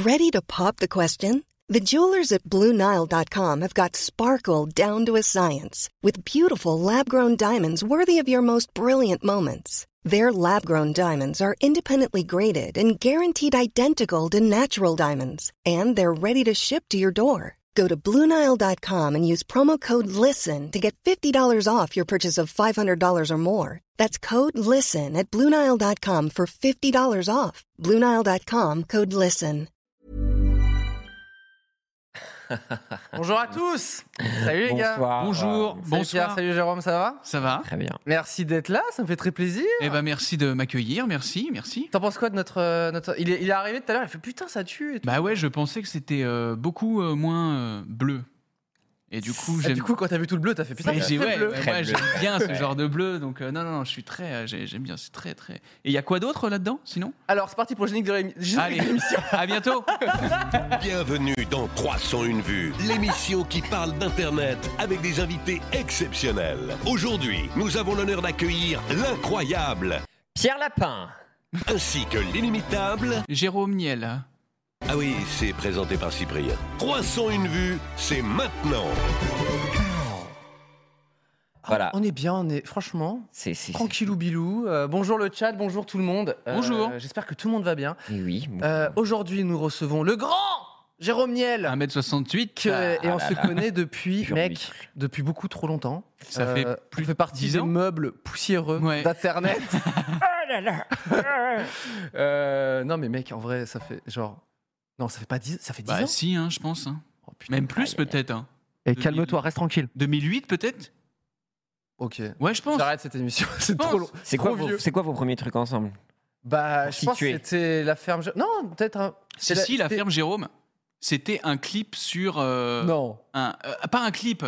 Ready to pop the question? The jewelers at BlueNile.com have got sparkle down to a science with beautiful lab-grown diamonds worthy of your most brilliant moments. Their lab-grown diamonds are independently graded and guaranteed identical to natural diamonds, and they're ready to ship to your door. Go to BlueNile.com and use promo code LISTEN to get $50 off your purchase of $500 or more. That's code LISTEN at BlueNile.com for $50 off. BlueNile.com, code LISTEN. Bonjour à tous. Salut les gars. Bonjour. Salut Pierre, salut Jérôme, ça va? Ça va? Très bien. Merci d'être là, ça me fait très plaisir. Eh ben merci de m'accueillir, merci. T'en penses quoi de notre... Il est arrivé tout à l'heure, il fait putain ça tue et tout. Bah ouais, je pensais que c'était beaucoup moins bleu. Et du coup, du coup, quand t'as vu tout le bleu, t'as fait putain, c'est bleu. Ouais, j'aime bien ce genre de bleu, donc non, je suis très, j'aime bien, c'est très. Et il y a quoi d'autre là-dedans, sinon? Alors c'est parti pour le générique de l'émission. Allez, à bientôt. Bienvenue dans 301 vues, l'émission qui parle d'Internet avec des invités exceptionnels. Aujourd'hui, nous avons l'honneur d'accueillir l'incroyable Pierre Lapin, ainsi que l'inimitable. Jérôme Niel. Ah oui, c'est présenté par Cyprien. 301 vues, c'est maintenant. Voilà. On est bien, on est franchement tranquillou bilou. Bonjour le chat, bonjour tout le monde. Bonjour. J'espère que tout le monde va bien. Et oui. Aujourd'hui, nous recevons le grand Jérôme Niel. 1m68. Et on se connaît depuis, depuis beaucoup trop longtemps. Ça fait on fait partie 10 des ans. meubles poussiéreux d'Internet. Non mais mec, en vrai, ça fait genre... Non, ça fait pas 10, ça fait 10 ans. Bah si, je pense. Oh, putain. Même plus peut-être. Et calme-toi, reste tranquille. 2008 peut-être. Ok. Ouais, je pense. J'arrête cette émission, c'est trop long. C'est quoi vos premiers trucs ensemble? Bah, je pense que c'était la ferme... Non, peut-être... La ferme Jérôme. C'était un clip sur... Non. Pas un clip.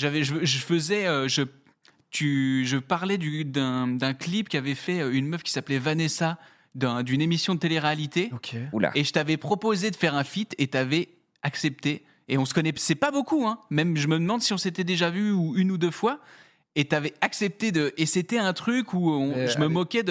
Je parlais d'un clip qu'avait fait une meuf qui s'appelait Vanessa d'une émission de télé-réalité. Ok. Oula. Et je t'avais proposé de faire un feat et t'avais accepté. Et on se connaît, c'est pas beaucoup, Même je me demande si on s'était déjà vu une ou deux fois. Et t'avais accepté et c'était un truc où je me moquais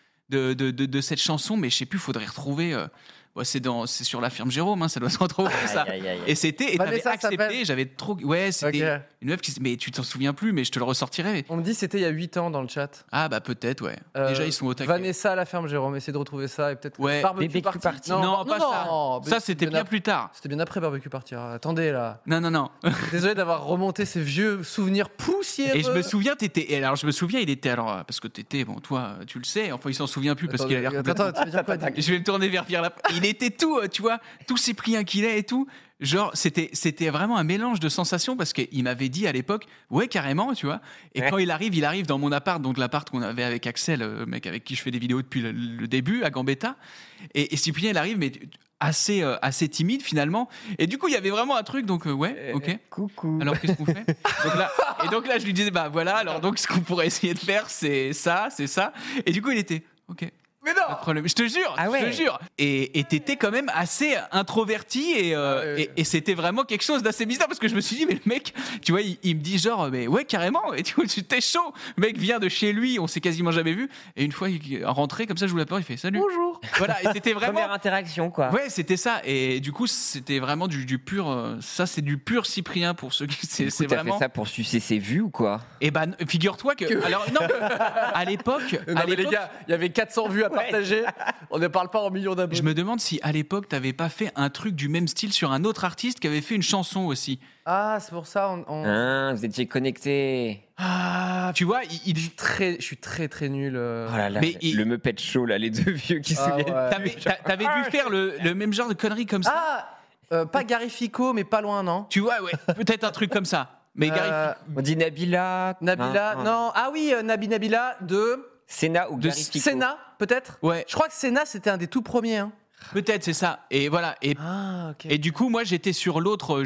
de cette chanson, mais je sais plus, faudrait retrouver. C'est sur la firme Jérôme, ça doit se retrouver ça. Et c'était, et t'avais accepté, j'avais trop. Ouais, c'était une meuf mais tu t'en souviens plus, mais je te le ressortirai. On me dit que c'était il y a 8 ans dans le chat. Ah bah peut-être, ouais. Déjà ils sont au taquet. Vanessa à la ferme Jérôme, essayez de retrouver ça et peut-être Barbecue Party. Non, pas ça. Ça c'était bien plus tard. C'était bien après Barbecue Party. Attendez là. Non. Désolé d'avoir remonté ces vieux souvenirs poussiéreux. Et je me souviens, il était parce que t'étais, bon toi tu le sais, enfin il s'en souvient plus parce qu'il a l'air. Attends, tu veux dire quoi? Je vais me tourner vers Pierre Lapin. Il était tout, tu vois, tout Cyprien qu'il est et tout. Genre, c'était vraiment un mélange de sensations parce qu'il m'avait dit à l'époque, ouais, carrément, tu vois. Et quand il arrive dans mon appart, donc l'appart qu'on avait avec Axel, mec avec qui je fais des vidéos depuis le début, à Gambetta. Et Cyprien, il arrive, mais assez timide finalement. Et du coup, il y avait vraiment un truc, donc ouais, ok. Coucou. Alors, qu'est-ce qu'on fait? donc là, je lui disais, bah voilà, alors donc ce qu'on pourrait essayer de faire, c'est ça. Et du coup, il était, ok. Mais non! Pas de problème. Je te jure. Et t'étais quand même assez introverti et c'était vraiment quelque chose d'assez bizarre parce que je me suis dit, mais le mec, tu vois, il me dit genre, mais ouais, carrément. Et tu vois, t'es chaud. Le mec vient de chez lui, on s'est quasiment jamais vu. Et une fois, il est rentré, comme ça, je joue la porte, il fait salut. Bonjour. Voilà, et c'était vraiment. Première interaction, quoi. Ouais, c'était ça. Et du coup, c'était vraiment du pur. Ça, c'est du pur Cyprien pour ceux qui. C'est vraiment. T'as fait ça pour sucer ses vues ou quoi? Et ben, figure-toi que. Alors, non, à l'époque. Mais les gars, il y avait 400 vues à partager. On ne parle pas en millions d'abonnés. Je me demande si à l'époque t'avais pas fait un truc du même style sur un autre artiste qui avait fait une chanson aussi. Ah, c'est pour ça. Vous étiez connectés. Ah, tu vois, je suis très nul. Oh là là, mais le Muppet Show là, les deux vieux qui se souviennent. Ouais. T'avais dû faire le même genre de conneries comme ça. Pas Garifico, mais pas loin, non? Tu vois, ouais, peut-être un truc comme ça. Mais On dit Nabila. Non. Ah oui, Nabila de Senna ou Garifico. Senna, peut-être. Ouais. Je crois que Senna, c'était un des tout premiers. Peut-être, c'est ça. Et voilà. Et du coup, moi, j'étais sur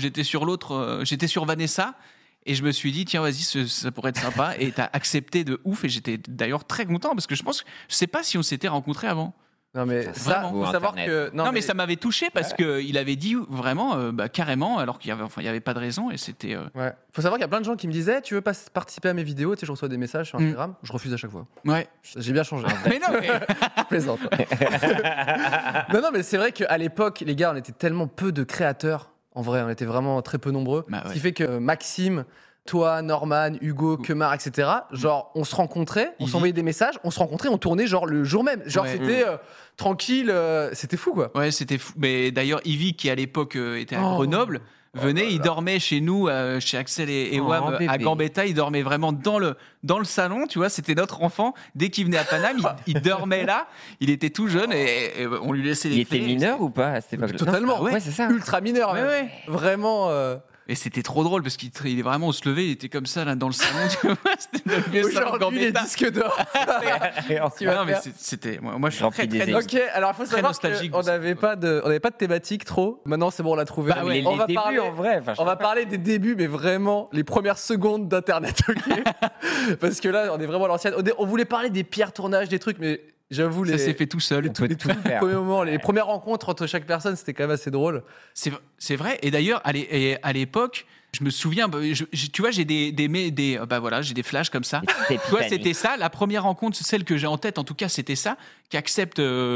Vanessa. Et je me suis dit, tiens, vas-y, ça pourrait être sympa. Et t'as accepté de ouf. Et j'étais d'ailleurs très content parce que je sais pas si on s'était rencontrés avant. Non mais ça, Vraiment. faut savoir que Non, mais ça m'avait touché parce que il avait dit vraiment, carrément, alors qu'il y avait pas de raison et c'était. Ouais. Faut savoir qu'il y a plein de gens qui me disaient tu veux pas participer à mes vidéos, tu sais, je reçois des messages sur Instagram, je refuse à chaque fois. Ouais. J'ai bien changé. Mais non, mais. Je plaisante. non, mais c'est vrai qu'à l'époque, les gars, on était tellement peu de créateurs. En vrai, on était vraiment très peu nombreux. Bah ouais. Ce qui fait que Maxime, toi, Norman, Hugo, Kemar, etc., genre, on se rencontrait, on s'envoyait des messages, on se rencontrait, on tournait genre le jour même. Genre, Ouais. c'était tranquille, c'était fou, quoi. Ouais, c'était fou. Mais d'ailleurs, Ivy, qui à l'époque était à Oh. Grenoble, venait, il dormait chez nous, chez Axel et Wam, bébé. à Gambetta. Il dormait vraiment dans le salon, tu vois. C'était notre enfant. Dès qu'il venait à Paname, il dormait là. Il était tout jeune et on lui laissait les Il était clés. mineur ou pas à cette époque-là? Totalement. Ah ouais. Ouais, c'est ça. Ultra mineur, Ouais, même. ouais. Vraiment. Et c'était trop drôle parce qu'il est vraiment, on se levait, il était comme ça là dans le salon. Tu vois, c'était dans le vieux salon Aujourd'hui, les Gambetta. disques d'or. Tu vas Non, mais faire. c'était. Moi, je suis Rempli très, des très. Ok, alors il faut Très savoir nostalgique qu'on de ça. n'avait pas de thématique trop. Maintenant, c'est bon, on l'a trouvé. Bah, mais on va les débuts, parler. en vrai. enfin, je- On va parler des débuts, mais vraiment les premières secondes d'Internet, ok. Parce que là, on est vraiment à l'ancienne. On voulait parler des pires tournages, des trucs, mais j'avoue, Ça s'est fait tout seul. On peut tout faire. premiers moments, les premières rencontres entre chaque personne, c'était quand même assez drôle. C'est vrai. Et d'ailleurs, à l'époque, je me souviens, tu vois, j'ai j'ai des flashs comme ça. Des petites Tu vois, épiphanies. c'était ça, la première rencontre, celle que j'ai en tête, en tout cas, c'était ça, qu'accepte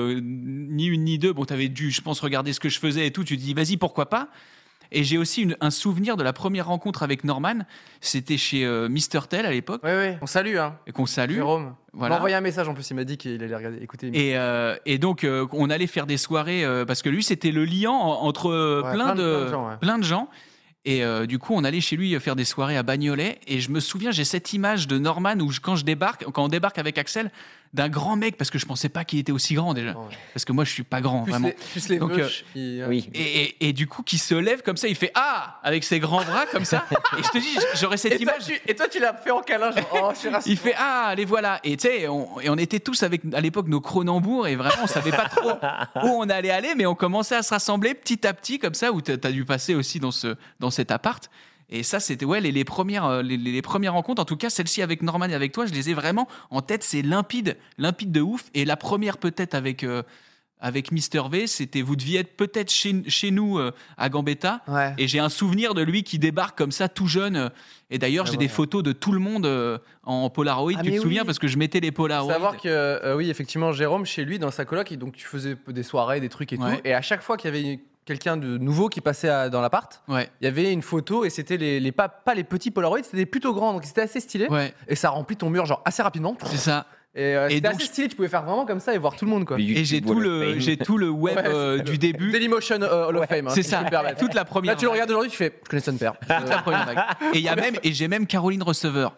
ni une ni deux. Bon, t'avais dû, je pense, regarder ce que je faisais et tout. Tu te dis, vas-y, pourquoi pas. Et j'ai aussi un souvenir de la première rencontre avec Norman. C'était chez Mister Tel à l'époque, Oui, oui, on salue, hein. et qu'on salue. Jérôme. Il Voilà. m'a envoyé un message en plus, il m'a dit qu'il allait regarder, écouter. Et donc, on allait faire des soirées parce que lui, c'était le liant entre Ouais, plein de gens, ouais. plein de gens. Et du coup, on allait chez lui faire des soirées à Bagnolet. Et je me souviens, j'ai cette image de Norman où quand on débarque avec Axel, d'un grand mec, parce que je pensais pas qu'il était aussi grand déjà. Ouais. Parce que moi, je suis pas grand, vraiment. Plus les Donc, moches, Oui. Et du coup, qui se lève comme ça, il fait Ah avec ses grands bras comme ça. Et je te dis, j'aurais cette image. Et toi, tu l'as fait en câlin, genre, oh, je suis rassuré. Il fait Ah, allez, voilà. Et tu sais, on était tous avec, à l'époque, nos Cronenbourg, et vraiment, on savait pas trop où on allait aller, mais on commençait à se rassembler petit à petit, comme ça, où t'as dû passer aussi dans cet appart. Et ça, c'était les premières rencontres. En tout cas, celle-ci avec Norman et avec toi, je les ai vraiment en tête. C'est limpide de ouf. Et la première, peut-être, avec Mister V, c'était vous deviez être peut-être chez nous à Gambetta. Ouais. Et j'ai un souvenir de lui qui débarque comme ça, tout jeune. Et d'ailleurs, j'ai des photos de tout le monde en Polaroid. Ah, Tu te mais souviens oui. parce que je mettais les Faut Polaroid. savoir que, oui, effectivement, Jérôme, chez lui, dans sa coloc, donc tu faisais des soirées, des trucs et Ouais. tout. Et à chaque fois qu'il y avait quelqu'un de nouveau qui passait dans l'appart, Ouais. il y avait une photo et c'était pas les petits Polaroids, c'était des plutôt grands. Donc c'était assez stylé. Ouais, Et ça remplit ton mur, genre, assez rapidement. c'est ça. Et Et c'était donc, assez stylé, tu pouvais faire vraiment comme ça et voir tout le monde, quoi. Et j'ai tout le web Ouais, du début. Dailymotion Hall of Fame. hein, C'est si ça. je peux me permettre. Toute la première. Là, tu le regardes aujourd'hui, tu fais, je connais son père. Toute la première vague. Et j'ai même Caroline Receveur.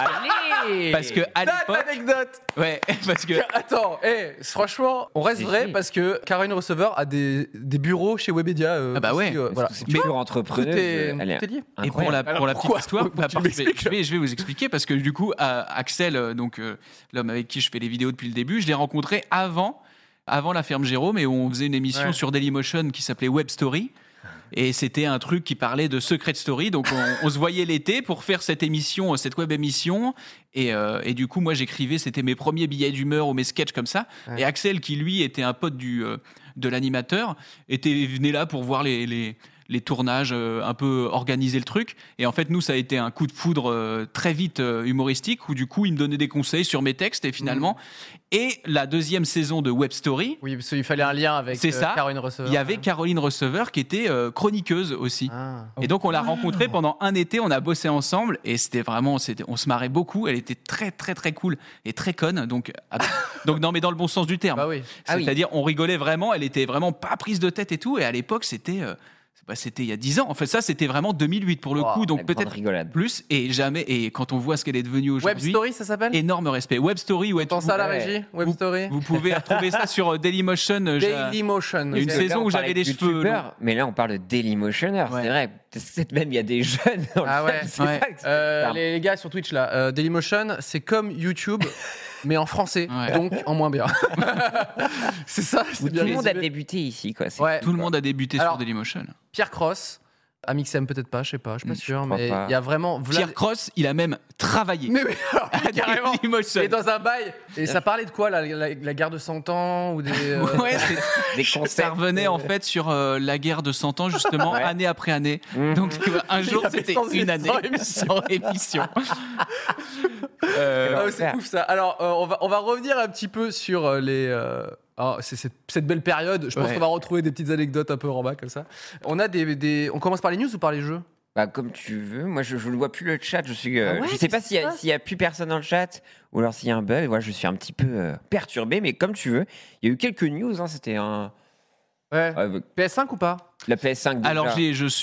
Parce que à l'époque, Anecdote. ouais, parce que Attends, franchement, on reste C'est vrai vrai. parce que Caroline Receveur a des bureaux chez Webedia. Ah bah ouais. Voilà. C'est Mais- pure Tout entrepreneuse. est, Elle est tout est lié. Et pour incroyable. la petite pourquoi histoire, Faut que tu m'expliques. je vais vous expliquer parce que du coup, Axel, donc l'homme avec qui je fais les vidéos depuis le début, je l'ai rencontré avant la ferme Jérôme et on faisait une émission Ouais. sur Dailymotion qui s'appelait Web Story. Et c'était un truc qui parlait de Secret Story. Donc, on se voyait l'été pour faire cette émission, cette web émission. Et du coup, moi, j'écrivais, c'était mes premiers billets d'humeur ou mes sketchs comme ça. Ouais. Et Axel, qui lui était un pote de l'animateur, venait là pour voir les tournages, un peu organiser le truc. Et en fait, nous, ça a été un coup de foudre très vite humoristique où du coup, il me donnait des conseils sur mes textes et finalement. Et la deuxième saison de Web Story, Oui, parce qu'il fallait un lien avec C'est ça. Caroline Receveur. il y avait Caroline Receveur qui était chroniqueuse aussi. Ah. Et donc on l'a rencontrée pendant un été, on a bossé ensemble et c'était vraiment, on se marrait beaucoup. Elle était très très très cool et très conne, donc non mais dans le bon sens du terme. Bah oui. Ah oui. C'est-à-dire on rigolait vraiment, elle était vraiment pas prise de tête et tout. Et à l'époque c'était il y a 10 ans. En fait ça c'était vraiment 2008 pour le Wow, coup, donc Une grande peut-être rigolade. plus et jamais. Et quand on voit ce qu'elle est devenue Web aujourd'hui, Story, ça s'appelle énorme respect. Web Story, ouais. T'entends ça à la Ouais. régie Web Vous- Story Vous pouvez retrouver ça sur Dailymotion. Dailymotion. Il y a une ok. saison Là, on où j'avais parlait les cheveux d'youtubeurs, mais là on parle de Dailymotioners, Ouais. c'est vrai. Peut-être même il y a des jeunes dans Ah le ouais. c'est Ouais. pas que c'est- Les gars sur Twitch là, Dailymotion, c'est comme YouTube, mais en français, Ouais. donc en moins bien. c'est ça. Où c'est bien tout le monde a résumé. débuté ici, quoi. C'est Ouais. Tout le monde a débuté Alors- sur Dailymotion. Pierre Cross, Amixem peut-être pas, je sais pas sûr, crois mais pas. il y a vraiment Pierre Cross, il a même travaillé. Mais oui, alors, à carrément. Dailymotion. Et dans un bail. Et ça parlait de quoi, la guerre de 100 ans ou des Ouais, Des ça concerts. revenait en fait sur la guerre de 100 ans, justement, Ouais. année après année. Mhm. Donc un jour, Il y avait c'était 100 une année émissions. sans émission. Ah, c'est ouf ça. Alors, on va revenir un petit peu sur cette belle période. Je pense Ouais. qu'on va retrouver des petites anecdotes un peu en bas comme ça. On a on commence par les news ou par les jeux? Bah, comme tu veux. Moi, je ne vois plus le chat. Je suis. Ah ouais, je sais pas qu'est-ce qui se passe s'il y a plus personne dans le chat ou alors s'il y a un bug. Voilà, je suis un petit peu perturbé, mais comme tu veux. Il y a eu quelques news. Hein, c'était un. Ouais. PS5 ou pas? La PS5. Déjà. Alors,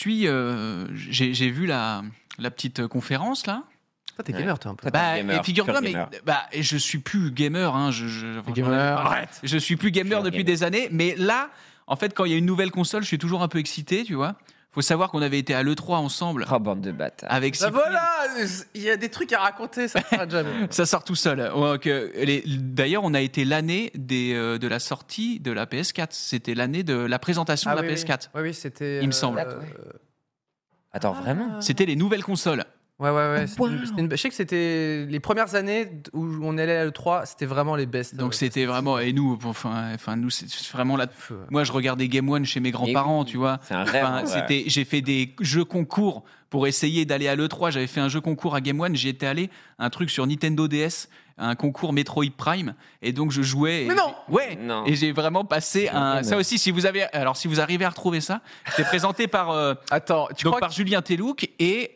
j'ai vu la petite conférence là. Toi, t'es gamer, toi, un peu. Bah, gamer, et figure-toi, pure mais gamer. et je suis plus gamer. Hein, gamer, arrête. Je suis plus gamer Pure depuis gamer. des années. Mais là, en fait, quand il y a une nouvelle console, je suis toujours un peu excité, tu vois. Faut savoir qu'on avait été à l'E3 ensemble Oh, bande de bâtards. avec Bah Cyprien. voilà, il y a des trucs à raconter, ça s'arrête jamais. Ça sort tout seul. Ouais, d'ailleurs, on a été l'année de la sortie de la PS4. C'était l'année de la présentation de la PS4. Oui, c'était. Il me semble. Attends, vraiment C'était les nouvelles consoles. Ouais. Wow. Je sais que c'était les premières années où on allait à l'E3, c'était vraiment les best. Donc c'était vraiment. Et nous, enfin nous, c'est vraiment la. Feu. Moi, je regardais Game One chez mes grands-parents, oui, tu vois. c'est un rêve, ouais. J'ai fait des jeux concours pour essayer d'aller à l'E3. J'avais fait un jeu concours à Game One. J'y étais allé, un truc sur Nintendo DS, un concours Metroid Prime. Et donc je jouais. Mais non Ouais. Non. Et j'ai vraiment passé un. Ça aussi, si vous arrivez à retrouver ça, c'était présenté par Attends, tu donc crois par Julien Telouk et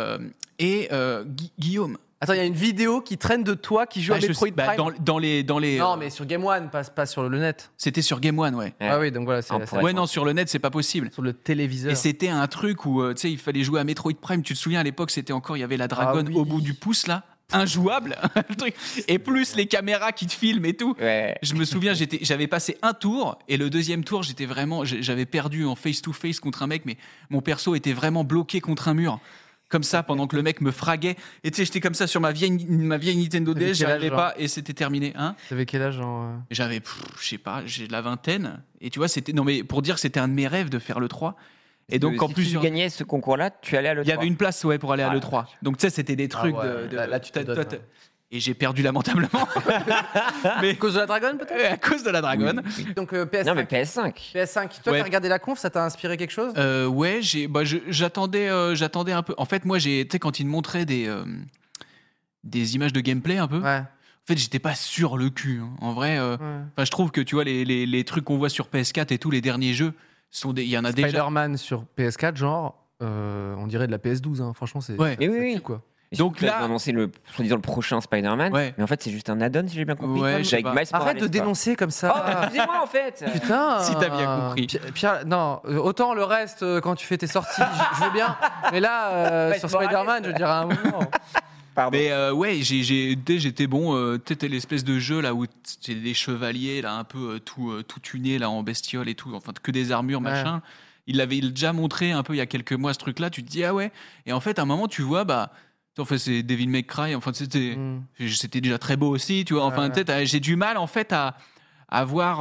Guillaume. Attends, il y a une vidéo qui traîne de toi qui joue à Metroid Prime. dans les Non, mais sur Game One, pas sur le net. c'était sur Game One, ouais. Ouais. Ah oui, donc voilà, On c'est pourrait- Ouais, non, sur le net, c'est pas possible. sur le téléviseur. Et c'était un truc où, tu sais, il fallait jouer à Metroid Prime. Tu te souviens, à l'époque, c'était encore, il y avait la dragonne oui. au bout du pouce, là. Injouable. le truc. Et plus les caméras qui te filment et tout. Ouais. Je me souviens, j'avais passé un tour et le deuxième tour, j'avais perdu en face-to-face contre un mec, mais mon perso était vraiment bloqué contre un mur. Comme ça, pendant que le mec me fraguait. Et tu sais, j'étais comme ça sur ma vieille Nintendo T'avais DS, quel âge, j'arrivais genre pas et c'était terminé. Hein. T'avais quel âge genre J'avais, je sais pas, j'ai de la vingtaine. Et tu vois, non mais pour dire que c'était un de mes rêves de faire le 3. Et donc, en si plus, tu gagnais ce concours-là, tu allais à l'E3. il y avait une place pour aller à Ah, l'E3. Donc, tu sais, c'était des trucs ouais, de. là, tu te donnes, ouais. Et j'ai perdu lamentablement. À cause de la dragonne, peut-être? à cause de la dragonne. Donc PS5. Non, mais PS5. PS5. Toi, Ouais. t'as regardé la conf, ça t'a inspiré quelque chose? Ouais, j'attendais un peu. En fait, moi, tu sais, quand ils me montraient des images de gameplay un peu, Ouais. en fait, j'étais pas sur le cul. Hein. En vrai, Ouais. je trouve que tu vois, les trucs qu'on voit sur PS4 et tous les derniers jeux, il y en a déjà. Spider-Man sur PS4, genre, on dirait de la PS12. Hein. Franchement, c'est. Ouais. Mais oui, ça oui. tue, quoi. Et Donc surtout, là, là- ils ont annoncé soi-disant le prochain Spider-Man. Ouais. Mais en fait, c'est juste un add-on, si j'ai bien compris. Ouais, comme je sais avec pas. Miles Morales, Arrête de quoi. dénoncer comme Oh, ça. bah, excusez-moi, en fait. Putain. Si t'as bien compris. Pierre, non, autant le reste, quand tu fais tes sorties, je veux bien. Mais là, Miles sur Morales. Spider-Man, je dirais à un moment. Pardon. Mais ouais, j'étais bon. T'étais l'espèce de jeu là où c'est des chevaliers là un peu tout tunés là en bestiole et tout, enfin que des armures Ouais. machin. Il l'avait déjà montré un peu il y a quelques mois ce truc là. Tu te dis ah ouais. Et en fait à un moment tu vois en fait c'est Devil May Cry. Enfin c'était déjà très beau aussi. Tu vois. Enfin Ouais. peut-être j'ai du mal en fait à voir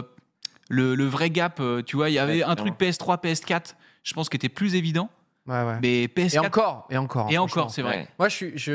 le vrai gap. Tu vois il y avait un truc PS3 PS4. Je pense qui était plus évident. Ouais. Mais PS4 Et encore. et franchement. encore c'est vrai. Ouais. Moi,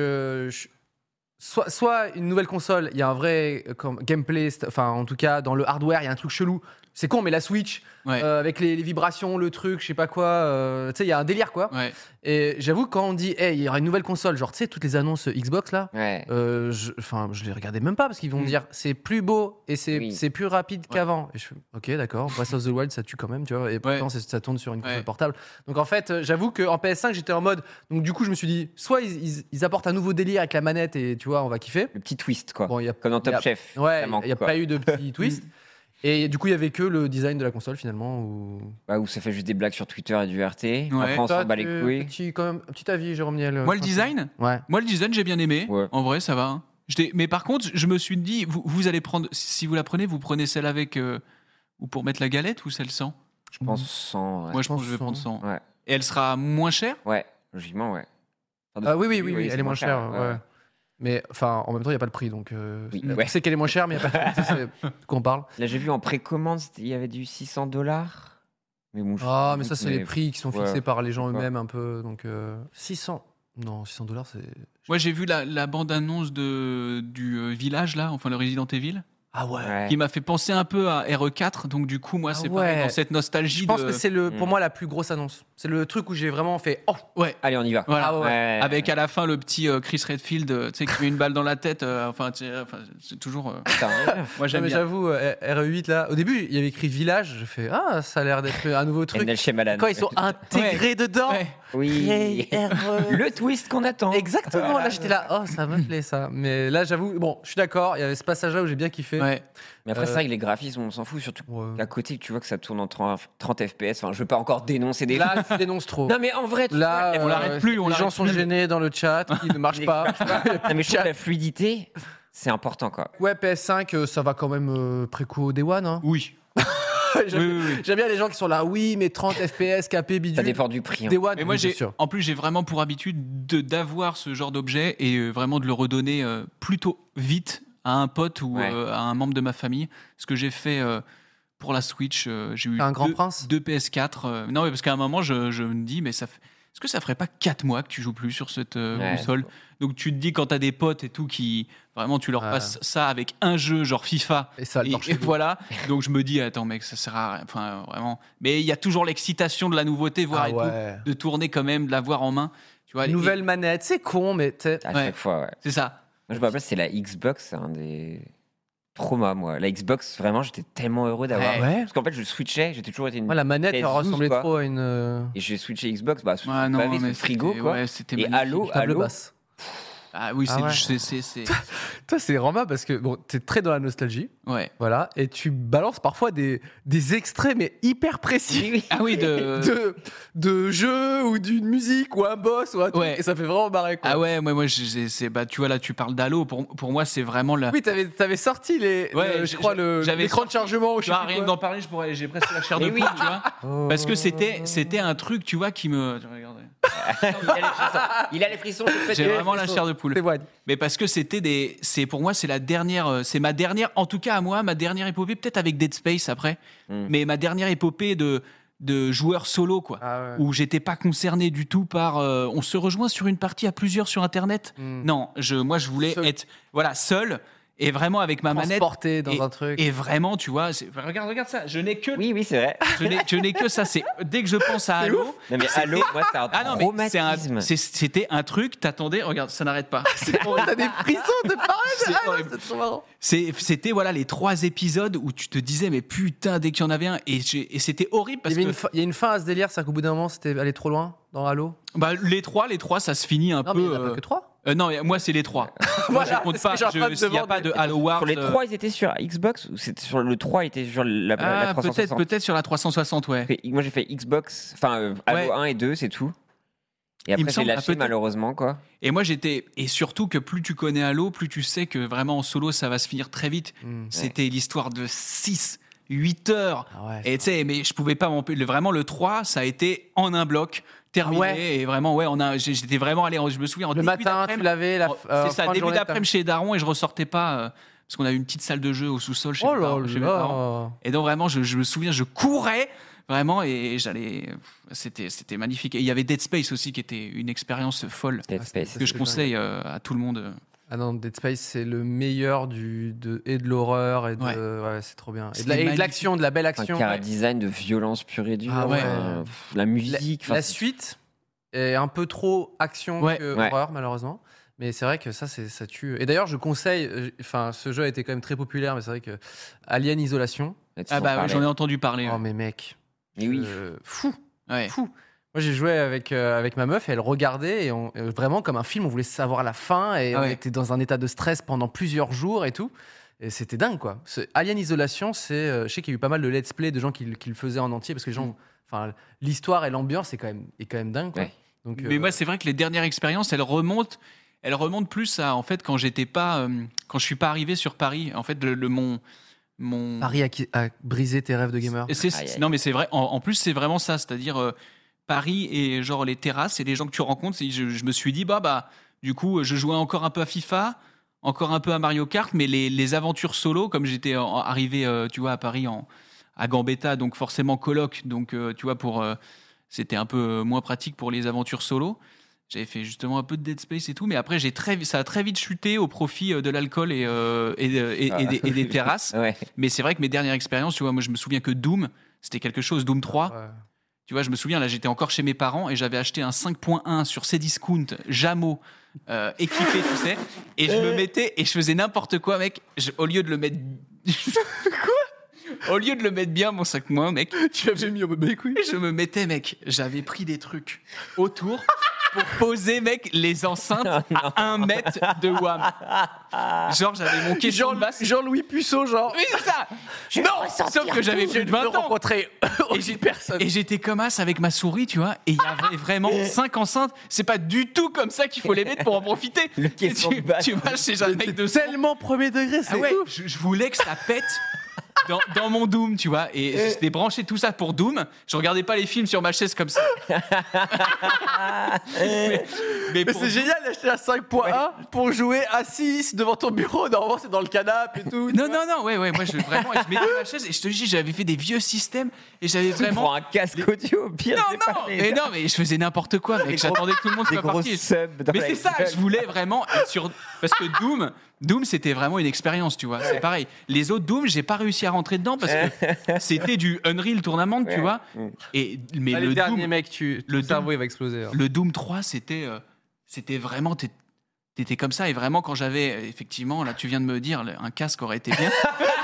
soit une nouvelle console, il y a un vrai gameplay, enfin en tout cas dans le hardware, il y a un truc chelou. C'est con, mais la Switch, Ouais. avec les vibrations, le truc, je sais pas quoi, tu sais, il y a un délire quoi. Ouais. Et j'avoue, quand on dit, hey, il y aura une nouvelle console, genre, tu sais, toutes les annonces Xbox là, Ouais. je les regardais même pas parce qu'ils vont me dire, c'est plus beau et Oui. c'est plus rapide qu'avant. Et je fais, ok, d'accord, Breath of the Wild, ça tue quand même, tu vois, et pourtant ça tourne sur une console Ouais. portable. Donc en fait, j'avoue qu'en PS5, j'étais en mode, donc du coup, je me suis dit, soit ils apportent un nouveau délire avec la manette et tu vois, on va kiffer. Le petit twist, quoi. Bon, il y a Comme dans il y a- Top Chef. Ouais, Ça manque, il n'y a quoi. pas eu de petit twist. Et du coup, il y avait que le design de la console finalement. Où... Bah, où ça fait juste des blagues sur Twitter et du RT. Ouais. Après, on Toi, s'en bat les couilles. quand même, petit avis, Jérôme Niel. Moi le design. Ouais. Moi, le design, j'ai bien aimé. Ouais. En vrai, ça va. Hein. Mais par contre, je me suis dit, vous allez prendre, si vous la prenez, vous prenez celle avec, ou pour mettre la galette ou celle sans. Je pense sans. Ouais. Moi, je pense que je vais sans. prendre sans. Ouais. Et elle sera moins chère. Ouais, logiquement, ouais. Enfin, de- Ah oui, c'est elle est moins chère. Ouais. ouais. Mais enfin, en même temps, il n'y a pas le prix. Donc, Oui, on ouais. sait qu'elle est moins chère, mais il n'y a pas de prix. C'est qu'on parle. Là, j'ai vu en précommande, il y avait du $600. Mais bon, Ah, mais ça, c'est les prix qui sont ouais, fixés par les gens je sais pas. eux-mêmes un peu. Donc, 600. Non, $600, c'est. Moi, j'ai vu la bande-annonce du village, là, enfin le Resident Evil, Ah ouais. Ouais. qui m'a fait penser un peu à RE4. Donc, du coup, moi, Ah c'est pareil, ouais. dans cette nostalgie Je pense de... que c'est pour moi la plus grosse annonce. C'est le truc où j'ai vraiment fait. Oh, Ouais, Allez, on y va. voilà. Ah ouais. Avec à la fin le petit Chris Redfield, tu sais, qui met une balle dans la tête. Enfin, c'est toujours. Putain, ouais. Moi, non, j'aime mais bien. j'avoue, RE8 là. Au début, il y avait écrit village. Je fais ça a l'air d'être un nouveau truc. Endel Shyamalan. Quand ils sont intégrés dedans. Ouais. Oui. Hey, RE. Le twist qu'on attend. Exactement. Là, j'étais là. Oh, ça me plaît ça. Mais là, j'avoue, bon, je suis d'accord. Il y avait ce passage-là où j'ai bien kiffé. Ouais. Mais après, c'est vrai que les graphismes, on s'en fout. Surtout Ouais. à côté, tu vois que ça tourne en 30 FPS. Enfin, je veux pas encore dénoncer des. Là, tu dénonces trop. Non, mais en vrai, tu Là, vois, on l'arrête plus, on les gens l'arrête sont plus. gênés dans le chat, qui ne marche pas. non, mais je trouve que la fluidité, c'est important, quoi. Ouais, PS5, ça va quand même préco Day One. Hein. Oui. J'aime Oui, oui, oui. j'aime bien les gens qui sont là, oui, mais 30 FPS, capé, bidule. Ça dépend du prix. hein. Day One, Mais moi, oui, bien sûr. en plus, j'ai vraiment pour habitude d'avoir ce genre d'objet et vraiment de le redonner plutôt vite à un pote ou Ouais. à un membre de ma famille. Ce que j'ai fait pour la Switch, j'ai eu Un grand prince deux PS4. Non, mais parce qu'à un moment, je me dis, mais est-ce que ça ferait pas 4 mois que tu joues plus sur cette Ouais. console? Donc tu te dis, quand t'as des potes et tout qui vraiment tu leur Ouais. passes ça avec un jeu genre FIFA Et ça, le marché. voilà. Donc je me dis, attends mec, ça sert à rien. Enfin vraiment. Mais il y a toujours l'excitation de la nouveauté, voir Ah et ouais. tout, de tourner quand même, de l'avoir en main. Tu vois, Nouvelle manette, c'est con, mais t'sais. À Ouais. chaque fois, ouais. c'est ça. Moi, je me rappelle, c'est la Xbox, c'est un des traumas, moi. La Xbox, vraiment, j'étais tellement heureux d'avoir. Ouais. Ouais. Parce qu'en fait, je switchais, j'étais toujours été une. Moi, la manette, elle PS12, ressemblait quoi. trop à une Et j'ai switché Xbox, bah, sous Ouais, non, bavé, mais sous frigo, c'était- quoi. ouais, c'était Et magnifique. Halo, table Halo. basse. Ah oui, Ah ouais. c'est Toi, c'est Rama parce que bon, t'es très dans la nostalgie, ouais. voilà, et tu balances parfois des extraits, mais hyper précis. Oui, oui. Ah oui, de jeux ou d'une musique ou un boss ou un truc, Ouais. et ça fait vraiment marrer quoi. Ah ouais, moi bah tu vois là, tu parles d'Halo. Pour moi, c'est vraiment la. Oui, t'avais sorti Ouais, je crois j'avais l'écran de chargement ou je Tu sais vois, plus rien que quoi. d'en parler, j'ai presque la chair de Mais poule, oui. tu vois. Parce que c'était un truc, tu vois, qui me. Regardez. Il a les frissons. je te J'ai fais- vraiment la chair de poule. Témoigne. Mais parce que pour moi, c'est la dernière, c'est ma dernière, en tout cas à moi, ma dernière épopée, peut-être avec Dead Space après, mais ma dernière épopée de joueur solo, quoi. Ah ouais. Où j'étais pas concerné du tout par. On se rejoint sur une partie à plusieurs sur Internet. Mm. Non, moi, je voulais Seul. être, voilà, seul et vraiment avec ma manette. Transporté dans un truc. Et vraiment, tu vois, regarde ça. Je n'ai que, Oui, oui, c'est vrai. je n'ai que ça. C'est dès que je pense à Halo. Non, mais Halo, moi, c'est un Ah non, mais traumatisme. c'était un truc. T'attendais, regarde, ça n'arrête pas. T'as des frissons de parler C'est de Halo, horrible. c'est trop marrant. C'était voilà les 3 épisodes où tu te disais mais putain dès qu'il y en avait un et c'était horrible parce Il y avait que il y a une fin à ce délire, c'est qu'au bout d'un moment, c'était aller trop loin dans Halo. bah, les trois ça se finit un Non, mais il peu. n'y en a pas que 3. Non, moi c'est les 3. Moi Voilà, je compte c'est pas. ce que j'ai en train de Il n'y a pas de Halo Wars. Sur les 3, ils étaient sur Xbox ou c'était sur le 3, ils étaient sur la Ah, 360. peut-être sur la 360, ouais. Moi, j'ai fait Xbox, enfin Halo Ouais. 1 et 2, c'est tout. Et Il me après, j'ai semble, lâché peut-être. malheureusement, quoi. Et moi et surtout que plus tu connais Halo, plus tu sais que vraiment en solo ça va se finir très vite. C'était l'histoire de 6-8 heures. Ah ouais. Et tu sais, mais je pouvais pas m'empêcher. Vraiment, le 3, ça a été en un bloc, terminé. Ah ouais. Et vraiment, ouais, j'étais vraiment allé, je me souviens, en Le début matin, tu d'après-midi. l'avais. C'est ça, début d'après-midi chez Daron et je ressortais pas parce qu'on avait une petite salle de jeu au sous-sol chez, Oh mes là parents- chez mes parents. là. Et donc vraiment, je me souviens, je courais vraiment et j'allais. C'était magnifique. Et il y avait Dead Space aussi qui était une expérience folle Dead Space. que je conseille à tout le monde. Ah non, Dead Space, c'est le meilleur et de l'horreur et de. Ouais. Ouais, c'est trop bien. Et C'était de magnifique. l'action, de la belle Un action. cara design de violence pure et dure. Ah ouais. La musique. La enfin, suite est un peu trop action Ouais. que Ouais. horreur, malheureusement. Mais c'est vrai que ça tue. Et d'ailleurs, je conseille. Enfin, ce jeu a été quand même très populaire, mais c'est vrai que Alien Isolation. Ah bah j'en ai entendu parler. Oh, mais mec. Mais oui. Fou. Ouais. Fou. Moi, j'ai joué avec ma meuf et elle regardait et vraiment comme un film, on voulait savoir la fin et Ah on ouais. était dans un état de stress pendant plusieurs jours et tout. Et c'était dingue, quoi. Alien Isolation, je sais qu'il y a eu pas mal de let's play de gens qui le faisaient en entier parce que les gens, enfin, l'histoire et l'ambiance est quand même dingue, quoi. Ouais. Donc, Mais moi, c'est vrai que les dernières expériences, elles remontent plus à en fait quand je suis pas arrivé sur Paris. En fait, mon Paris a brisé tes rêves de gamer. Et non, mais c'est vrai. En plus, c'est vraiment ça. C'est-à-dire Paris et genre les terrasses et les gens que tu rencontres. Je me suis dit, du coup, je jouais encore un peu à FIFA, encore un peu à Mario Kart, mais les aventures solo, comme j'étais arrivé, tu vois, à Paris à Gambetta, donc forcément coloc. Donc, tu vois, c'était un peu moins pratique pour les aventures solo. J'avais fait justement un peu de Dead Space et tout, mais après, ça a très vite chuté au profit de l'alcool et des terrasses. Ouais. Mais c'est vrai que mes dernières expériences, tu vois, moi, je me souviens que Doom, c'était quelque chose, Doom 3. Ouais. Tu vois, je me souviens, là, j'étais encore chez mes parents et j'avais acheté un 5.1 sur Cdiscount, Jamo, équipé, tu sais. Et je me mettais et je faisais n'importe quoi, mec. Au lieu de le mettre. Au lieu de le mettre bien, mon 5.1, mec. Tu l'avais mis au mec, oui. Je me mettais, mec. J'avais pris des trucs autour pour poser, mec, les enceintes à 1 mètre de WAM. Genre, j'avais mon caisson de basse. Jean-Louis Puceau, genre. Oui, c'est ça. Non, sauf que j'avais plus de 20 ans. rencontré personne. Et j'étais comme as avec ma souris, tu vois, et il y avait vraiment 5 enceintes. C'est pas du tout comme ça qu'il faut les mettre pour en profiter. Le caisson de basse. Tu vois, chez un mec de Tellement premier degré, c'est ah ouais, ouf. je voulais que ça pète dans mon Doom, tu vois. Et j'étais branché tout ça pour Doom. Je regardais pas les films sur ma chaise comme ça. mais pour c'est génial d'acheter un 5.1 pour jouer assis devant ton bureau. Normalement, c'est dans le canapé et tout. Non, ouais, moi je mettais ma chaise et je te dis, j'avais fait des vieux systèmes et j'avais Tu vraiment. prends un casque audio au pire. Mais je faisais n'importe quoi, mec. J'attendais que tout le monde Des soit gros parti. subs dans Mais la c'est ça, gueule. je voulais vraiment être sur. Parce que Doom, c'était vraiment une expérience, tu vois. C'est pareil. Les autres Doom, j'ai pas réussi à rentrer dedans parce que c'était du Unreal Tournament, tu vois. Mais Le le dernier Doom, mec, le cerveau il va exploser. hein. le Doom 3, c'était vraiment. T'étais comme ça et vraiment quand j'avais effectivement là tu viens de me dire un casque aurait été bien.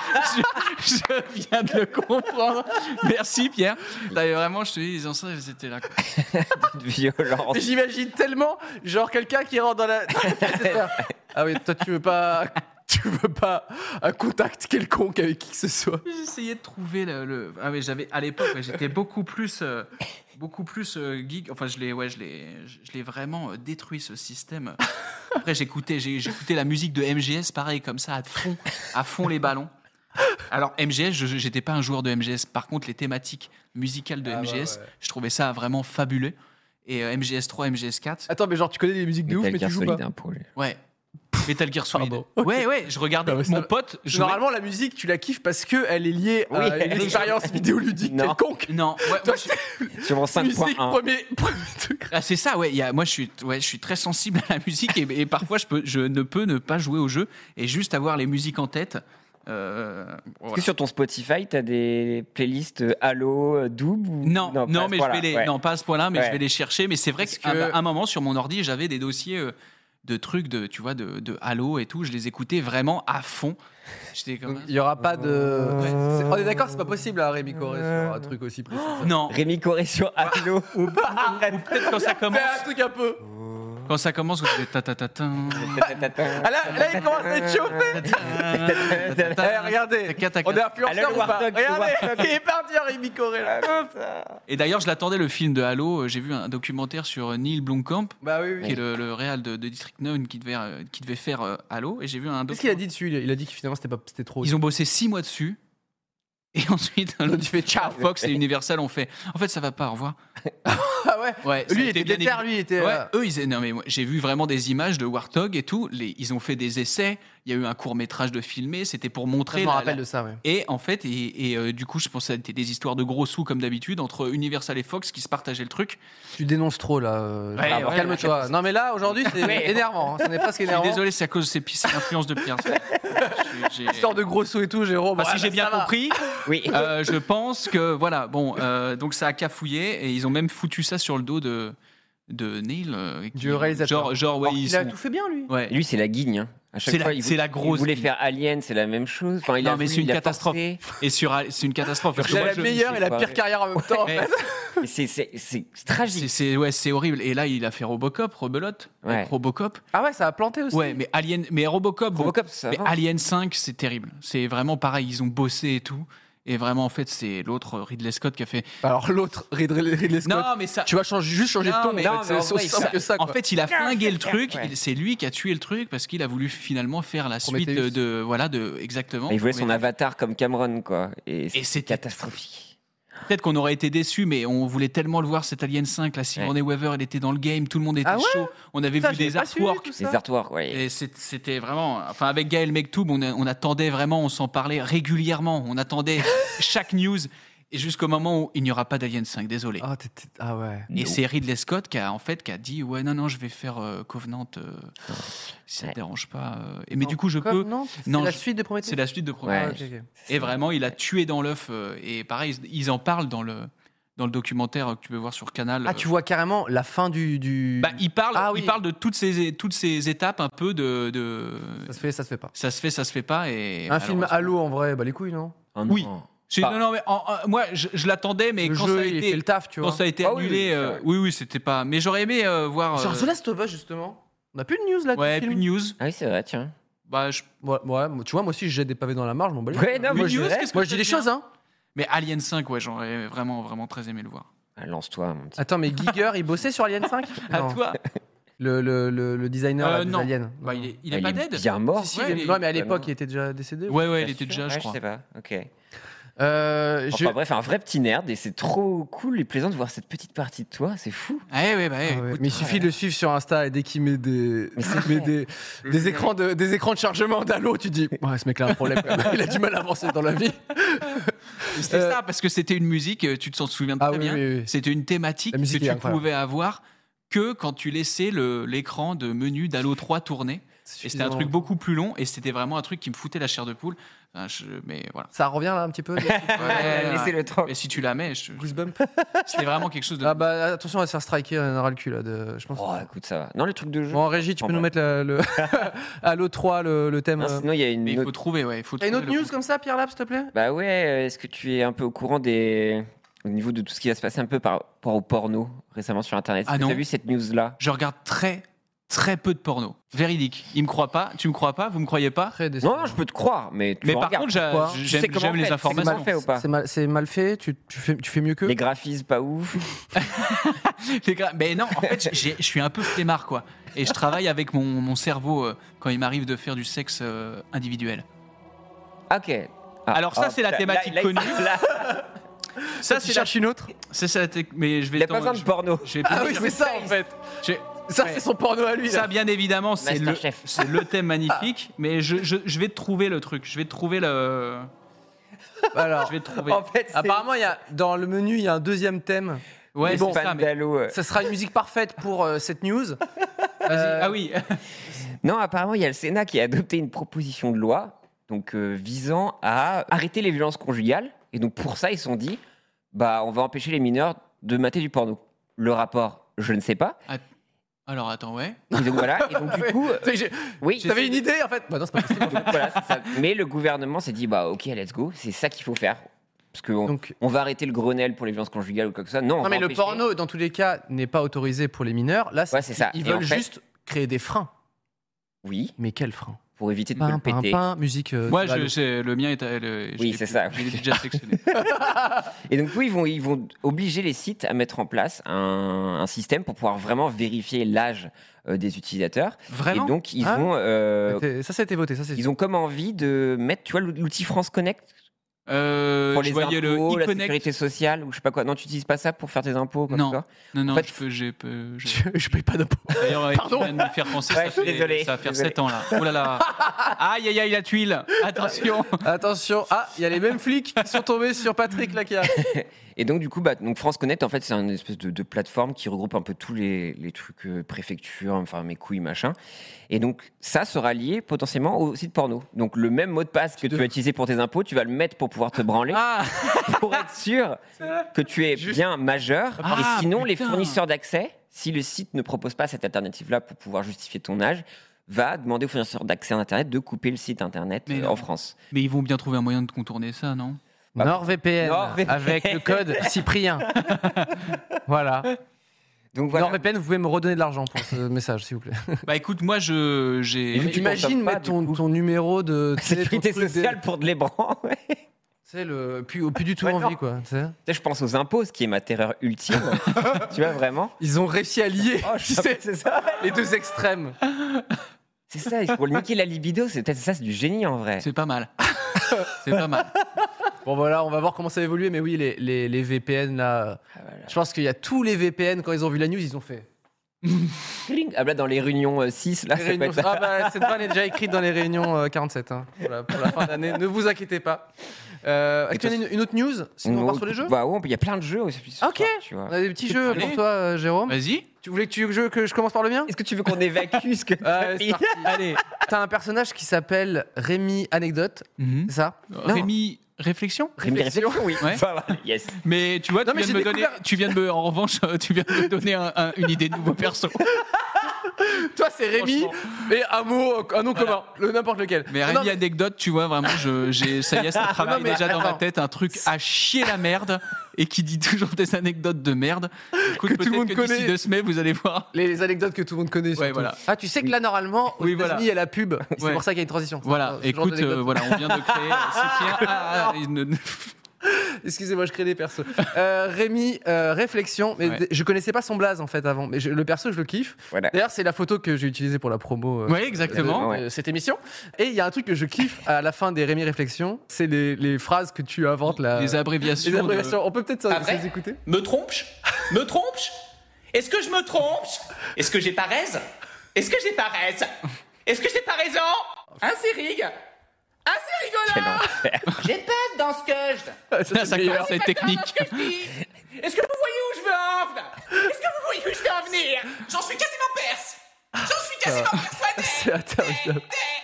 je viens de le comprendre. Merci Pierre. T'avais vraiment je te dis les enceintes c'était là. Quoi. Violence. Mais j'imagine tellement, genre quelqu'un qui rentre dans la. Ah oui, toi tu veux pas un contact quelconque avec qui que ce soit. J'essayais de trouver ah mais j'avais à l'époque ouais, j'étais beaucoup plus geek. Enfin je l'ai vraiment détruit ce système. Après j'écoutais la musique de MGS pareil comme ça à fond les ballons. Alors MGS, j'étais pas un joueur de MGS. Par contre les thématiques musicales de MGS, je trouvais ça vraiment fabuleux. Et MGS 3, MGS 4. Attends, mais genre tu connais des musiques de ouf, mais tu joues pas. Ouais. Metal Gear Solid. Pardon. Ouais, je regardais Non, mais mon ça- pote. jouer. Normalement, la musique, tu la kiffes parce qu'elle est liée à une expérience vidéoludique Non. quelconque. Non, ouais, Toi, Sur mon musique, 5.1. premier truc. ah, c'est ça, ouais. Moi, je suis très sensible à la musique et parfois, je ne peux ne pas jouer au jeu et juste avoir les musiques en tête. Est-ce Voilà. que sur ton Spotify, t'as des playlists Halo, Doom ou... Non, pas à mais ce point-là, ouais. non, pas à ce point-là, mais Ouais. je vais les chercher. Mais c'est vrai Parce qu'à que- un moment, sur mon ordi, j'avais des dossiers de trucs tu vois, de Halo et tout. Je les écoutais vraiment à fond. J'étais comme. Il y aura pas de. On est d'accord, c'est pas possible à Rémi Coré sur un truc aussi précis. Non. Rémi Coré sur Halo. Ou peut-être quand ça commence. Fais un truc un peu. Quand ça commence, quand tu fais ta-ta-ta-ta. Ah là, il commence à être chauffé. Eh, regardez, on est influenceur Allez, ou pas? le Regardez, il est parti, Rémi Coré là. Et d'ailleurs, je l'attendais le film de Halo. J'ai vu un documentaire sur Neil Blomkamp, Bah oui, qui oui. est le réal de District 9 qui devait faire Halo. Et j'ai vu un Qu'est-ce qu'il a dit dessus? Il a dit que finalement c'était trop. Ils ont bossé 6 mois dessus. Et ensuite, Donc tu fais ciao. Fox et Universal ont fait. En fait, ça va pas. Au revoir. Ah ouais. Ouais. ça Lui, a il été était bien déter, lui, il était. Ouais, eux, non mais moi, j'ai vu vraiment des images de Warthog et tout. Ils ont fait des essais. Il y a eu un court métrage de filmé. C'était pour montrer. Je me rappelle de ça, ouais. Et en fait, du coup, je pensais que c'était des histoires de gros sous comme d'habitude entre Universal et Fox qui se partageaient le truc. Tu dénonces trop là. Ouais, ouais, Calme-toi. Non mais là, aujourd'hui, c'est énervant. hein. Ce n'est pas ce qui est Je suis énervant. désolé, c'est à cause de ces influences de Pierre. Histoire de gros sous et tout, Jérôme. Si j'ai bien compris, Oui. je pense que voilà. Bon, donc ça a cafouillé et ils ont même foutu ça sur le dos de Neil, Du réalisateur. Genre ouais, Alors ils qu'il a sont- tout fait bien, lui. ouais. Lui, c'est la guigne. Hein. À chaque C'est fois, c'est la grosse. Il voulait guigne. faire Alien, c'est la même chose. Enfin, il Non, a mais voulu, c'est une il a catastrophe. forcé. Et c'est une catastrophe. Parce que Il a moi, la meilleure et la pire carrière en même temps. en Mais- fait. Et c'est tragique. c'est horrible. Et là, il a fait Rebelote. Ouais. Robocop. Ah ouais, ça a planté aussi. Ouais, mais Robocop. bon, Robocop, ça mais va. Alien 5, c'est terrible. C'est vraiment pareil. Ils ont bossé et tout. Et vraiment, en fait, c'est l'autre Ridley Scott qui a fait. Alors l'autre, Ridley Scott. Non, mais ça. Tu vas juste changer de Non, ton. mais- en fait. non, mais C'est en aussi vrai, simple que ça. En quoi. fait, il a flingué le truc. Ouais. C'est lui qui a tué le truc parce qu'il a voulu finalement faire la suite Prometheus. voilà, exactement. Il voulait son Prometheus. avatar comme Cameron, quoi. Et c'est c'était- catastrophique. Peut-être qu'on aurait été déçus, mais on voulait tellement le voir, cet Alien 5. La Sigourney Weaver, elle était dans le game, tout le monde était chaud. On avait vu des artworks. Les artworks, ouais. Et c'était vraiment... Enfin, avec Gaël Mektoub, on attendait vraiment, on s'en parlait régulièrement. On attendait chaque news. Et jusqu'au moment où il n'y aura pas d'Alien 5, désolé. Ah ouais. Et c'est Ridley Scott qui a dit ouais non je vais faire Covenant si ça te dérange pas. Mais du coup je peux. C'est la suite de Prometheus. C'est la suite de Prometheus. Ouais. Et vraiment il a tué dans l'œuf et pareil ils en parlent dans le documentaire que tu peux voir sur Canal. Ah tu vois carrément la fin du. Bah il parle de toutes ces étapes un peu de. Ça se fait pas. Ça se fait pas et. Un film Halo en vrai les couilles non. Oui. Non, mais moi je l'attendais, mais le quand jeu, ça a été fait le taf, tu vois. Quand ça a été annulé, oui, c'était pas. Mais j'aurais aimé voir. Genre The Last of Us justement. On a plus de news là. Ouais, plus de news. Ah oui, c'est vrai, tiens. Bah, tu vois, moi aussi, je jette des pavés dans la marge, je m'en bats les Ouais, non, moi, news, moi, je dis les choses, hein. Mais Alien 5, ouais, j'aurais vraiment très aimé le voir. Ah, lance-toi, mon petit. Attends, mais Giger, il bossait sur Alien 5 À Non. toi. Le designer là, des non. aliens. Bah, il est pas dead. bien mort. Si, Ouais, il est- il- non, mais à l'époque, non. il était déjà décédé. Ouais, il Bien était sûr. déjà, je crois. Je sais pas, ok. Je- Bref, un vrai petit nerd et c'est trop cool et plaisant de voir cette petite partie de toi, c'est fou. Ah ouais, Ah ouais, écoute, mais il suffit de le suivre sur Insta et dès qu'il met des écrans de chargement d'Halo, tu dis ouais, ce mec-là a un problème. Il a du mal à avancer dans la vie. c'était ça parce que c'était une musique, tu te souviens très bien. Oui. C'était une thématique La que musique est tu incroyable. pouvais avoir que quand tu laissais l'écran de menu d'Halo 3 tourner. Et c'était un truc beaucoup plus long et c'était vraiment un truc qui me foutait la chair de poule. Enfin, mais voilà. Ça revient là un petit peu. Laissez le temps. Mais si tu la mets, Goosebump. c'était vraiment quelque chose de. Ah bah attention, on va se faire striker, on aura le cul là. Je pense. Oh, écoute, ça va. Non, les trucs de jeu. Bon, en régie, tu peux nous mettre le Halo 3, le thème. Non, sinon, il y a Mais il une faut autre. trouver, ouais. T'as une autre news comme ça, Pierre Lab, s'il te plaît? Bah ouais, est-ce que tu es un peu au courant au niveau de tout ce qui va se passer un peu par rapport au porno récemment sur Internet? Ah Tu non. as vu cette news-là? Je regarde très peu de porno. Véridique. Il me croit pas. Tu me crois pas? Vous me croyez pas? Très décevant. Non, je peux te croire, mais tu Mais en par regardes. contre, Pourquoi j'aime les informations. C'est mal fait ou pas? C'est mal fait, tu fais mieux que. Les graphismes pas ouf. Mais non, en fait, je suis un peu flemmard, quoi. Et je travaille avec mon cerveau quand il m'arrive de faire du sexe individuel. Ok. Alors ça, c'est la thématique connue. Ça, Tu cherches une autre? Mais je vais. Il n'y a pas besoin de porno. Ah oui, c'est ça en fait. Ça, c'est son porno à lui. Ça, Là. bien évidemment, c'est Masterchef. le thème magnifique. Mais je vais te trouver le truc. Je vais te trouver le. Alors, Je vais te trouver. En fait, c'est apparemment, dans le menu, il y a un deuxième thème. Ouais, mais bon, c'est ça. fan Mais... d'Halo. Ça sera une musique parfaite pour cette news. Ah oui. Non, apparemment, il y a le Sénat qui a adopté une proposition de loi donc, visant à arrêter les violences conjugales. Et donc, pour ça, ils se sont dit, bah, on va empêcher les mineurs de mater du porno. Le rapport, je ne sais pas. Alors attends, ouais. Et donc, voilà. Et donc, du coup, oui. T'avais une idée en fait? Bah non, c'est pas possible. Donc, voilà, c'est ça. Mais le gouvernement s'est dit, bah, ok, let's go. C'est ça qu'il faut faire. Parce qu'on Donc- on va arrêter le Grenelle pour les violences conjugales ou quoi que ce soit. Non, on Non, va mais le empêcher. porno, dans tous les cas, n'est pas autorisé pour les mineurs. Là, Ouais, c'est ça. Ils Et en veulent fait- juste créer des freins. Oui, Mais quels freins? pour éviter de le péter. Musique. Moi, Halo. le mien est. Oui, c'est ça. Je l'ai déjà sélectionné. Et donc, oui, ils vont obliger les sites à mettre en place un système pour pouvoir vraiment vérifier l'âge des utilisateurs. Vraiment? Et donc, ils Ah. vont. Ça a été voté. Ça, c'est Ils ont comme envie de mettre, tu vois, l'outil France Connect pour Je les voyais le impôts, la e-connect. sécurité sociale ou je sais pas quoi. Non, tu n'utilises pas ça pour faire tes impôts comme Non. ça. Non, En fait, Je paye pas d'impôts. D'ailleurs, Pardon. tu viens de me faire penser, Ouais, désolé, ça va faire désolé. 7 ans là. Oh là là. Aïe, aïe, aïe, la tuile. Attention. Attention. Ah, il y a les mêmes flics qui sont tombés sur Patrick là qui a. Et donc, du coup, bah, donc France Connect, en fait, c'est une espèce de plateforme qui regroupe un peu tous les trucs préfecture, enfin mes couilles, machin. Et donc, ça sera lié potentiellement au site porno. Donc, le même mot de passe que tu vas utiliser pour tes impôts, tu vas le mettre pour pouvoir te branler, Ah, pour être sûr que tu es bien majeur. Ah, et sinon, les putain. fournisseurs d'accès, si le site ne propose pas cette alternative-là pour pouvoir justifier ton âge, va demander aux fournisseurs d'accès à Internet de couper le site Internet Mais non. en France. mais ils vont bien trouver un moyen de contourner ça, non? NordVPN, NordVPN. avec le code Cyprien. Voilà. Donc voilà. NordVPN, vous pouvez me redonner de l'argent pour ce message, s'il vous plaît. Bah écoute, moi j'ai. Et vu que tu Imagine consommes pas, mettre du coup. ton numéro de tu sais, ton Sécurité truc sociale pour de l'ébrand. Ouais. Tu sais, plus du tout Ouais, envie, non. quoi. tu sais. Tu sais, je pense aux impôts, ce qui est ma terreur ultime. Tu vois, vraiment. Ils ont réussi à lier tu sais, C'est ça. les deux extrêmes. C'est ça, pour le niquer la libido, c'est peut-être ça, c'est du génie en vrai. C'est pas mal. C'est pas mal. Bon voilà, on va voir comment ça va évoluer, mais oui, les VPN là. Je pense qu'il y a tous les VPN, quand ils ont vu la news, ils ont fait. Ah là, dans les réunions 6, là, Les ça peut réunions- être... Ah bah, cette vanne est déjà écrite dans les réunions 47 hein, pour la fin d'année. Ne vous inquiétez pas. Est-ce qu'il y a une autre news? Sinon, on part sur les jeux. Bah ouais, il y a plein de jeux aussi. ce Ok. soir, tu vois. On a des petits jeux Allez. pour toi, Jérôme. Vas-y. Tu voulais que je commence par le mien? Est-ce que tu veux qu'on évacue ce que Ouais, c'est parti. Allez, t'as un personnage qui s'appelle Rémi Anecdote, Mhm. c'est ça? Rémi, réflexion. Réflexion, oui. Ouais. Ça va, yes. Mais tu vois, Non, mais j'ai découvert- en revanche, tu viens de me donner une idée de nouveau perso. Toi, c'est Rémi, Franchement. et un nom commun, n'importe lequel. Mais Non, Rémi anecdote, tu vois, vraiment, ça y est, ça travaille Non, mais déjà dans ma attends. tête, un truc à chier la merde et qui dit toujours des anecdotes de merde. Écoute, Que tout le peut-être monde que d'ici connaît. 2 semaines, vous allez voir. les anecdotes que tout le monde connaît. Ouais, surtout. voilà. Ah, tu sais que là, normalement, aux Oui, États-Unis, voilà. il y a la pub. C'est Ouais. pour ça qu'il y a une transition. Voilà, Ce genre écoute, d'anecdote. voilà, on vient de créer. Cyprien. Excusez-moi, je crée des persos. Rémi, réflexion. Mais Ouais. je connaissais pas son blaze en fait avant. Mais le perso, je le kiffe. Voilà. D'ailleurs, c'est la photo que j'ai utilisée pour la promo. Oui, exactement. de cette émission. Et il y a un truc que je kiffe à la fin des Rémi Réflexions, c'est les phrases que tu inventes là. Les abréviations. Les abréviations. On peut peut-être Après les écouter. Me trompe-je Me trompe-je Est-ce que je me trompe Est-ce que j'ai pas raison Est-ce que j'ai pas raison Est-ce que j'ai pas raison Hein, c'est rig Hein, c'est Quel rigolo enfer. J'ai pas dans ce que je... Ça, Ça c'est meilleur. commence à être technique. Est-ce que vous voyez où je veux en venir Est-ce que vous voyez où je veux en venir J'en suis quasiment perse J'en suis quasiment persuadé C'est interminable.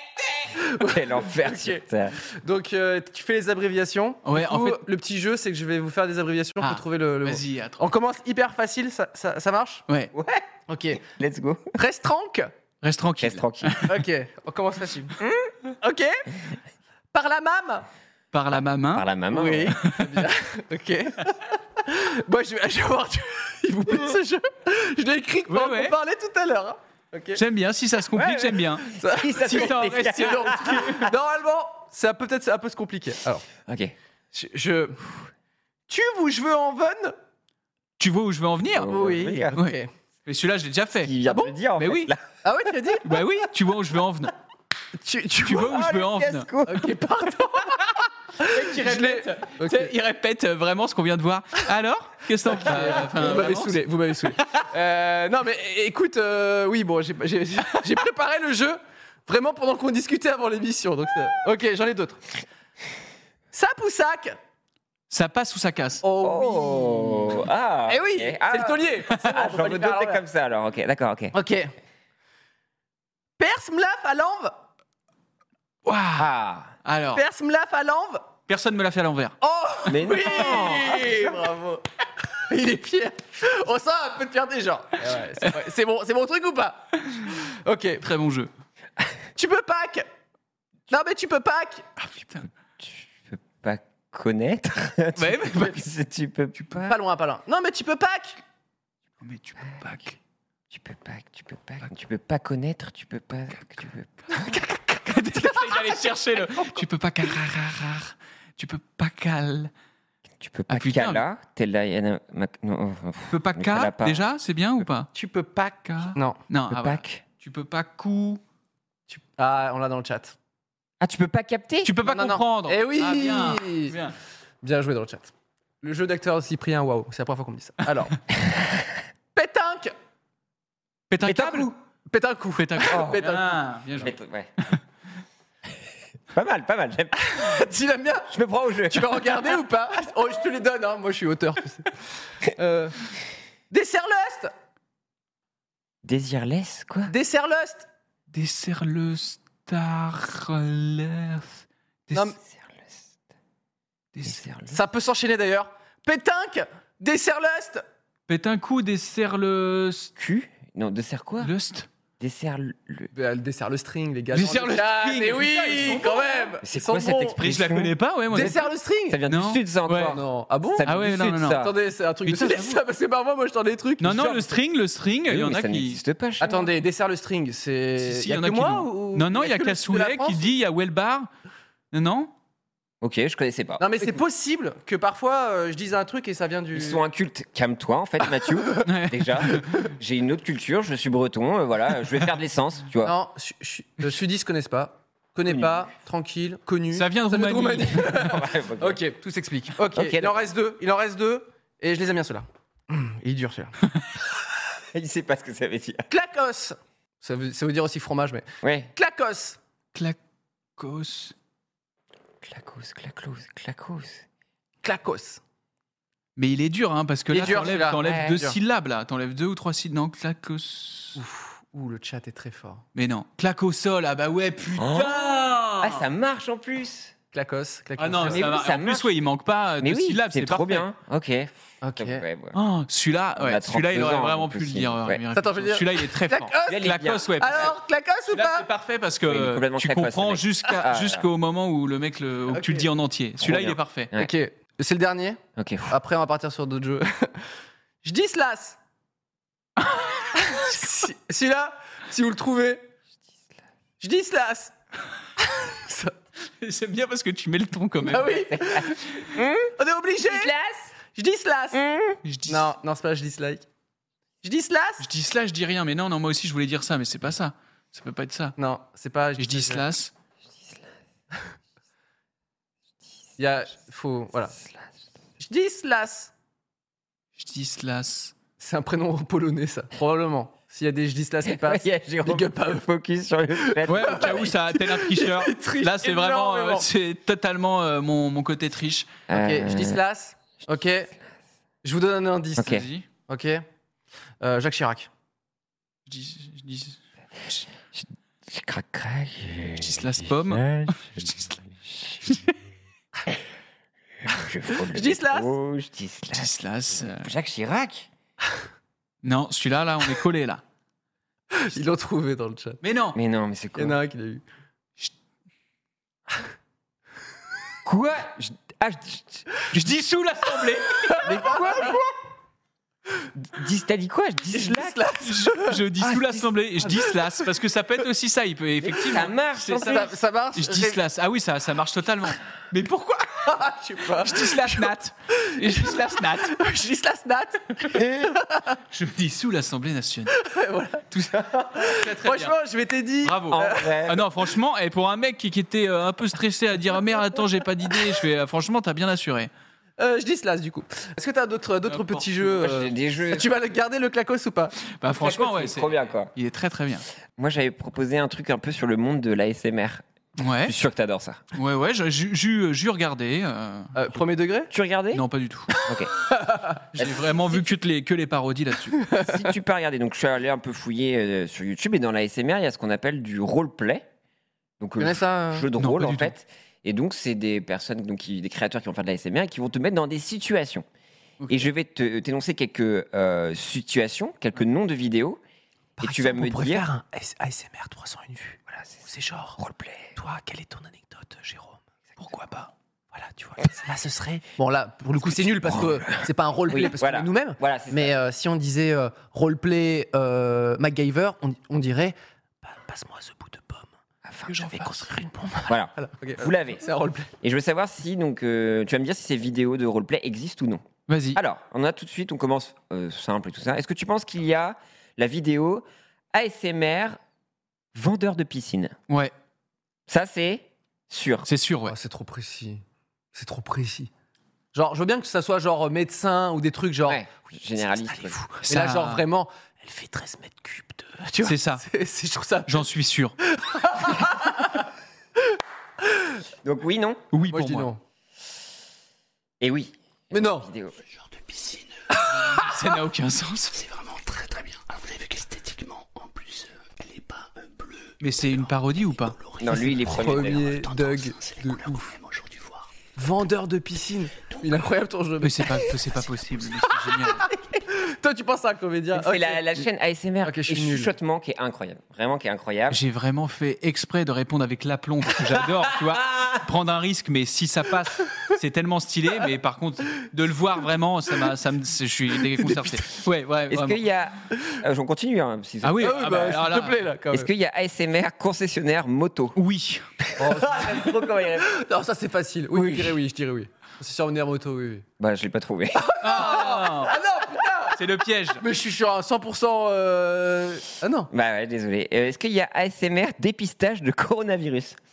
Quel enfer sur Terre. Donc, tu fais les abréviations. Ouais, Du en coup, fait- le petit jeu, c'est que je vais vous faire des abréviations pour Ah, trouver le mot. Vas-y, attends. On commence hyper facile, ça marche? Ouais, Ok. Let's go. Restranque. reste tranquille. Reste tranquille. Ok, on commence facile. Ok. Par la mame. Par la main. Par la maman. Oui. Bien. Ok. Moi, je vais voir. Il vous plaît ce jeu? Je l'ai écrit quand Ouais, ouais. on parlait tout à l'heure. hein. Ok. J'aime bien, si ça se complique, Ouais, ouais. j'aime bien. Ça- Si ça Si te t'en fait restes plaisir. long. Normalement, ça peut peut-être un peu se compliquer. Alors, Ok. tu ou je veux en von? Tu vois où je veux en venir? Oui. oui. Ok. Ouais. Mais celui-là, je l'ai déjà fait. Il vient de le dire, en Mais fait, oui. là. Ah ouais, tu l'as dit? Bah oui, tu vois où je veux en venir. Tu Tu vois où je veux en venir. Fiasco. Ok, pardon. Il répète, Ok. tu sais, il répète vraiment ce qu'on vient de voir. Alors, qu'est-ce que t'en penses? Vous m'avez saoulé, vous m'avez saoulé. Non mais écoute, oui bon, j'ai préparé le jeu vraiment pendant qu'on discutait avant l'émission. Donc ok, j'en ai d'autres. Sap ou sac? Ça passe ou ça casse? Oh. Ah. Eh oui, ok. Ah. c'est le taulier. Ah, j'en me doutais comme ça, alors. Ok, d'accord, ok. Ok. Perse mlaf à l'enve. Waouh. Ah. Alors, Perse mlaf à l'enve. personne me l'a fait à l'envers. Oh Mais oui, non. bravo. Il est fier. On sent un peu de fierté genre. C'est mon truc ou pas? Ok. Très bon jeu. Tu peux pack. Non mais tu peux pack. Ah putain. Tu peux pas connaître. Ouais, Tu peux pas. Pas loin, pas loin. Non mais tu peux pack. Mais tu peux pas. Tu peux pas connaître. Tu peux pas. Il allait chercher le. Tu peux pas cararar. Tu peux pas cal. Tu peux pas. Ah, putain. Kala. Tella. Non. Tu peux pas Mais ça l'a ka pas. déjà, c'est bien ou pas? Tu peux pack. Ka. Non. Non, Le ah, voilà. pack. Tu peux pas coup. Ah, on l'a dans le chat. Ah, tu peux pas capter. Tu peux pas Non, non. comprendre. Eh oui. Ah, bien. Bien. Bien joué dans le chat. Le jeu d'acteur Cyprien, waouh, c'est la première fois qu'on me dit ça. Alors. Pétanque. Pète un Pète un câble. coup. Pète un coup. Pète un coup. Pète un Ah, bien joué. Ouais. Pas mal, pas mal. Tu l'aimes bien? Je me prends au jeu. Tu vas regarder ou pas? Oh, je te les donne, hein. Moi je suis auteur, tu sais. Desserlust. Désirless, quoi. Desserlust. Dessert le starless. Non, mais Désirless. ça peut s'enchaîner d'ailleurs. Pétanque. Desserlust. Pète un coup, dessert le. Q. Non, dessert quoi. Lust. Dessert le. Bah, le dessert le string, les gars. Dessert Dans le chat, string. Mais oui, Putain, ils sont quand bons, même. C'est Ils quoi sont cette bons. expression? Je la connais pas, ouais, moi. Dessert le string. Ça vient Non. du sud, ça encore. Ouais. Non. Ah bon? Ça vient Ah ouais, du non, sud, non, non. ça. Attendez, c'est un truc Putain, de j'avoue. ça, c'est marrant, moi je t'en ai des trucs. Non, Je non, suis le string, il y en Oui, mais a ça qui. n'existe pas. chez moi. Attendez, dessert le string, c'est. Si, si, y a y en que a qui moi l'ont. ou. Non, non, il y a que le sud de la Cassoulet qui France dit, il y a Welbar. Non? Ok, je connaissais pas. Non, mais c'est possible que parfois je dise un truc et ça vient du. Ils sont incultes. Calme-toi, en fait, Mathieu. Ouais. Déjà, j'ai une autre culture. Je suis breton. Voilà, je vais faire de l'essence, tu vois. Non, le sudiste connaissent pas. Connais Connu. pas, tranquille, connu. Ça vient de vient Roumanie. Ouais, ok. Ok, tout s'explique. Ok, il en d'accord. reste deux. Et je les aime bien ceux-là. Il est dur celui-là. Il sait pas ce que ça veut dire. Clacos. Ça veut dire aussi fromage, mais. Ouais. Clacos. Clacos. Clacos. Mais il est dur, hein, parce que Il est là, dur, celui-là. t'enlèves Ouais, deux dur. syllabes, là. T'enlèves 2 ou 3 syllabes. Non, clacos. Ouh, le chat est très fort. Mais non. Clac au sol, ah bah ouais, putain Ah, ça marche en plus. Clacos. Ah non, Mais ça oui, va. ça En plus, marche. ouais, il manque pas Mais de oui, syllabes, c'est trop parfait. bien. Ok. Ok. Ouais, ouais. Oh, celui-là, On ouais, a celui-là, il 32 aurait ans, vraiment en pu plus, le dire. ouais. Miraculous. Attends, je veux dire- Celui-là, il est très fort. Clacos. Celui-là, il est bien. Clacos, ouais. Alors, clacos ou Celui-là, pas c'est parfait parce Oui, il est que complètement tu clacos, comprends ce mec. jusqu'au moment où le mec où tu le dis en entier. Celui-là, il bien. est parfait. Ouais. Ok, c'est le dernier. Ok. Après, on va partir sur d'autres jeux. Je dis Slas. Celui-là, si vous le trouvez. Je dis Slas. J'aime bien parce que tu mets le ton quand même. Ah oui. On est obligé. Je dis Slas. Je dis, Non, c'est pas je dis Slike. Je dis Slas. je dis cela, je dis rien. Mais non, moi aussi, je voulais dire ça, mais c'est pas ça. Ça peut pas être ça. Non, c'est pas. Je dis slash. Il y a. Faut. Voilà. Je dis Slas. Je dis slash. C'est un prénom polonais, ça. Probablement. S'il y a des je dis Slas qui passent. Il y a Jérôme Big up à eux. focus sur le fait. Ouais, au cas où ça tel un tricheur. triche Là, c'est vraiment, énormément. c'est totalement mon côté triche. Ok, je dis Slas. Ok. Je vous donne un indice. Ok. Vas-y. Ok. Jacques Chirac. Je dis Je craque. Je dis slash pomme. Je dis slash. Je dis Slas. Je dis Je dis Slas. slash. Jacques Chirac. Non, celui-là, là, on est collé là. Ils l'ont trouvé dans le chat. Mais non. Mais non, mais c'est Il y quoi en a un qui l'a eu. Quoi Je dis sous l'assemblée. Mais quoi T'as dit quoi Je dis Slack. Je dis sous l'assemblée. Je dis slash parce que ça peut être aussi ça. Il peut effectivement. Ça marche, C'est ça. Ça marche. Je dis slash. Ah oui, ça marche totalement. Mais pourquoi Je sais pas. Je dis slash nat. Je dis slash nat. Je dis Slas Nat. Je dis sous l'Assemblée nationale. Voilà. Tout ça. Très, très Franchement, je m'étais dit. Bravo. En vrai. Ah non, franchement, et pour un mec qui était un peu stressé à dire merde, attends, j'ai pas d'idée, je fais franchement, t'as bien assuré. Je dis Slas du coup. Est-ce que t'as d'autres N'importe petits jeux Moi, j'ai des jeux. Tu vas garder le clacos ou pas? Bah franchement, ouais, c'est trop bien, quoi. Il est très très bien. Moi, j'avais proposé un truc un peu sur le monde de l'ASMR. Je Ouais, suis sûr que t'adores ça. ouais, j'ai regardé. Premier degré? Tu regardais Non, pas du tout. Ok. J'ai vraiment vu que les parodies là-dessus. Si tu peux regarder, donc je suis allé un peu fouiller sur YouTube et dans l'ASMR, il y a ce qu'on appelle du roleplay. Donc, Tu connais ça? jeu de Non, rôle pas en du fait. Et donc, c'est des personnes, donc, des créateurs qui vont faire de l'ASMR et qui vont te mettre dans des situations. Ok. Et je vais t'énoncer quelques situations, quelques noms de vidéos. Et tu vas me dire. un ASMR 301 vues. Voilà, C'est genre. roleplay. Toi, quelle est ton anecdote, Jérôme? Pourquoi pas? Voilà, tu vois. Là, ce serait. Bon, là, pour le coup, c'est nul parce que c'est pas un roleplay Oui, parce voilà. qu'on est nous-mêmes. Voilà, c'est Mais si on disait roleplay MacGyver, on dirait passe-moi ce bout de pomme. afin que que j'en j'avais fasse. construire une bombe. Voilà, Voilà, ok. vous l'avez. C'est un roleplay. Et je veux savoir si, donc, tu vas me dire si ces vidéos de roleplay existent ou non. Vas-y. Alors, on a tout de suite, on commence simple et tout ça. Est-ce que tu penses qu'il y a la vidéo ASMR vendeur de piscine? Ouais, Ça, c'est sûr. c'est sûr, ouais. Oh, c'est trop précis. C'est trop précis. Genre, je veux bien que ça soit genre médecin ou des trucs genre. Ouais, généraliste. Installez-vous. Mais Ça- là, genre vraiment, elle fait 13 mètres cubes de. Tu vois, C'est ça. Je trouve ça. J'en suis sûr. Donc oui, non. Oui, Moi, je pour dis moi. non. Et oui. Mais non. Vidéo. Ça n'a aucun sens. C'est vraiment très très bien. Alors vous avez vu qu'esthétiquement, en plus, elle est pas bleue. Mais c'est une parodie ou pas? colorée. Non, lui, il est premier. Premier Doug C'est les de couleurs qu'on ouf. aime aujourd'hui voir. Vendeur de piscine. Il est incroyable ton jeu. Mais c'est pas possible. Mais c'est génial. Toi, tu penses à un comédien. C'est Ok. la chaîne ASMR Ok, je suis et nul. chuchotement qui est incroyable. Vraiment qui est incroyable. J'ai vraiment fait exprès de répondre avec l'aplomb parce que j'adore, tu vois, prendre un risque. Mais si ça passe, c'est tellement stylé. Mais par contre, de le voir vraiment, je suis déconcerté. Ouais. Est-ce vraiment. qu'il y a. J'en continue. Hein, si ça- Ah oui. Ah oui, ah bah, alors s'il là- te plaît, là, quand Est-ce même. qu'il y a ASMR concessionnaire moto? Oui. J'aime trop comment il répond. Non, ça, c'est facile. Oui, je dirais oui. C'est sur une air moto, oui. Bah, je l'ai pas trouvé. Ah, Ah non, putain. c'est le piège. Mais je suis sur un 100%. Ah non. Bah ouais, désolé. Est-ce qu'il y a ASMR dépistage de coronavirus?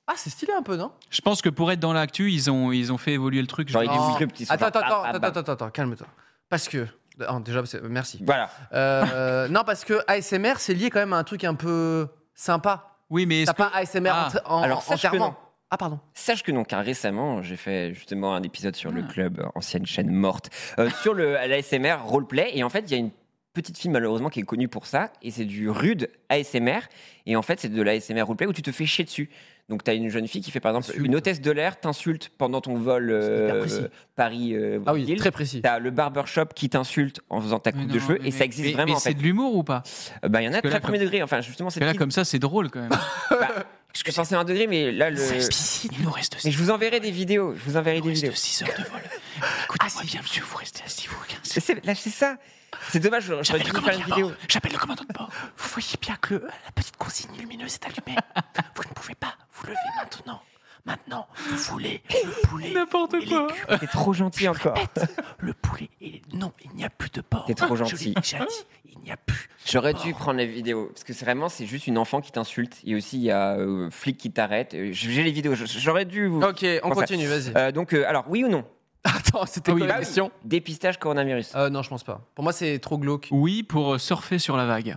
Ah, c'est stylé un peu, non? Je pense que pour être dans l'actu, ils ont fait évoluer le truc. Genre, il est Non. le petit Attends, calme-toi. Parce que. Déjà, merci. Voilà. Non, parce que ASMR, c'est lié quand même à un truc un peu sympa. Oui, mais T'as pas ASMR Alors, sache que entièrement. non. Ah, pardon. Sache que non, car récemment, j'ai fait justement un épisode sur le club, ancienne chaîne morte, sur l'ASMR roleplay. Et en fait, il y a une petite fille, malheureusement, qui est connue pour ça. Et c'est du rude ASMR. Et en fait, c'est de l'ASMR roleplay où tu te fais chier dessus. Donc, tu as une jeune fille qui fait, par exemple, une hôtesse de l'air t'insulte pendant ton vol Paris. Ah oui, très précis. Tu as le barbershop qui t'insulte en faisant ta coupe de cheveux. Et ça existe vraiment, mais en fait. c'est de l'humour ou pas? Il y en a que là, très premier degré. Enfin, justement, c'est Parce que là, comme ça, c'est drôle quand même. je suis pensé à un degré, mais là, C'est explicite, il nous reste Mais je vous enverrai des vidéos. Je vous enverrai des vidéos. 6 heures de vol. Écoutez-moi bien, monsieur, vous restez assis, vous. Là, c'est ça. C'est dommage, j'aurais dû faire une vidéo. J'appelle le commandant de bord. Vous voyez bien que la petite consigne lumineuse est allumée. Vous ne pouvez pas vous lever maintenant. Maintenant, vous voulez le poulet. N'importe et les quoi. cubes. T'es trop gentil encore. Le poulet et... Non, il n'y a plus de porc. T'es trop Je gentil. l'ai déjà dit, il n'y a plus. J'aurais dû prendre la vidéo. Parce que c'est juste une enfant qui t'insulte. Et aussi, il y a flic qui t'arrête. J'ai les vidéos. J'aurais dû vous. Ok, on Pour ça. continue, vas-y. Donc, alors, oui ou non? Attends, c'était quoi la question? Dépistage coronavirus. Non, je pense pas. Pour moi, c'est trop glauque. Oui, pour surfer sur la vague.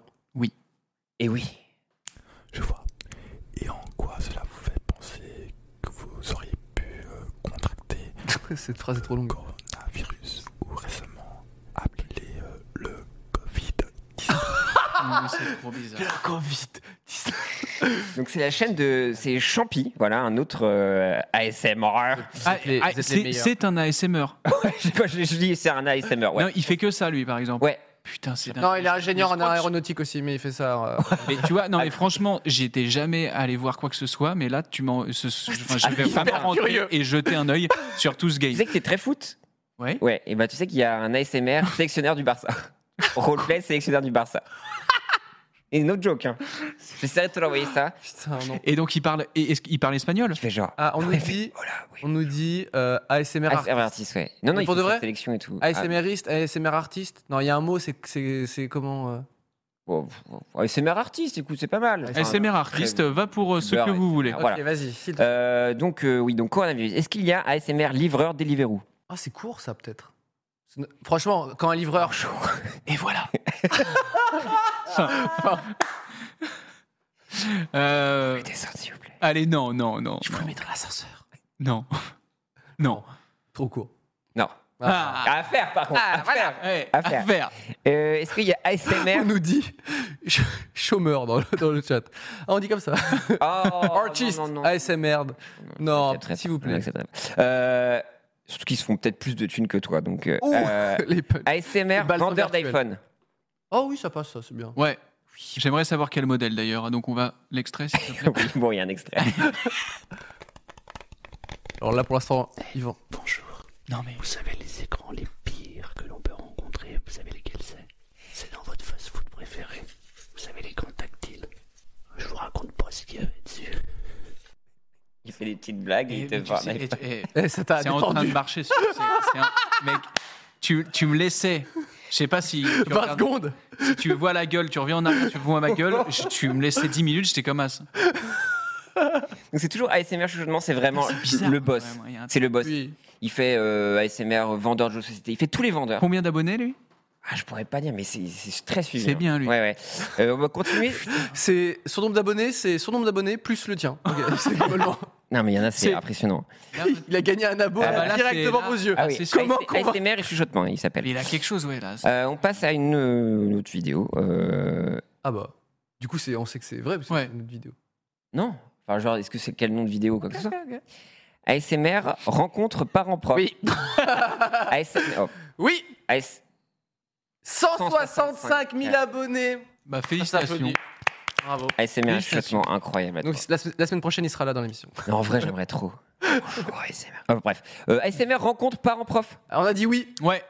Et oui. Je vois. Et en quoi cela vous fait penser que vous auriez pu contracter Cette phrase est trop longue. le coronavirus ou récemment appelé le Covid-19? Non, mais c'est trop bizarre. Donc, c'est la chaîne de. C'est Champi. Voilà, un autre ASMR. C'est un ASMR. Je sais pas, je dis c'est un ASMR. Ouais. Non, il fait que ça, lui, par exemple. Ouais. Putain, c'est dingue. Non, il est ingénieur Mais en je crois que aéronautique aussi, mais il fait ça. Mais tu vois, non, mais franchement, j'étais jamais allé voir quoi que ce soit, mais là, je vais hyper vraiment rentrer curieux. et jeter un œil sur tout ce game. Tu sais que t'es très foot? Ouais. Ouais. Et tu sais qu'il y a un ASMR sélectionneur du Barça. Roleplay sélectionneur du Barça. Et no joke, hein. J'essaierai de te l'envoyer ça. Putain, non. Et donc, il parle, est-ce qu'il parle espagnol? Tu fais genre. Ah, on nous dit, ASMR ASMR artiste, ouais. Non, il Pour fait de sa vrai sélection et tout. ASMRiste, ASMR artiste. Non, il y a un mot, c'est comment ASMR artiste, écoute, c'est pas mal. ASMR artiste, va pour ce que vous voulez. Voilà. Ok, vas-y. s'il te- Donc coronavirus. Est-ce qu'il y a ASMR livreur Deliveroo? Ah, c'est court, ça, peut-être. Franchement, quand un livreur. Et voilà. Descendre, s'il vous plaît. Allez, non. Je vous le mets dans l'ascenseur. Non. Non. Trop court. Non. À faire, par contre. À faire. Ouais, À faire. Est-ce qu'il y a On ASMR nous dit chômeur dans le chat. Ah, on dit comme ça. Artiste, non. ASMR. Non, Accepterai s'il pas, vous plaît. accepterai pas. Surtout qu'ils se font peut-être plus de thunes que toi. Donc, Les punchs. ASMR Les balles vendeur virtuelles. d'iPhone. Oh oui, ça passe, ça, c'est bien. Ouais. J'aimerais savoir quel modèle d'ailleurs. Donc on va l'extrait, s'il te plaît. Oui, bon, il y a un extrait. Alors là, pour l'instant, Yvan. Bonjour. Non mais Vous savez les écrans les pires que l'on peut rencontrer, vous savez lesquels c'est? C'est dans votre fast-food préféré. Vous savez l'écran tactile. Je vous raconte pas ce qu'il y avait dessus. Il fait des petites blagues et il te mais tu vend sais, un iPhone. Ça t'a c'est en train détendu. de marcher. Mec, tu me laissais. Je sais pas si 20 secondes. si tu vois la gueule, tu reviens en arrière, tu vois ma gueule. Tu me laissais 10 minutes, j'étais comme as. Donc c'est toujours ASMR chuchotement, c'est vraiment bizarre, le boss. vraiment, il y a un C'est le boss. Oui. Il fait ASMR vendeur de jeux de société. Il fait tous les vendeurs. Combien d'abonnés lui? Ah, je pourrais pas dire, mais c'est très suivi. C'est hein. bien, lui. Ouais. On va continuer. C'est son nombre d'abonnés plus le tien. Ok, c'est globalement. Non, mais il y en a, c'est C'est- impressionnant. Il a gagné un abo Ah bah là, direct c'est- devant là- vos yeux. Ah oui, c'est sûr. Comment ASMR et chuchotement, il s'appelle. Il a quelque chose, ouais là. On passe à une autre vidéo. Ah bah. Du coup, on sait que c'est vrai, parce que Ouais. c'est une autre vidéo. Non. Enfin, genre, est-ce que c'est quel nom de vidéo, quoi que ce soit ASMR rencontre parents-prof. Oui. ASMR. Oh. Oui. 165 000 Ouais. abonnés. Bah Ça félicitations. s'applaudit. Bravo. ASMR et Félicitations. chuchotement, incroyable. Donc la semaine prochaine, il sera là dans l'émission. Non, en vrai, j'aimerais trop. ASMR. Bref. ASMR rencontre parents-prof. Alors, on a dit oui. Ouais.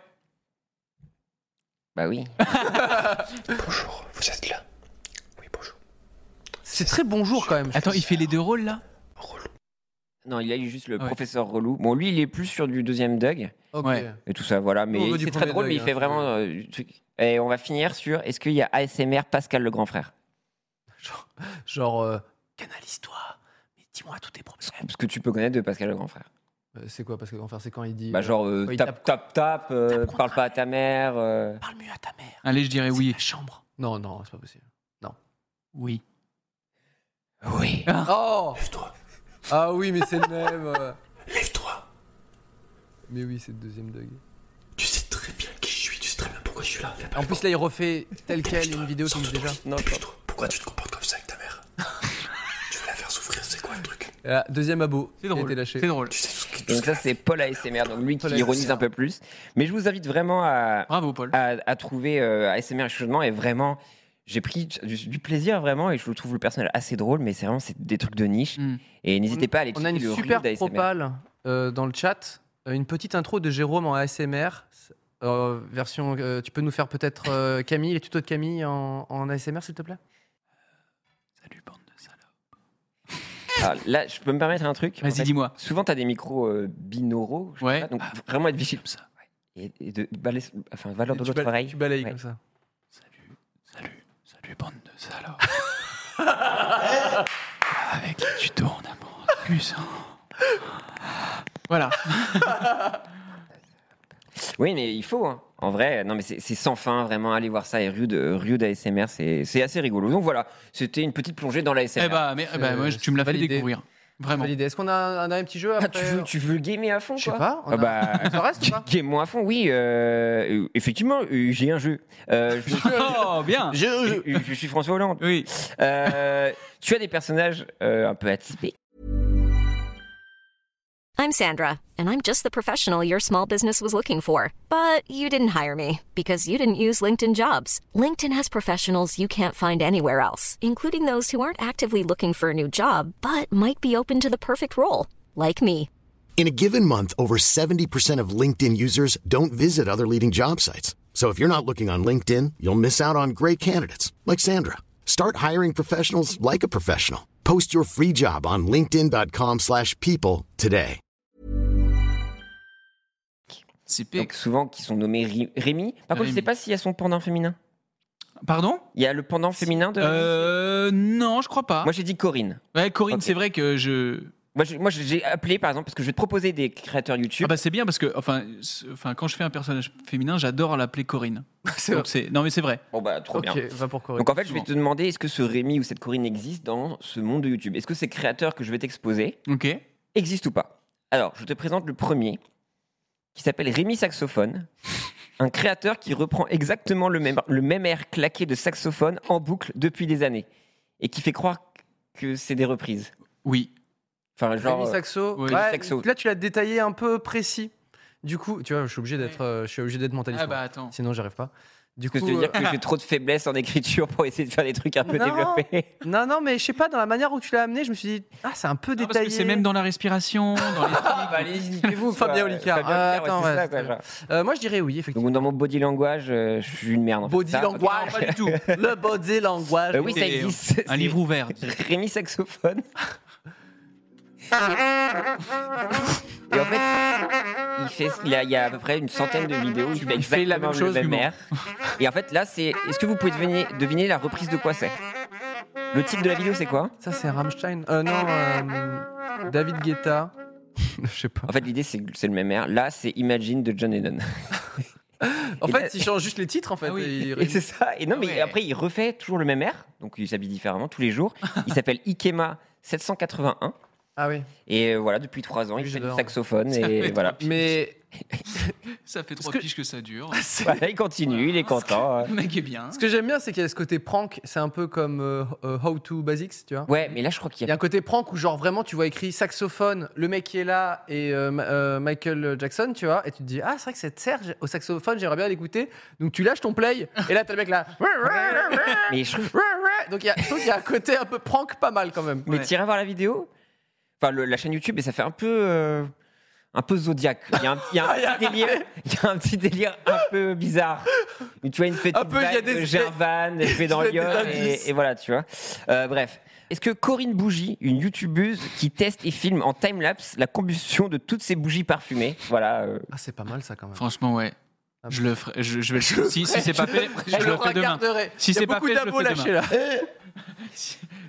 Bah oui. Bonjour, vous êtes là? Oui, bonjour. C'est très bonjour quand même. Attends, il fait les deux rôles là? Non, il a eu juste le Ouais. professeur relou. Bon, lui, il est plus sur du deuxième Doug Ok. Ouais. et tout ça, voilà. On Mais veut du c'est très premier drôle, mais il Doug, fait hein, vraiment du truc. Et on va finir sur est-ce qu'il y a ASMR Pascal le grand frère? Genre, Canalise-toi. Mais dis-moi tous tes problèmes. Ce que tu peux connaître de Pascal le grand frère. C'est quoi Parce que enfin, c'est quand il dit. Bah genre il tape, contre parle pas à ta mère. Parle mieux à ta mère. Allez, je dirais C'est oui. la chambre. Non, non, c'est pas possible. Oui. Oui. Oh Lève-toi. Ah oui, mais c'est le même. Lève-toi. Mais oui, c'est le deuxième Doug. Tu sais très bien qui je suis, tu sais très bien pourquoi je suis là. En plus, là, il refait tel quel une vidéo qu'il dit déjà. Non, Dépêche-toi. Pourquoi tu te comportes comme ça avec ta mère? Tu veux la faire souffrir, c'est quoi le truc? Deuxième abo. C'est qui a drôle. été lâché. C'est drôle. Tu sais tout ce Donc ça c'est Paul ASMR, donc lui qui Paul ironise ASMR. un peu plus. Mais je vous invite vraiment Bravo, Paul. à trouver ASMR chaudement et vraiment j'ai pris du plaisir vraiment et je trouve le personnage assez drôle, mais c'est des trucs de niche. Mm. Et n'hésitez pas à aller On a une checker le super reel d'ASMR. propale dans le chat. Une petite intro de Jérôme en ASMR. Version. Tu peux nous faire peut-être Camille, les tutos de Camille en ASMR, s'il te plaît? Salut, bande de salopes. Ah, là, je peux me permettre un truc. En Vas-y, fait, dis-moi. Souvent, tu as des micros binauraux. je Ouais. sais pas, donc, vraiment être vigilant. Comme ça. Et de balayer, enfin, valeur de Tu l'autre oreille. Tu balayes Ouais. comme ça. Salut, bande de salopes. Avec les tutos, on apprend plus. Voilà. Oui, mais il faut. Hein. En vrai, non, mais c'est sans fin, vraiment. Allez voir ça. Et Rude ASMR, c'est assez rigolo. Donc voilà, c'était une petite plongée dans l'ASMR. Eh bah, moi, tu me l'as fait validé. découvrir. Vraiment. Validé. Est-ce qu'on a un dernier petit jeu après Tu veux gamer à fond, Je sais quoi? pas. Ah bah, Ça reste ou pas? game-moi à fond, oui. Effectivement, j'ai un jeu. Oh, bien. Je suis François Hollande. Oui. Tu as des personnages un peu atypiques. I'm Sandra, and I'm just the professional your small business was looking for. But you didn't hire me because you didn't use LinkedIn Jobs. LinkedIn has professionals you can't find anywhere else, including those who aren't actively looking for a new job, but might be open to the perfect role, like me. In a given month, over 70% of LinkedIn users don't visit other leading job sites. So if you're not looking on LinkedIn, you'll miss out on great candidates like Sandra. Start hiring professionals like a professional. Post your free job on linkedin.com/people today. C'est Donc souvent qui sont nommés Rémi. Par contre, je sais pas s'il y a son pendant féminin. Pardon? Il y a le pendant féminin de. Non, je crois pas. Moi, j'ai dit Corinne. Ouais, Corinne, Ok. c'est vrai que je. Moi, j'ai appelé par exemple parce que je vais te proposer des créateurs YouTube. Ah bah c'est bien parce que enfin quand je fais un personnage féminin, j'adore l'appeler Corinne. Donc non mais c'est vrai. Bon bah trop bien. Ok, va pour Corinne. Donc en fait, je vais te demander est-ce que ce Rémi ou cette Corinne existe dans ce monde de YouTube? Est-ce que ces créateurs que je vais t'exposer Ok. existent ou pas? Alors, je te présente le premier qui s'appelle Rémi Saxophone. Un créateur qui reprend exactement le même air claqué de saxophone en boucle depuis des années et qui fait croire que c'est des reprises. Oui. Enfin, genre. Rémi Saxo. oui, Ouais, Saxo. Là, tu l'as détaillé un peu précis. Du coup, tu vois, je suis obligé d'être mentaliste. Ah bah moi. attends. Sinon, j'arrive pas. Du Est-ce que coup, tu veux dire que j'ai trop de faiblesse en écriture pour essayer de faire des trucs un peu Non. développés? non, mais je sais pas, dans la manière où tu l'as amené, je me suis dit, c'est un peu Non, parce détaillé. que c'est même dans la respiration, dans les Ah bah allez-y, niquez-vous. Fabien Olicard. Attends, c'est ça, ouais, quoi, c'est genre. moi, je dirais oui, effectivement. Donc dans mon body language, je suis une merde. En fait, Body ça. language. Non, pas du tout. Le body language. Oui, ça C'est existe. un livre ouvert. Rémi Saxophone. Et en fait, il y a à peu près une centaine de vidéos où il fait fais la exactement même chose, le même humour. air. Et en fait, là, est-ce que vous pouvez deviner la reprise de quoi c'est? Le titre de la vidéo, c'est quoi? Ça, c'est Rammstein. David Guetta. Je sais pas. En fait, l'idée, c'est le même air. Là, c'est Imagine de John Lennon. En Et fait, là- il change juste les titres, en fait. Ah oui. et il- Et c'est ça. Et non, mais Ouais. après, il refait toujours le même air. Donc, il s'habille différemment tous les jours. Il s'appelle Ikema 781. Ah oui. Et voilà, depuis 3 ans, il fait du J'adore. saxophone. Ça Et fait voilà. Mais Ça fait 3 que- piges que ça dure. Voilà, il continue, il est content. Le mec est bien. ce que j'aime bien, c'est qu'il y a ce côté prank. C'est un peu comme How to Basics, tu vois. Ouais, mais là, je crois qu'il Il y y a a. un côté prank où genre vraiment tu vois écrit saxophone, le mec qui est là et Michael Jackson, tu vois, et tu te dis c'est vrai que cette Serge au saxophone, j'aimerais bien l'écouter. Donc tu lâches ton play et là t'as le mec là. Mais je trouve. Donc je trouve qu'il y a un côté un peu prank pas mal quand même. Mais Ouais. t'iras voir la vidéo, enfin la chaîne YouTube, et ça fait un peu Zodiac. Il y a un petit délire un peu bizarre. Tu vois une petite Un peu, il y a vague des- de Gervan, elle fait dans il y a des Lyon indices. et voilà, tu vois. Bref. Est-ce que Corinne Bougie, une youtubeuse qui teste et filme en time-lapse la combustion de toutes ces bougies parfumées, voilà. C'est pas mal ça quand même. Franchement, ouais. Je le ferai. Je vais le. Si c'est pas fait, je le ferai demain. regarderai. Si Il y a c'est pas beaucoup fait, je le d'abos ferai lâchés là.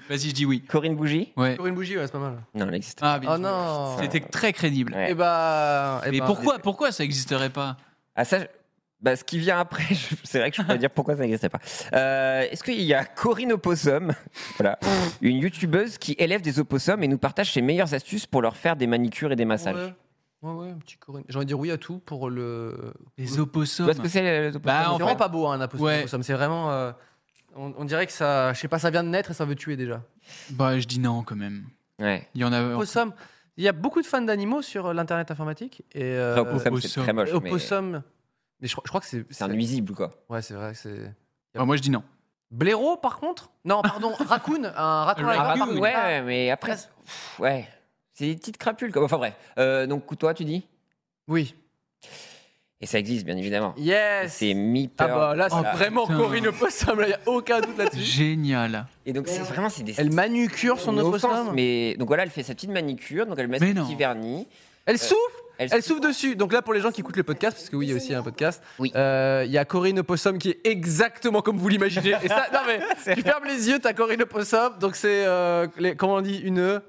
Vas-y, je dis oui. Corinne Bougie. Ouais. Pour une bougie, ouais, c'est pas mal. Non, elle existe. Ah, bien Oh joué. non. C'était très crédible. Ouais. Et bah. Mais pourquoi ça n'existerait pas? Ah ça, ce qui vient après, c'est vrai que je pourrais dire pourquoi ça n'existait pas. Est-ce qu'il y a Corinne Opossum, voilà, une youtubeuse qui élève des opossums et nous partage ses meilleures astuces pour leur faire des manicures et des massages. Ouais, un petit Corinne. J'ai envie de dire oui à tout pour le. Les opossums. Tu vois ce que c'est les opossums? Bah, C'est en vraiment fait- pas beau, hein, un opossum. C'est vraiment. On dirait que ça. Je sais pas, ça vient de naître et ça veut tuer déjà. Bah, je dis non quand même. Ouais. Il y en a. Opossum. Il y a beaucoup de fans d'animaux sur l'internet informatique. Et. Après, opossum, c'est opossum. très moche. Mais Opossum. Mais je crois que c'est. c'est un nuisible, quoi. Ouais, c'est vrai que c'est. Ah, moi, je dis non. Blaireau, par contre. Non, pardon, raccoon. Un raton avec Raccoon, raccoon. Ouais, mais après, ouais, c'est des petites crapules, quoi. Enfin bref. Donc toi, tu dis? Oui. Et ça existe, bien évidemment. Yes. C'est Mi Ah Pearl. bah là, c'est Voilà. vraiment putain. Corinne Opossum. Là, il n'y a aucun doute là-dessus. Génial. Et donc c'est vraiment c'est des. Elle manucure son No offense, opossum. mais donc voilà, elle fait sa petite manicure, donc elle met Mais son non. petit vernis. Elle souffle. Elle Elle souffle dessus. Donc là, pour les gens qui écoutent le podcast, parce que oui, il y a aussi un podcast, Oui. il y a Corinne Opossum qui est exactement comme vous l'imaginez. Et ça, non mais, tu fermes les yeux, t'as Corinne Opossum. Donc c'est, comment on dit,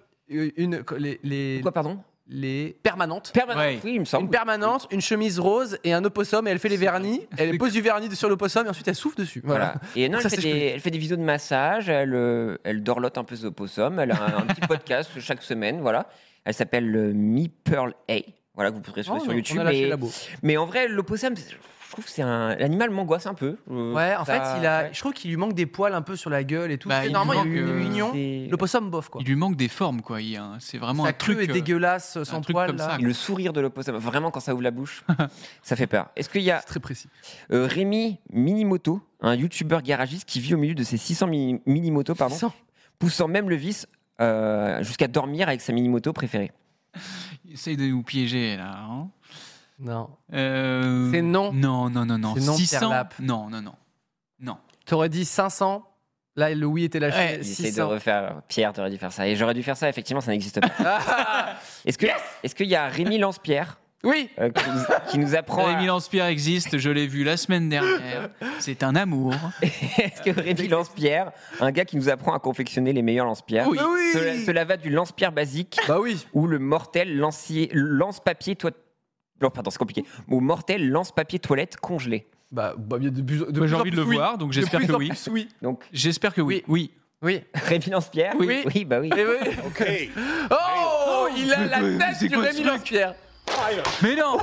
les Quoi, pardon? les permanentes. Permanente. Ouais. Oui, il me semble. Une permanente, une chemise rose et un opossum. Et elle fait les vernis. Elle pose du vernis sur l'opossum et ensuite elle souffle dessus. Voilà. Et non, Ça, elle, c'est elle fait des vidéos de massage, elle dorlote un peu ses opossums, elle a un petit podcast chaque semaine, voilà. Elle s'appelle Mi Pearl A, voilà, que vous pourrez trouver Oh, sur on YouTube. a lâché la beau. Mais en vrai, l'opossum, je trouve que c'est l'animal m'angoisse un peu. Ouais, en fait, ouais. je trouve qu'il lui manque des poils un peu sur la gueule et tout. Bah, Tu sais, il normalement, il y a lui une manque, union. C'est- L'opossum, bof, quoi. Il lui manque des formes, quoi. C'est vraiment Sa un truc. queue est dégueulasse, sans truc poils. comme là. ça. Le sourire de l'opossum, vraiment, quand ça ouvre la bouche, ça fait peur. Est-ce qu'il y a C'est très précis. Rémi Minimoto, un youtubeur garagiste qui vit au milieu de ses 600 mini-motos, pardon, 600. poussant même le vice jusqu'à dormir avec sa mini-moto préférée? Il essaye de nous piéger, là. Hein. Non. C'est C'est non. Non. C'est non, 600. Pierre Lap. Non. T'aurais dit 500. Là, le oui était lâché. Ouais, Il essaie de 600. refaire. Pierre, t'aurais dû faire ça. Et j'aurais dû faire ça, effectivement, ça n'existe pas. Est-ce qu'il y a Rémi Lance-Pierre Oui. qui nous apprend. Rémi Lance-Pierre existe, je l'ai vu la semaine dernière. C'est un amour. Est-ce que Rémi Lance-Pierre, un gars qui nous apprend à confectionner les meilleurs lance-pierres, Oui. cela va du lance-pierre basique Bah oui. ou le mortel lance-papier toilette. Non, pardon, c'est compliqué. Ou mortel lance-papier toilette congelé. Bah, il y a de plus, Moi, j'ai plus en envie de le plus oui. voir, donc De j'espère plus que en oui. plus oui. Donc, J'espère que oui. Oui. Oui. Rémi Lance-Pierre Oui. Oui, bah oui. Et oui. Okay. Oh, il a la tête C'est du quoi ce Rémi truc Lance-Pierre. Mais non.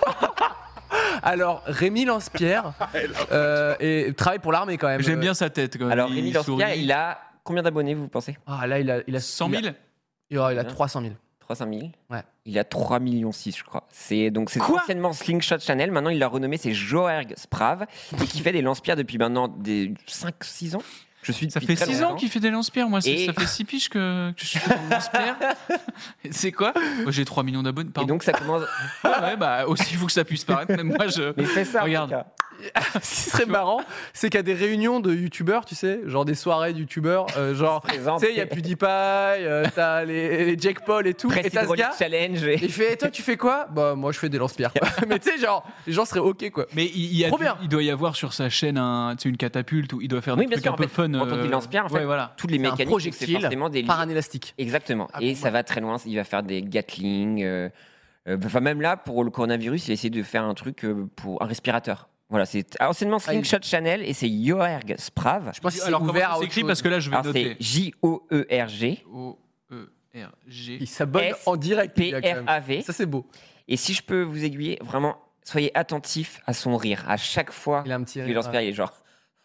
Alors, Rémi Lance-Pierre et travaille pour l'armée quand même. J'aime bien sa tête. Quand Alors, il Rémi Lance-Pierre, sourit. il a combien d'abonnés, vous pensez? Ah là, il a 100 000. Il a 300 000. 300 000. Ouais. Il a 3,6 millions, je crois. C'est anciennement Slingshot Channel. Maintenant, il l'a renommé, c'est Joerg Sprav, et qui fait des lance-pierres depuis maintenant des 5-6 ans. Je suis Ça depuis fait très 6 ans longtemps. qu'il fait des lance-pierres. Moi, Et- ça fait 6 piges que je suis dans le lance-pierre. C'est quoi? Moi, j'ai 3 millions d'abonnés. Et Pardon. donc, ça commence. Ouais, bah, aussi, il faut que ça puisse paraître. Même moi, je. Mais fais ça, Regarde. en tout cas. Ce qui serait marrant, c'est qu'il y a des réunions de youtubeurs, tu sais, genre des soirées de youtubeurs, genre, tu Présente. sais, il y a PewDiePie, t'as les Jake Paul et tout, Presse et t'as ce hydraulique gars, challenge. et il fait, et toi tu fais quoi? Bah moi je fais des lance-pierres. Mais tu sais, genre, les gens seraient ok quoi. Mais Trop bien. il doit y avoir sur sa chaîne une catapulte où il doit faire Oui, des bien trucs sûr, un en peu fait, fun. en tant qu'il lance-pierre, en fait, ouais, voilà. Toutes les C'est un mécaniques, c'est projectile forcément des par un élastique. Exactement. Ah Et bon, ça va très loin. Il va faire des Gatling. Enfin, même là, pour le coronavirus, il a essayé de faire un truc pour un respirateur. Voilà, c'est anciennement Slingshot Channel et c'est Joerg Sprav. Je pense que c'est Alors, comment ouvert à ça autre s'écrit? chose. Parce que là, je vais Alors, c'est noter. Joerg O-E-R-G. Il s'abonne en direct. le gars, quand même. P-R-A-V. Ça c'est beau. Et si je peux vous aiguiller, vraiment, soyez attentifs à son rire. À chaque fois Il a un petit qu'il rire, lance-pierre, il est genre.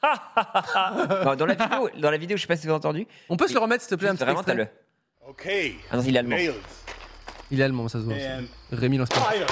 Non, dans la vidéo, je sais pas si vous avez entendu. On peut se le remettre s'il te plaît un petit Vraiment, t'as extrait. le. Okay. Ah non, il est allemand. Nails. Il est allemand, ça se voit. aussi. And Rémi lance-pierre. fire.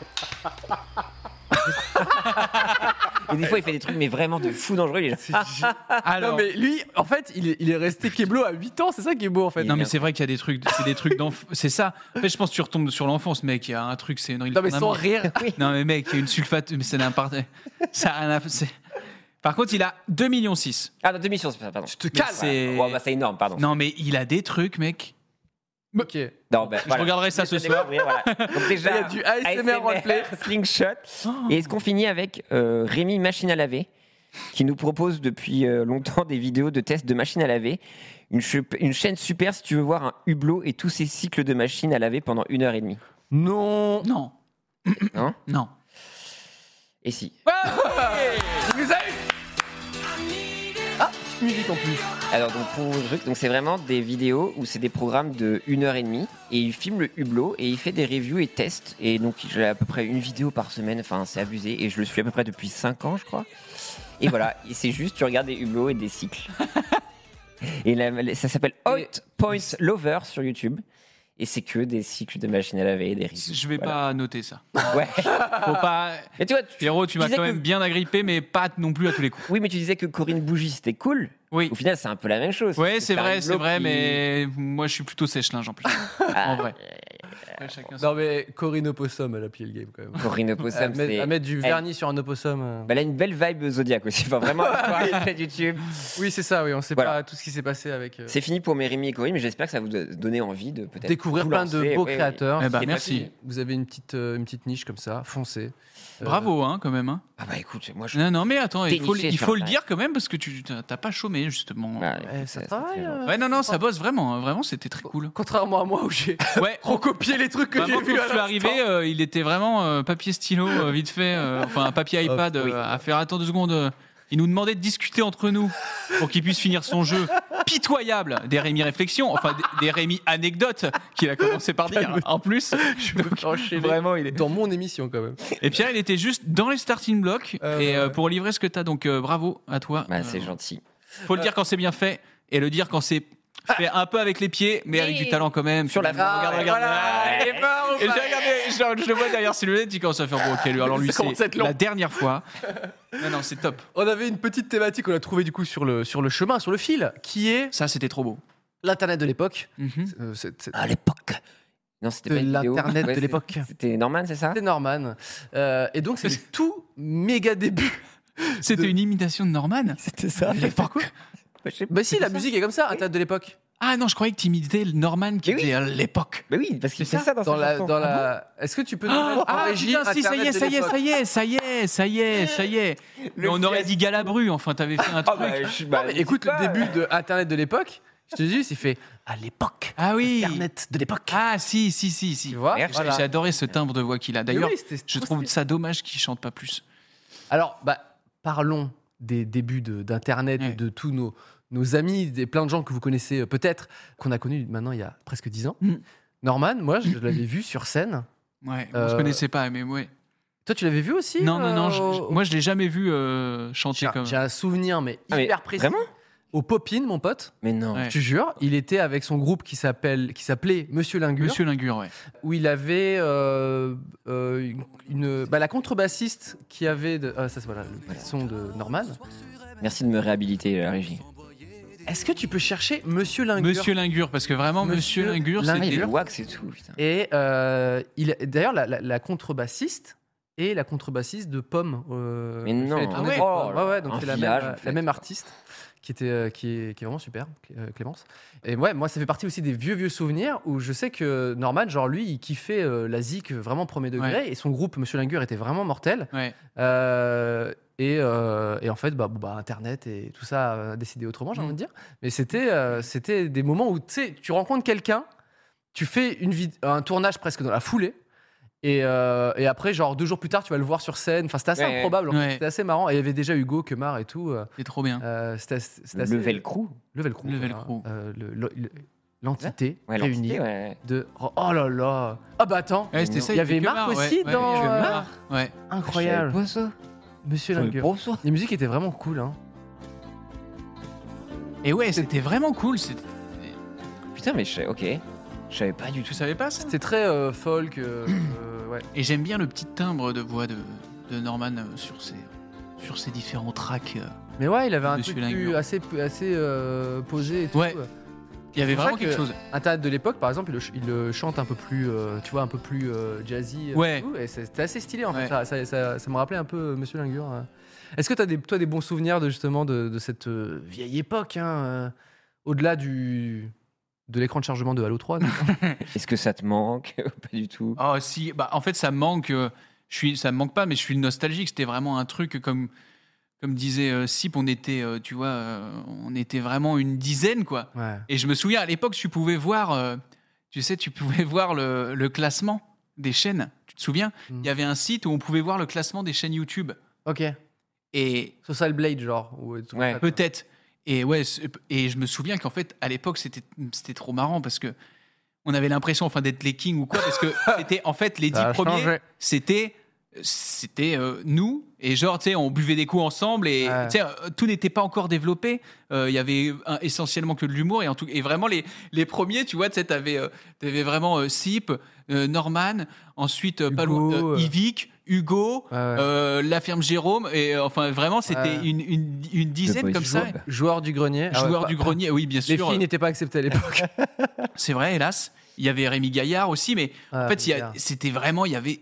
Et des fois, il fait des trucs, mais vraiment de fou dangereux. Il est genre. Alors, Non mais lui, en fait, il est resté Keblo à 8 ans, c'est ça qui est beau en fait. non, mais c'est vrai qu'il y a des trucs, c'est des trucs d'enfance. C'est ça. En fait, je pense que tu retombes sur l'enfance, mec. Il y a un truc, c'est une Non mais son rire. Non, mais mec, il y a une sulfate, mais c'est n'importe. Ça a rien à. Par contre, il a 2,6 millions. Ah, non, demi-mission, c'est ça, pardon. Tu te calmes. c'est- Ouais, bah, c'est énorme, pardon. Non, mais il a des trucs, mec. Ok. Non, bah, Je regarderai ça ce soir. Voilà. Donc déjà, Il y a du ASMR roleplay. Slingshot. Et est-ce qu'on finit avec Rémi Machine à laver qui nous propose depuis longtemps des vidéos de tests de machines à laver. Une chaîne super si tu veux voir un hublot et tous ses cycles de machines à laver pendant 1h30. Non. Non. Hein ? Non. Et si. Vous avez musique en plus. Alors donc pour le truc, donc c'est vraiment des vidéos où c'est des programmes de 1h30 et il filme le hublot et il fait des reviews et tests et donc j'ai à peu près une vidéo par semaine, enfin c'est abusé et je le suis à peu près depuis 5 ans je crois. Et voilà, et c'est juste tu regardes des hublots et des cycles. Et ça s'appelle Hot Point Lover sur YouTube. Et c'est que des cycles de machines à laver et des reviews. Je vais pas noter ça. Ouais. Faut pas. Mais tu vois, Pierrot, tu m'as disais quand même bien agrippé, mais pas non plus à tous les coups. Oui, mais tu disais que Corinne Bougie c'était cool. Oui. Au final, c'est un peu la même chose. Ouais, c'est vrai, un hublot mais moi je suis plutôt sèche-linge en plus. En vrai. Après, chacun son- Non mais Corinne Opossum, elle a plié le game quand même. Corinne Opossum, à mettre du vernis sur un opossum. Bah, elle a une belle vibe Zodiac aussi. Enfin, vraiment, YouTube. Oui, c'est ça, oui, on sait Voilà. pas tout ce qui s'est passé avec. C'est fini pour Mérémy et Corinne, mais j'espère que ça vous donner envie de peut-être Découvrir vous plein lancer. de beaux Ouais, créateurs. Eh ben, C'est pas merci. fini. Vous avez une petite niche comme ça, foncez. Bravo, hein, quand même. Hein. Ah bah écoute, moi je. Non, mais attends, il faut Déniché il sur faut le Internet. dire quand même parce que tu t'as pas chômé justement. Bah, ça c'est travaille, très gentil. Ouais, non, ça bosse vraiment. Hein, vraiment, c'était très cool. Contrairement à moi où j'ai Ouais. recopié les trucs que Bah, j'ai moi, vus quand à je suis arrivé, il était vraiment papier stylo, vite fait, enfin un papier iPad oui. à faire. Attends 2 secondes. Il nous demandait de discuter entre nous pour qu'il puisse finir son jeu pitoyable des Rémi Réflexions, enfin des Rémi Anecdotes qu'il a commencé par dire en plus. Vraiment, il est. dans mon émission quand même. Et Pierre, il était juste dans les starting blocks et ouais. pour livrer ce que t'as. Donc bravo à toi. Bah, c'est gentil. Faut le dire quand c'est bien fait et le dire quand c'est fait un peu avec les pieds, mais avec du talent quand même. Sur la Regarde, regarde. Voilà, il est mort, Et j'ai regardé, je le vois derrière ses lunettes, il commence à faire bon, ok, lui, alors lui, Ça commence à être c'est long. la dernière fois. Non, c'est top. On avait une petite thématique qu'on a trouvée du coup sur le chemin, sur le fil, qui est Ça, c'était trop beau. l'internet de l'époque. Mhm. À l'époque. Non, c'était De pas une vidéo. l'Internet de c'est- l'époque. C'était Norman, c'est ça C'était Norman. Et donc c'est le tout méga début. C'était une imitation de Norman. C'était ça. À l'époque. Je sais pas. Bah si, la musique est comme ça, Internet de l'époque. Ah non, je croyais que tu imitais le Norman qui Mais oui. était à l'époque. Mais oui, parce qu'il C'est fait ça dans Dans sa la, chanson. dans la... Est-ce que tu peux nous mettre en Ah régie putain, si, ça y est, Internet de ça y est, l'époque ça y est. Mais on aurait dit Galabru, enfin, t'avais fait un Ah truc. bah, je suis. Bah, Non, mais écoute le pas, début de Internet de l'époque. Je te dis, il fait à l'époque. Ah oui. Internet de l'époque. Ah si. Tu vois Merde, Voilà. J'ai adoré ce timbre de voix qu'il a. Mais D'ailleurs, oui, c'était je trop trouve stylé. ça dommage qu'il chante pas plus. Alors, parlons des débuts d'Internet, Ouais. de tous nos amis, des plein de gens que vous connaissez peut-être, qu'on a connus maintenant il y a presque 10 ans. Mm. Norman, moi, je l'avais vu sur scène. Ouais, on se connaissait pas, mais ouais. Toi, tu l'avais vu aussi Non, au- moi je l'ai jamais vu chanter J'ai comme. j'ai un souvenir, mais Ah, mais hyper précis. vraiment Au Pop-In, mon pote, Mais non. Ouais. je te jure, il était avec son groupe qui s'appelait Monsieur Lingur, Monsieur Lingur, ouais. où il avait la contrebassiste qui avait ça c'est voilà le son de Norman. Merci de me réhabiliter, la régie. Est-ce que tu peux chercher Monsieur Lingur Monsieur Lingur, parce que vraiment, Monsieur Monsieur Lingur, Lingur. Ah, il y a c'était. le wax et tout, putain. Et d'ailleurs, la contrebassiste est la contrebassiste de Pomme. Mais non. fait les tournées Ah ouais. de Pomme. Oh, ouais, donc un c'est la filage, même, en fait. la même artiste qui est vraiment super, Clémence. Et ouais, moi, ça fait partie aussi des vieux souvenirs où je sais que Norman, genre lui, il kiffait la zik vraiment premier degré Ouais. et son groupe Monsieur Lingur était vraiment mortel. Ouais. Et en fait, Internet et tout ça a décidé autrement, j'ai envie de dire. Mais c'était des moments où tu sais, tu rencontres quelqu'un, tu fais un tournage presque dans la foulée, et après, genre 2 jours plus tard, tu vas le voir sur scène. Enfin, c'était assez Ouais. improbable, en fait. Ouais. C'était assez marrant. Et il y avait déjà Hugo Kemar et tout. C'est trop bien. C'était assez... Le Velcro. Le Velcro. Le voilà. Velcro. L'entité Ouais, réunie l'entité, ouais. de. Oh là là. Ah bah attends. Ouais, c'était ça, Il y avait fait que Marc marre, aussi ouais. dans. Ouais, Marc. Ouais. Incroyable. Je savais pas ça. Monsieur Je savais Lingur. pas ça. Les musiques étaient vraiment cool, hein. Et ouais, c'était vraiment cool. Putain, mais ok. Je savais pas du tout. Tu savais pas ça? C'était très folk. Ouais. Et j'aime bien le petit timbre de voix de Norman sur ses différents tracks. Mais ouais, il avait un Monsieur truc Lingur. assez posé et tout. Ouais. Il y avait C'est pour vraiment ça quelque que chose. Internet de l'époque, par exemple, il le chante un peu plus, tu vois, un peu plus jazzy. Ouais. Et tout, et c'était assez stylé en fait. Ouais. Ça me rappelait un peu Monsieur Lingur. Est-ce que tu as des bons souvenirs de justement de cette vieille époque, hein, au-delà de l'écran de chargement de Halo 3 Est-ce que ça te manque? Pas du tout. Oh si, en fait ça me manque. Ça me manque pas, mais je suis nostalgique. C'était vraiment un truc comme comme disait Sip, on était, tu vois, on était vraiment une dizaine, quoi. Ouais. Et je me souviens, à l'époque, tu pouvais voir le classement des chaînes. Tu te souviens ? Il y avait un site où on pouvait voir le classement des chaînes YouTube. Ok. Et Social Blade, genre. Ou des trucs comme ça, quoi. peut-être. Et ouais, et je me souviens qu'en fait, à l'époque, c'était trop marrant parce que on avait l'impression, enfin, d'être les kings ou quoi, parce que c'était en fait les 10 Ça a premiers, changé. c'était nous, et genre, tu sais, on buvait des coups ensemble, et Ouais. tu sais, tout n'était pas encore développé. Il y avait essentiellement que de l'humour, et vraiment les premiers, tu vois, tu sais, t'avais vraiment Sip, Norman, ensuite Hugo, Yvick, Hugo, Ouais. La Ferme Jérôme, et enfin, vraiment, c'était Ouais. une dizaine Boys comme ça. Club. Joueur du grenier. Ah ouais, Joueur pas- du grenier, oui, bien Les sûr. filles n'étaient pas acceptées à l'époque. C'est vrai, hélas. Il y avait Rémi Gaillard aussi, mais en fait, c'était vraiment, il y avait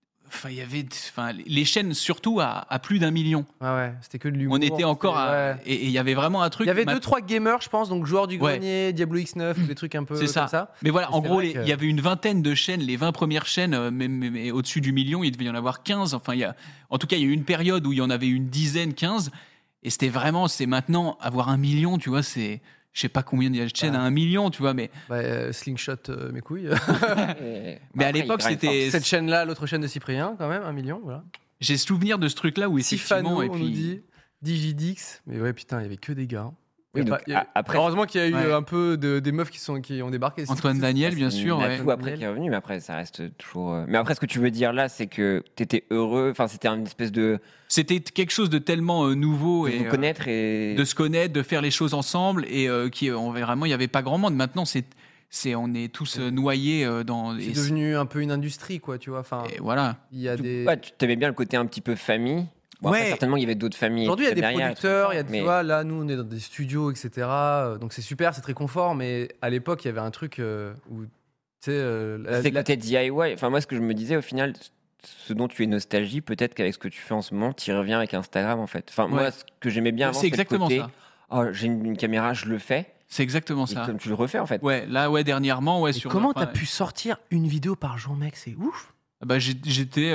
les chaînes surtout à plus d'1 million. Ouais, c'était que de l'humour. On était encore ouais. et il y avait vraiment un truc. Il y avait 2-3 gamers, je pense, donc joueurs du Ouais. grenier, Diablo X9, des trucs un peu C'est comme ça. ça. Mais voilà, Et en c'est gros, vrai que- il y avait une vingtaine de chaînes, les 20 premières chaînes, mais au-dessus du million, il devait y en avoir 15. Enfin, en tout cas, il y a eu une période où il y en avait une dizaine, 15. Et c'était maintenant, avoir 1 million, tu vois, c'est. Je sais pas combien il y a de chaînes à 1 million, tu vois, mais Slingshot, mes couilles. mais à l'époque, c'était. Cette chaîne-là, l'autre chaîne de Cyprien, quand même, 1 million, voilà. J'ai souvenir de ce truc-là où effectivement. Sifano, Et on puis, nous dit. Digidix. Mais ouais, putain, il y avait que des gars. Oui, donc, après- Heureusement qu'il y a eu Ouais. un peu des meufs qui ont débarqué. Antoine Daniel, bien sûr. Ouais. Tout après qui est revenu, mais après, ça reste toujours. Mais après, ce que tu veux dire là, c'est que t'étais heureux. Enfin, c'était une espèce de. C'était quelque chose de tellement nouveau de et vous connaître et. de se connaître, de faire les choses ensemble et vraiment il y avait pas grand monde. Maintenant on est tous noyés dans. C'est devenu un peu une industrie, quoi, tu vois. Enfin, Et voilà. il y a des. Ouais, tu t'aimais bien le côté un petit peu famille. Bon, après, Ouais. certainement, il y avait d'autres familles. Aujourd'hui, il y a des derrière, producteurs, il y a, mais- tu vois, là, nous, on est dans des studios, etc. Donc c'est super, c'est très confort, mais à l'époque, il y avait un truc où, tu sais, C'est le côté DIY. Enfin, moi, ce que je me disais, au final, ce dont tu es nostalgie, peut-être qu'avec ce que tu fais en ce moment, tu y reviens avec Instagram, en fait. Enfin, moi, Ouais. ce que j'aimais bien avant, C'est le exactement côté, ça. Oh, j'ai une caméra, je le fais. C'est exactement Et ça. comme tu le refais, en fait. Ouais, là, dernièrement, ouais. Et Sur comment enfin, t'as pu sortir une vidéo par jour, mec? C'est ouf. Bah, j'étais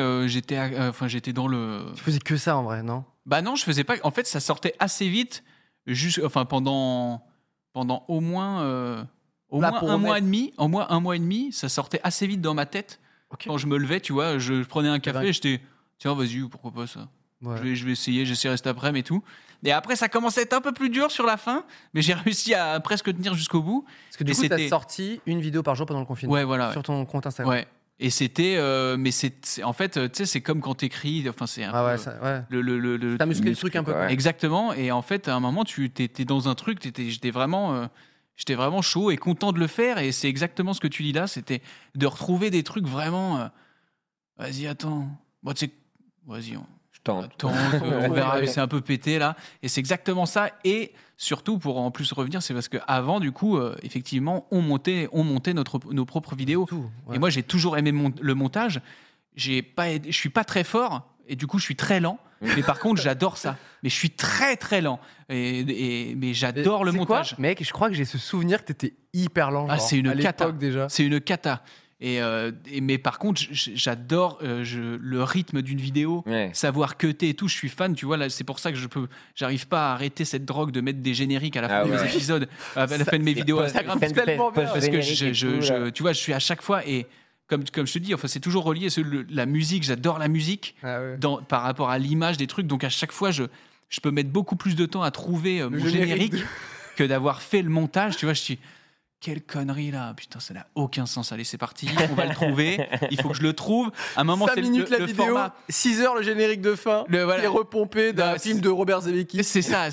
dans le. Tu faisais que ça, en vrai, non? Bah non, je faisais pas. En fait, ça sortait assez vite, pendant au moins Là, pour un mois remettre- et demi. En un mois et demi, ça sortait assez vite dans ma tête. Ok. Quand je me levais, tu vois, je prenais un café, vrai. et j'étais tiens, vas-y, pourquoi pas ça. Ouais. Je vais essayer, j'essaierai cet après-midi et tout. Et après, ça commençait à être un peu plus dur sur la fin, mais j'ai réussi à presque tenir jusqu'au bout. Parce que du Et coup, t'as c'était- sorti une vidéo par jour pendant le confinement. Ouais, voilà. Sur ton compte Instagram. Ouais. Et c'était, mais en fait, tu sais, c'est comme quand t'écris. Enfin, c'est un Ah ouais, peu ça, ouais. le T'as musclé le muscle, truc un peu. quoi, ouais. Exactement. Et en fait, à un moment, tu étais dans un truc, j'étais vraiment chaud et content de le faire. Et c'est exactement ce que tu dis là, c'était de retrouver des trucs vraiment. Vas-y, attends. Bon, tu sais, vas-y. Je tente. Attends, on verra, c'est un peu pété là. Et c'est exactement ça. Et surtout, pour en plus revenir, c'est parce qu'avant, du coup, effectivement, on montait nos propres vidéos. Tout, ouais. Et moi, j'ai toujours aimé le montage. Je suis pas très fort et du coup, je suis très lent. Mais par contre, j'adore ça. Mais je suis très très lent. Mais j'adore le C'est quoi, montage. mec, je crois que j'ai ce souvenir que t'étais hyper lent. Ah, genre, c'est une à cata. l'époque déjà. C'est une cata. Mais par contre, j'adore le rythme d'une vidéo, Ouais. savoir cutter et tout. Je suis fan, tu vois. Là, c'est pour ça que j'arrive pas à arrêter cette drogue de mettre des génériques à la fin Ah de mes ouais. épisodes, à la fin de mes vidéos Instagram. Scène tellement bien, Parce que post-générique et tout, là. tu vois, je suis à chaque fois et comme je te dis, enfin, c'est toujours relié. La musique, j'adore la musique Ah ouais. par rapport à l'image des trucs. Donc à chaque fois, je peux mettre beaucoup plus de temps à trouver mon générique générique que d'avoir fait le montage. Tu vois, je dis quelle connerie là, putain, ça n'a aucun sens. Allez, c'est parti, on va le trouver. Il faut que je le trouve. À un moment, 5 c'est minutes la le vidéo, format. 6 heures le générique de fin, Voilà. qui est repompé d'un Non, film de Robert Zemeckis. C'est ça.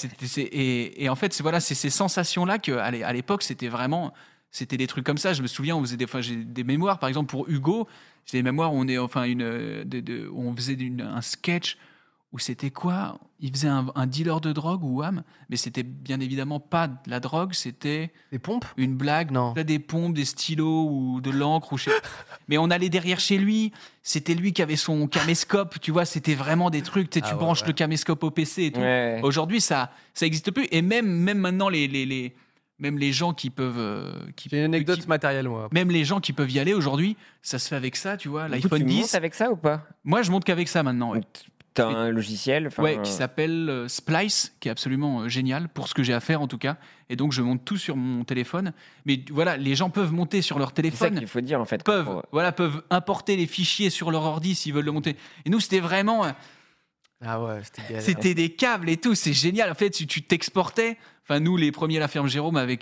Et en fait, c'est ces sensations-là qu'à l'époque, c'était des trucs comme ça. Je me souviens, on faisait j'ai des mémoires, par exemple, pour Hugo, j'ai des mémoires où on faisait un sketch où c'était quoi? Il faisait un dealer de drogue ou wham, mais c'était bien évidemment pas de la drogue, c'était Des pompes? une blague, Non. peut-être des pompes, des stylos ou de l'encre. Mais on allait derrière chez lui, c'était lui qui avait son caméscope, tu vois, c'était vraiment des trucs, tu sais, Ah tu ouais, branches ouais. le caméscope au PC et tout. Ouais. Aujourd'hui, ça existe plus. Et même maintenant, même les gens qui peuvent... J'ai une anecdote matérielle, moi. Même les gens qui peuvent y aller aujourd'hui, ça se fait avec ça, tu vois, Du coup, l'iPhone tu 10. montes avec ça ou pas? Moi, je monte qu'avec ça maintenant. Ouais. T'as un logiciel qui s'appelle Splice, qui est absolument génial pour ce que j'ai à faire en tout cas. Et donc je monte tout sur mon téléphone. Mais voilà, les gens peuvent monter sur leur C'est ça téléphone, qu'il faut dire en fait. peuvent importer les fichiers sur leur ordi s'ils veulent le monter. Et nous, c'était vraiment, Ah ouais, c'était galère. c'était des câbles et tout, c'est génial. En fait, tu t'exportais. Enfin, nous, les premiers à la ferme Jérôme, avec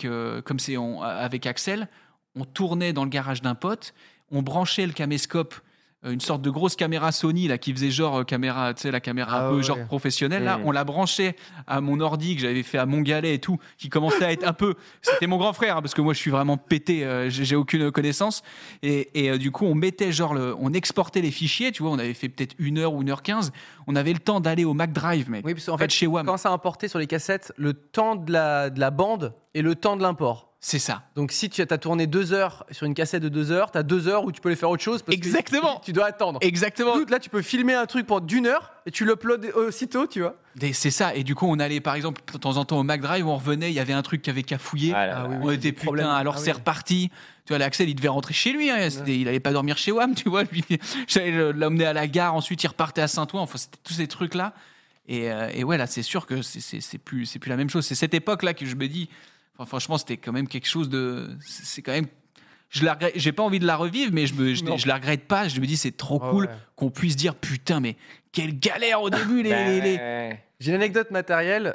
Axel, on tournait dans le garage d'un pote, on branchait le caméscope, une sorte de grosse caméra Sony là qui faisait genre caméra, tu sais, la caméra un peu genre professionnelle là, on la branchait à mon ordi que j'avais fait à Montgalet et tout, qui commençait à être un peu, c'était mon grand frère hein, parce que moi je suis vraiment pété, j'ai aucune connaissance et du coup on exportait les fichiers, tu vois, on avait fait peut-être 1h ou 1h15, on avait le temps d'aller au Mac Drive, mec. Oui, parce qu'en fait, chez WAM. quand ça importait sur les cassettes, le temps de la bande et le temps de l'import. C'est ça. Donc si tu as tourné 2 heures sur une cassette de 2 heures, tu as 2 heures où tu peux aller faire autre chose parce Exactement. que tu dois attendre. Exactement. Là, tu peux filmer un truc pendant d'1 heure et tu l'uploades aussitôt, tu vois. C'est ça. Et du coup, on allait par exemple de temps en temps au Mac Drive, on revenait, il y avait un truc qui avait cafouillé. On était putain, alors c'est reparti. Tu vois, Axel, il devait rentrer chez lui. Hein. Il allait pas dormir chez WAM, tu vois. Lui, j'allais l'emmener à la gare, ensuite il repartait à Saint-Ouen. Enfin, c'était tous ces trucs-là. Et ouais, là, c'est sûr que c'est plus la même chose. C'est cette époque-là que je me dis. Enfin, franchement, c'était quand même quelque chose de. C'est quand même. J'ai pas envie de la revivre, mais je la regrette pas. Je me dis, c'est trop cool qu'on puisse dire putain, mais quelle galère au début. J'ai une anecdote matérielle.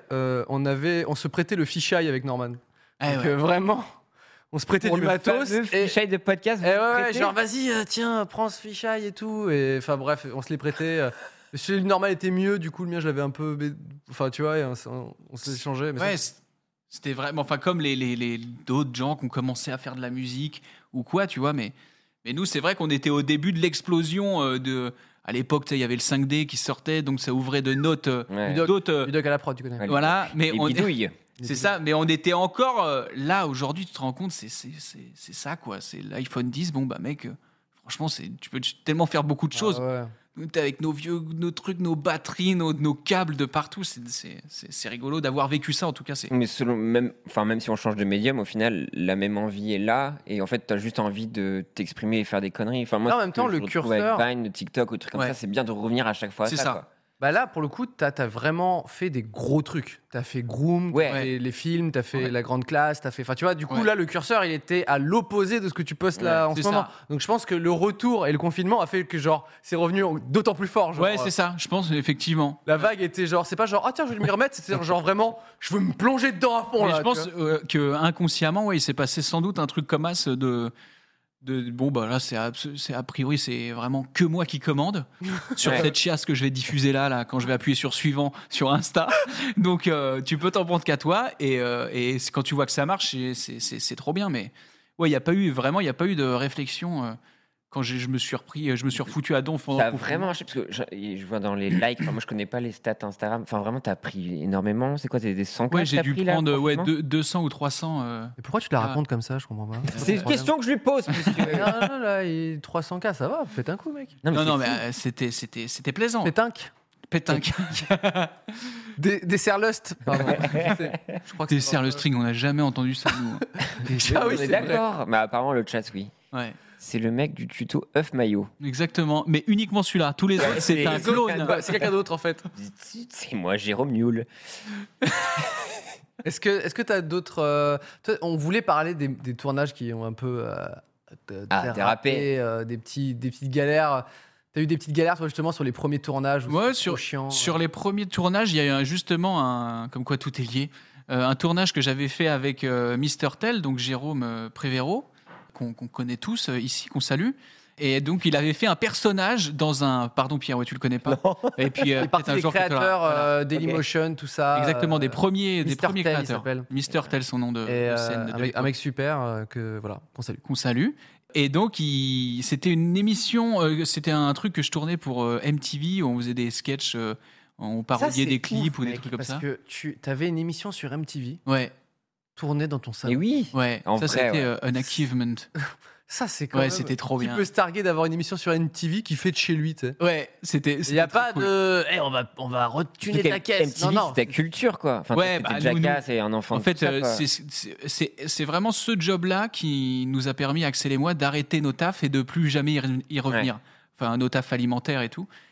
On se prêtait le fisheye avec Norman. Donc, vraiment, on se prêtait Pour du le matos. Fisheye de podcast. Genre, vas-y, tiens, prends ce fisheye et tout. Et enfin, bref, on se les prêtait. Celui de Norman était mieux, du coup, le mien, je l'avais un peu. Enfin, tu vois, on se les échangeait. Mais c'était vraiment, enfin, comme les d'autres gens qui ont commencé à faire de la musique ou quoi, tu vois, mais nous, c'est vrai qu'on était au début de l'explosion à l'époque, il y avait le 5D qui sortait, donc ça ouvrait de notes. Ludoc à la prod, tu connais. Voilà, mais bidouilles. C'est ça, mais on était encore là, aujourd'hui, tu te rends compte, c'est ça, quoi. C'est l'iPhone 10, bon, bah, mec, franchement, tu peux tellement faire beaucoup de choses. Avec nos trucs, nos batteries, nos câbles de partout, c'est rigolo d'avoir vécu ça en tout cas. Mais même si on change de médium, au final, la même envie est là et en fait, t'as juste envie de t'exprimer et faire des conneries. Enfin, moi, en même temps, le curseur. Avec Vine, le TikTok ou des trucs comme ça, c'est bien de revenir à chaque fois à ça. Quoi. Bah là, pour le coup, t'as vraiment fait des gros trucs. T'as fait Groom, t'as fait les films, t'as fait La Grande Classe, t'as fait. Enfin, tu vois, du coup, là, le curseur, il était à l'opposé de ce que tu postes là en ce moment. Donc, je pense que le retour et le confinement a fait que, genre, c'est revenu d'autant plus fort. Genre, c'est ça, je pense, effectivement. La vague était genre, c'est pas genre, ah tiens, je vais m'y remettre, c'était genre vraiment, je veux me plonger dedans à fond. Mais là, je pense que inconsciemment, il s'est passé sans doute un truc comme ça bon bah là c'est a priori c'est vraiment que moi qui commande sur cette chiasse que je vais diffuser là quand je vais appuyer sur suivant sur Insta, donc tu peux t'en prendre qu'à toi et quand tu vois que ça marche c'est trop bien, mais il y a pas eu de réflexion quand je me suis refoutu à donf pendant ça a vraiment marché parce que je vois dans les likes, moi je connais pas les stats Instagram, enfin vraiment t'as pris énormément, c'est quoi, des 100 ouais, j'ai dû prendre 200 ou 300 Et pourquoi tu te la racontes comme ça, je comprends pas. C'est une question que je lui pose. Non, là, 300K, ça va, faites un coup, mec. Non, mais c'était plaisant. Pétinque. Des Serlust, pardon. Je crois que des Serlustring, on n'a jamais entendu ça, nous. Ah oui, c'est d'accord. Mais apparemment, le chat, oui. Ouais. C'est le mec du tuto œuf maillot. Exactement, mais uniquement celui-là. Tous les autres, c'est un clone. C'est quelqu'un d'autre, en fait. C'est moi, Jérôme Newell. Est-ce que tu as d'autres. On voulait parler des tournages qui ont un peu dérapé. Des petites galères. T'as eu des petites galères, toi, justement, sur les premiers tournages sur les premiers tournages, il y a eu justement comme quoi tout est lié. Un tournage que j'avais fait avec Mister Tell, donc Jérôme Prévéro, qu'on connaît tous ici, qu'on salue. Et donc, il avait fait un personnage dans un. Pardon, Pierre, tu le connais pas. Non. Et puis, il est parti des créateurs Dailymotion, tout ça. Exactement, des premiers créateurs. Mister Tell, Tell, son nom de scène. Un mec super qu'on salue. Et donc, c'était une émission, c'était un truc que je tournais pour MTV, où on faisait des sketchs, on parodiait des clips ou des trucs comme ça. Parce que tu avais une émission sur MTV. Ouais. Tournée dans ton salon. Et oui. Ouais. Ça, c'était un achievement. Ça, c'est quand même. C'était trop bien. Tu peux se targuer d'avoir une émission sur MTV qui fait de chez lui, tu sais. Ouais, c'était. Il n'y a pas de. On va retuner ta caisse. MTV, c'est ta culture, quoi. Enfin, Jackass et un enfant. En fait, c'est vraiment ce job-là qui nous a permis, Axel et moi, d'arrêter nos tafs et de plus jamais y revenir. Enfin, nos tafs alimentaires et tout.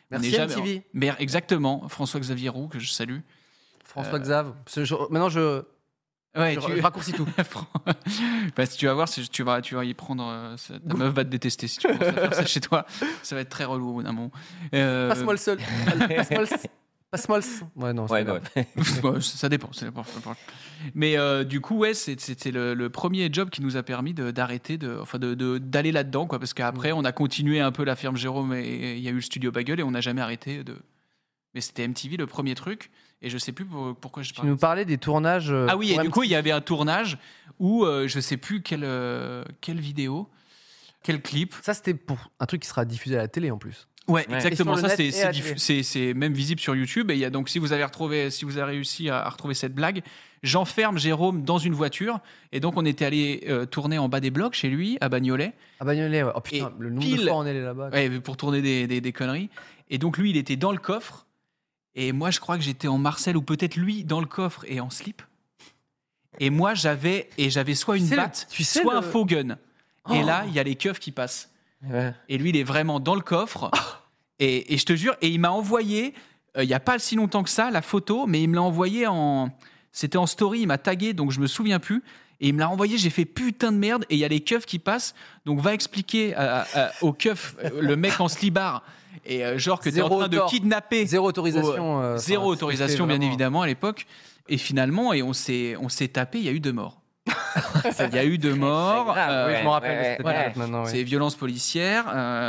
Merci MTV. Mais exactement, François-Xavier Roux, que je salue. François Xav. Maintenant, je raccourcis tout. Parce que tu vas voir, tu vas y prendre. Ta meuf va te détester si tu commences à faire ça chez toi. Ça va être très relou au bout d'un moment. Passe-moi le seul. Passe-moi le seul. Ouais, non, Ouais, ça dépend. Mais du coup, ouais, c'était le premier job qui nous a permis d'arrêter, d'aller là-dedans, quoi. Parce qu'après, on a continué un peu la ferme Jérôme et il y a eu le studio Bagel et on n'a jamais arrêté de. Mais c'était MTV le premier truc. Et je sais plus pourquoi je parlais. Tu nous parlais des tournages. Ah oui, et du coup, il y avait un tournage où je sais plus quelle vidéo, quel clip. Ça, c'était pour un truc qui sera diffusé à la télé en plus. Ouais, exactement. Ça, net c'est même visible sur YouTube. Et il y a donc, si vous avez réussi à retrouver cette blague, j'enferme Jérôme dans une voiture. Et donc, on était allé tourner en bas des blocs chez lui, à Bagnolet. À Bagnolet, ouais. Oh putain, le nombre de fois on est allé là-bas. Ouais, pour tourner des conneries. Et donc, lui, il était dans le coffre. Et moi, je crois que j'étais en Marcel ou peut-être lui dans le coffre et en slip. Et moi, j'avais soit une batte, soit un faux gun. Et là, il y a les keufs qui passent. Ouais. Et lui, il est vraiment dans le coffre. Et je te jure, et il m'a envoyé, il n'y a pas si longtemps que ça, la photo, mais il me l'a envoyé c'était en story, il m'a tagué, donc je me souviens plus. Et il me l'a envoyé, j'ai fait putain de merde. Et il y a les keufs qui passent. Donc va expliquer aux keufs, le mec en slibard. Et genre que tu es en train de kidnapper. Zéro autorisation. Zéro autorisation, bien évidemment, à l'époque. Et finalement, on s'est tapé, il y a eu 2 morts. Il y a eu 2 morts. Je me rappelle. Maintenant, c'est violence policière.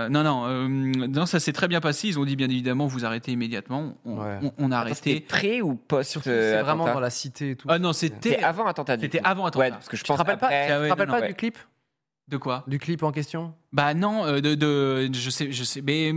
Non, ça s'est très bien passé. Ils ont dit, bien évidemment, vous arrêtez immédiatement. On a arrêté. C'était pré ou post Surtout, c'est vraiment dans la cité et tout. Ah non, c'était avant attentat. C'était avant attentat. Ouais, parce que je pense. Tu te rappelles pas du clip? De quoi? Du clip en question? Bah non, je sais, mais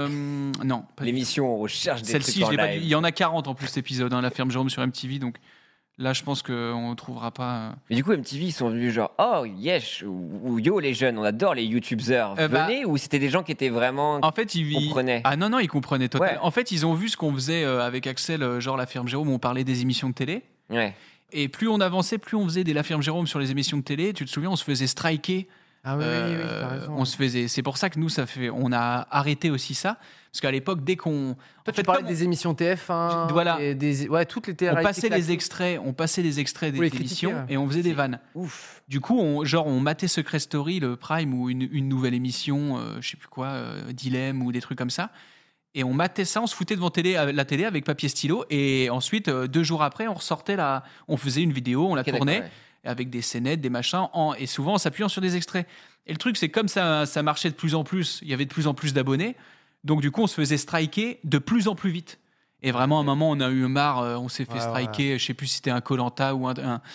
non. L'émission on recherche des celle-ci, trucs en live. il y en a 40 en plus d'épisodes, la ferme Jérôme sur MTV, donc là, je pense qu'on ne trouvera pas. Mais du coup, MTV, ils sont venus genre, oh yes, ou yo les jeunes, on adore les youtubeurs. Venez, ou c'était des gens qui étaient vraiment. En fait, ils comprenaient. Ah non, ils comprenaient totalement. Ouais. En fait, ils ont vu ce qu'on faisait avec Axel, genre la ferme Jérôme, on parlait des émissions de télé. Ouais. Et plus on avançait, plus on faisait des La Ferme Jérôme sur les émissions de télé. Tu te souviens, on se faisait striker. Ah oui, t'as raison. On se faisait. C'est pour ça que nous, on a arrêté aussi ça, parce qu'à l'époque, dès qu'on. Toi, tu parlais des émissions TF1. Voilà. Toutes les télé. On passait les extraits des émissions et on faisait des vannes. Ouf. Du coup, on matait Secret Story, le Prime ou une nouvelle émission, je sais plus quoi, Dilemme ou des trucs comme ça. Et on matait ça, on se foutait devant la télé avec papier stylo. Et ensuite, 2 jours après, on ressortait on faisait une vidéo, on la tournait. Avec des scénettes, des machins, et souvent en s'appuyant sur des extraits. Et le truc, c'est comme ça marchait de plus en plus, il y avait de plus en plus d'abonnés, donc du coup, on se faisait striker de plus en plus vite. Et vraiment, à un moment, on a eu marre, on s'est fait striker, je sais plus si c'était un Koh-Lanta ou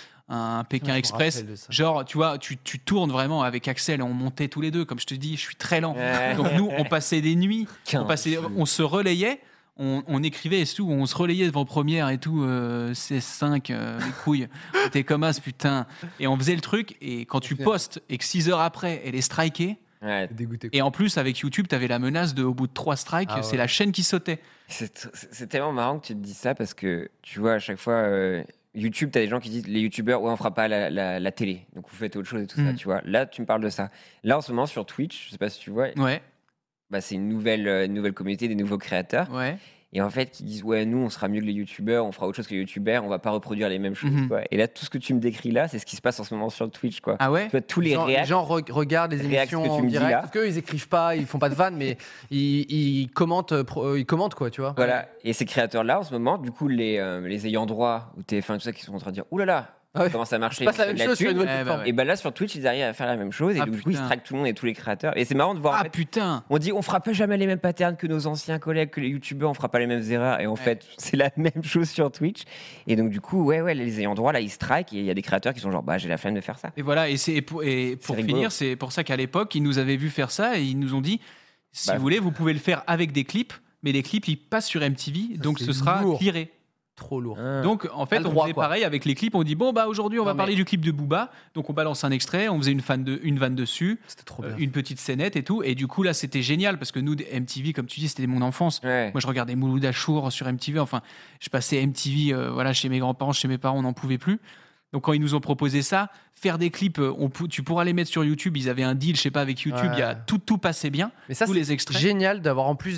un Pékin Express. Genre, tu vois, tu tournes vraiment avec Axel, et on montait tous les deux, comme je te dis, je suis très lent. Donc nous, on passait des nuits, on se relayait, on écrivait et tout, on se relayait devant Première et tout, CS5, les couilles, c'était comme as, putain. Et on faisait le truc, et quand tu postes et que 6 heures après, elle est strikée, dégoûté. Et en plus, avec YouTube, t'avais la menace au bout de 3 strikes, c'est la chaîne qui sautait. C'est tellement marrant que tu te dis ça, parce que tu vois, à chaque fois, YouTube, t'as des gens qui disent, les youtubeurs, on fera pas la télé, donc vous faites autre chose et tout ça, tu vois. Là, tu me parles de ça. Là, en ce moment, sur Twitch, je sais pas si tu vois. Ouais. Bah, c'est une nouvelle communauté, des nouveaux créateurs. Ouais. Et en fait, qui disent, ouais, nous, on sera mieux que les youtubeurs, on fera autre chose que les youtubeurs, on va pas reproduire les mêmes choses. Quoi. Et là, tout ce que tu me décris là, c'est ce qui se passe en ce moment sur Twitch. Quoi. Ah ouais? Tu vois, tous les gens regardent les émissions en direct. Parce qu'eux, ils écrivent pas, ils font pas de vannes, mais ils commentent, quoi, tu vois. Voilà. Et ces créateurs-là, en ce moment, du coup, les ayants droit, ou TF1, tout ça, qui sont en train de dire, oulala, comment ça marche? C'est pas la même chose sur une nouvelle plateforme. Et ben là, sur Twitch, ils arrivent à faire la même chose. Et du coup, ils traquent tout le monde et tous les créateurs. Et c'est marrant de voir. Ah putain! On dit, on fera pas jamais les mêmes patterns que nos anciens collègues, que les youtubeurs, on fera pas les mêmes erreurs. Et en fait, c'est la même chose sur Twitch. Et donc, du coup, les ayants droit, là, ils strike. Et il y a des créateurs qui sont genre, bah, j'ai la flemme de faire ça. Et voilà. Et pour finir, c'est pour ça qu'à l'époque, ils nous avaient vu faire ça et ils nous ont dit, si vous voulez, vous pouvez le faire avec des clips. Mais les clips, ils passent sur MTV. Donc, ce sera tiré. Trop lourd. Donc en fait, on faisait pareil avec les clips. On dit bon bah aujourd'hui on va parler du clip de Booba. Donc on balance un extrait, on faisait une vanne dessus, c'était trop bien. Une petite scénette et tout. Et du coup là c'était génial parce que nous MTV comme tu dis c'était mon enfance. Moi je regardais Mouloud Achour sur MTV. Enfin je passais MTV chez mes grands-parents, chez mes parents, on n'en pouvait plus. Donc quand ils nous ont proposé ça, faire des clips, tu pourras les mettre sur YouTube. Ils avaient un deal, je sais pas, avec YouTube. Il y a tout passait bien. Mais ça tous les extraits. Génial d'avoir en plus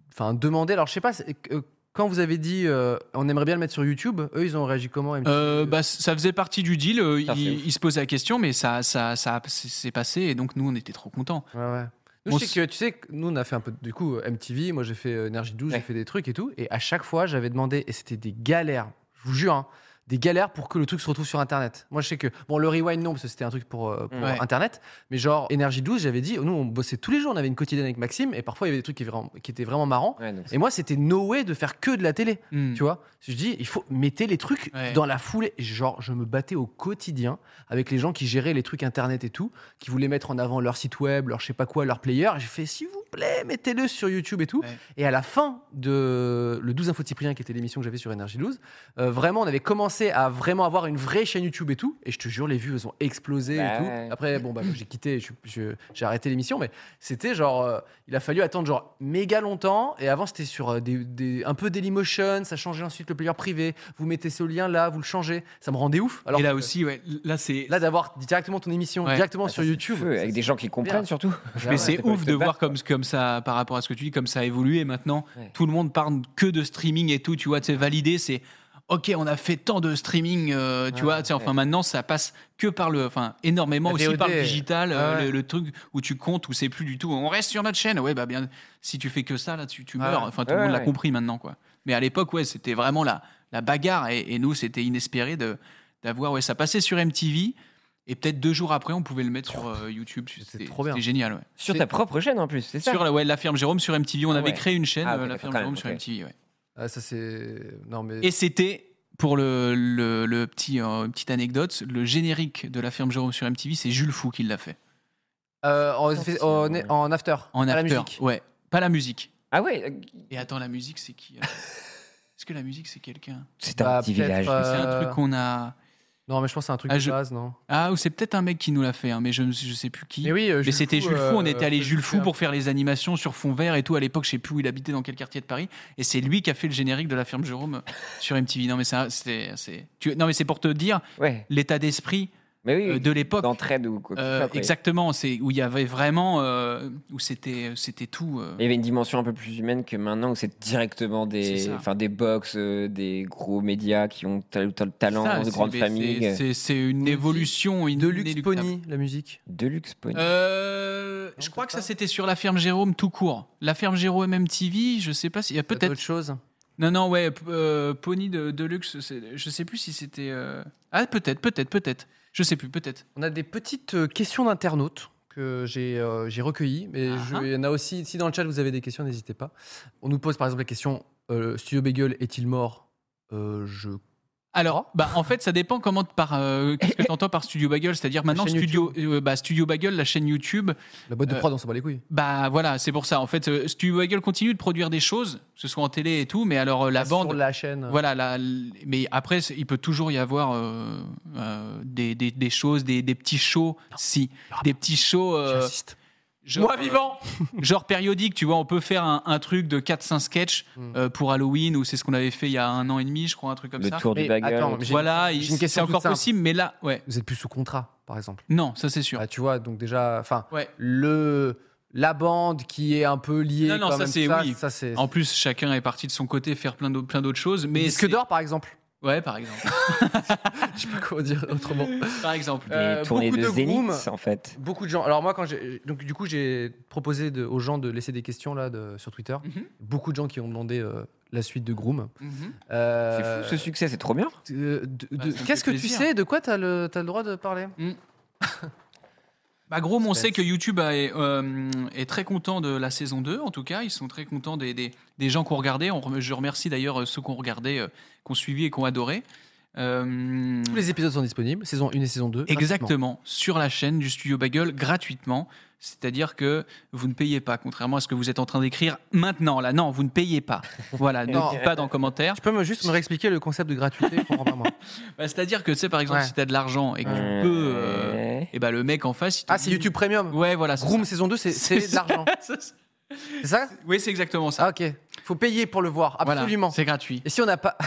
demandé. Alors, je sais pas, quand vous avez dit on aimerait bien le mettre sur YouTube, eux, ils ont réagi comment Ça faisait partie du deal. Ils se posaient la question, mais ça s'est passé et donc nous, on était trop contents. Ouais. Nous, je sais que, tu sais, nous, on a fait un peu, du coup, MTV. Moi, j'ai fait Énergie 12, j'ai fait des trucs et tout. Et à chaque fois, j'avais demandé, et c'était des galères, je vous jure, des galères pour que le truc se retrouve sur Internet. Moi, je sais que, le rewind, non, parce que c'était un truc pour Internet. Mais genre, Énergie 12, j'avais dit, nous, on bossait tous les jours, on avait une quotidienne avec Maxime, et parfois, il y avait des trucs qui étaient vraiment marrants. Ouais, et moi, c'était no way de faire que de la télé. Tu vois, je dis, il faut mettre les trucs dans la foulée. Genre, je me battais au quotidien avec les gens qui géraient les trucs Internet et tout, qui voulaient mettre en avant leur site web, leur je sais pas quoi, leur player. J'ai fait, s'il vous plaît, mettez-le sur YouTube et tout. Ouais. Et à la fin de le 12 Info de Cyprien, qui était l'émission que j'avais sur Énergie 12, vraiment, on avait commencé à vraiment avoir une vraie chaîne YouTube et tout. Et je te jure, les vues, elles ont explosé et tout. Après, j'ai quitté, j'ai arrêté l'émission, mais c'était genre, il a fallu attendre genre méga longtemps. Et avant, c'était sur un peu Dailymotion, ça changeait ensuite le player privé. Vous mettez ce lien là, vous le changez. Ça me rendait ouf. Alors et là aussi, là d'avoir directement ton émission directement sur YouTube. Avec des gens qui comprennent surtout. Mais c'est ouf de voir comme ça, par rapport à ce que tu dis, comme ça a évolué. Maintenant, tout le monde parle que de streaming et tout. Tu vois, validé, c'est OK, on a fait tant de streaming, tu vois. Enfin, maintenant, ça passe que par énormément aussi par le digital, le truc où tu comptes, où c'est plus du tout. On reste sur notre chaîne. Ouais, bah bien. Si tu fais que ça, là, tu meurs. Enfin, tout le monde l'a compris maintenant, quoi. Mais à l'époque, c'était vraiment la bagarre. Et nous, c'était inespéré d'avoir. Ça passait sur MTV. Et peut-être 2 jours après, on pouvait le mettre sur YouTube. C'était trop bien. C'était génial. Ouais. Sur ta propre chaîne en plus, c'est ça? Sur La Ferme Jérôme sur MTV. On avait créé une chaîne, La Ferme Jérôme sur MTV. Ouais. Ça c'est. Non, mais... Et c'était, pour le petite anecdote, le générique de La Ferme Jérôme sur MTV, c'est Jules Fou qui l'a fait. En after. En after, la musique. Ouais, pas la musique. Ah ouais. Et attends, la musique, c'est qui Est-ce que la musique, c'est quelqu'un? C'est un petit village. C'est un truc qu'on a. Non, mais je pense que c'est un truc de base, non? Ah, ou c'est peut-être un mec qui nous l'a fait, mais je sais plus qui. Mais oui, mais c'était Jules Fou. On était allé Jules Fou pour faire les animations sur fond vert et tout. À l'époque, je sais plus où il habitait, dans quel quartier de Paris. Et c'est lui qui a fait le générique de La Ferme Jérôme sur MTV. Non, mais non, mais c'est pour te dire l'état d'esprit. De l'époque d'entraide ou quoi exactement, c'est où il y avait vraiment où c'était tout il y avait une dimension un peu plus humaine que maintenant où c'est directement des box des gros médias qui ont tel ou tel talent de grandes familles. C'est une évolution Deluxe Pony, la musique Deluxe Pony je crois que ça c'était sur La Ferme Jérôme tout court. La Ferme Jérôme MTV, je sais pas s'il y a peut-être autre chose. Non Pony de Deluxe, je sais plus si c'était peut-être. Je sais plus, peut-être. On a des petites questions d'internautes que j'ai recueillies, mais il y en a aussi. Si dans le chat vous avez des questions, n'hésitez pas. On nous pose par exemple la question Studio Bagel est-il mort? Alors, en fait, ça dépend qu'est-ce que tu entends par Studio Bagel, c'est-à-dire maintenant Studio Bagel, la chaîne YouTube. La boîte de prod, on s'en bat les couilles. Voilà, c'est pour ça. En fait, Studio Bagel continue de produire des choses, que ce soit en télé et tout, mais alors la bande. Sur la chaîne. Voilà, mais après, il peut toujours y avoir des choses, des petits shows. Des petits shows. J'insiste. Moi vivant. Genre périodique, tu vois, on peut faire un truc de 4-5 sketchs pour Halloween, ou c'est ce qu'on avait fait il y a 1 an et demi, je crois, un truc comme ça. Le tour du bagel. Attends, voilà, c'est encore possible, mais là, vous êtes plus sous contrat, par exemple. Non, ça c'est sûr. Tu vois, donc déjà, la bande qui est un peu liée. Non, ça c'est oui. Ça, c'est... En plus, chacun est parti de son côté faire plein d'autres choses. Mais Disque d'or, par exemple. Ouais, par exemple. Je sais pas comment dire autrement. Par exemple. Des tournées de Zénith, en fait. Beaucoup de gens. Alors moi, j'ai proposé aux gens de laisser des questions là sur Twitter. Beaucoup de gens qui ont demandé la suite de Groom. C'est fou ce succès, c'est trop bien. Qu'est-ce que tu sais? De quoi t'as le droit de parler? Groom, on sait que YouTube est très content de la saison 2, en tout cas. Ils sont très contents des gens qu'on regardait. Je remercie d'ailleurs ceux qu'on regardait, qu'on suivit et qu'on adorait. Tous les épisodes sont disponibles, saison 1 et saison 2. Exactement, sur la chaîne du Studio Bagel, gratuitement. C'est-à-dire que vous ne payez pas, contrairement à ce que vous êtes en train d'écrire maintenant. Là, non, vous ne payez pas. Voilà, ne dites pas dans les commentaires. Tu peux juste me réexpliquer le concept de gratuité? Je comprends pas, moi. C'est-à-dire que, tu sais, par exemple, si tu as de l'argent et que tu peux... et le mec en face... c'est YouTube Premium. Ouais, voilà. Groom saison 2, c'est de l'argent. C'est ça? Oui, c'est exactement ça. Ok. Faut payer pour le voir, Voilà, absolument. c'est gratuit. Et si on n'a pas.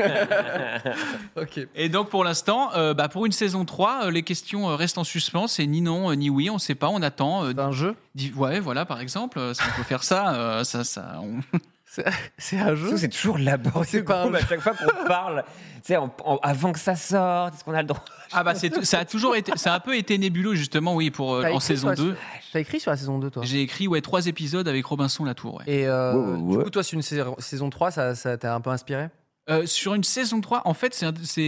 Ok. Et donc pour l'instant, pour une saison 3, les questions restent en suspens. C'est ni non, ni oui, on ne sait pas, on attend. C'est un jeu. Ouais, voilà, par exemple, si on peut faire ça, C'est un jeu. C'est toujours laborieux. C'est pas un à chaque fois qu'on parle, tu sais, avant que ça sorte, est-ce qu'on a le droit? Ah bah ça a toujours été, ça a un peu été nébuleux justement, oui, pour T'as en écrit saison sur la- 2. T'as écrit sur la saison 2, toi. J'ai écrit 3 épisodes avec Robinson Latour. Ouais. Et Ouais. du coup, toi, sur une saison 3, ça t'a un peu inspiré? Sur une saison 3, en fait,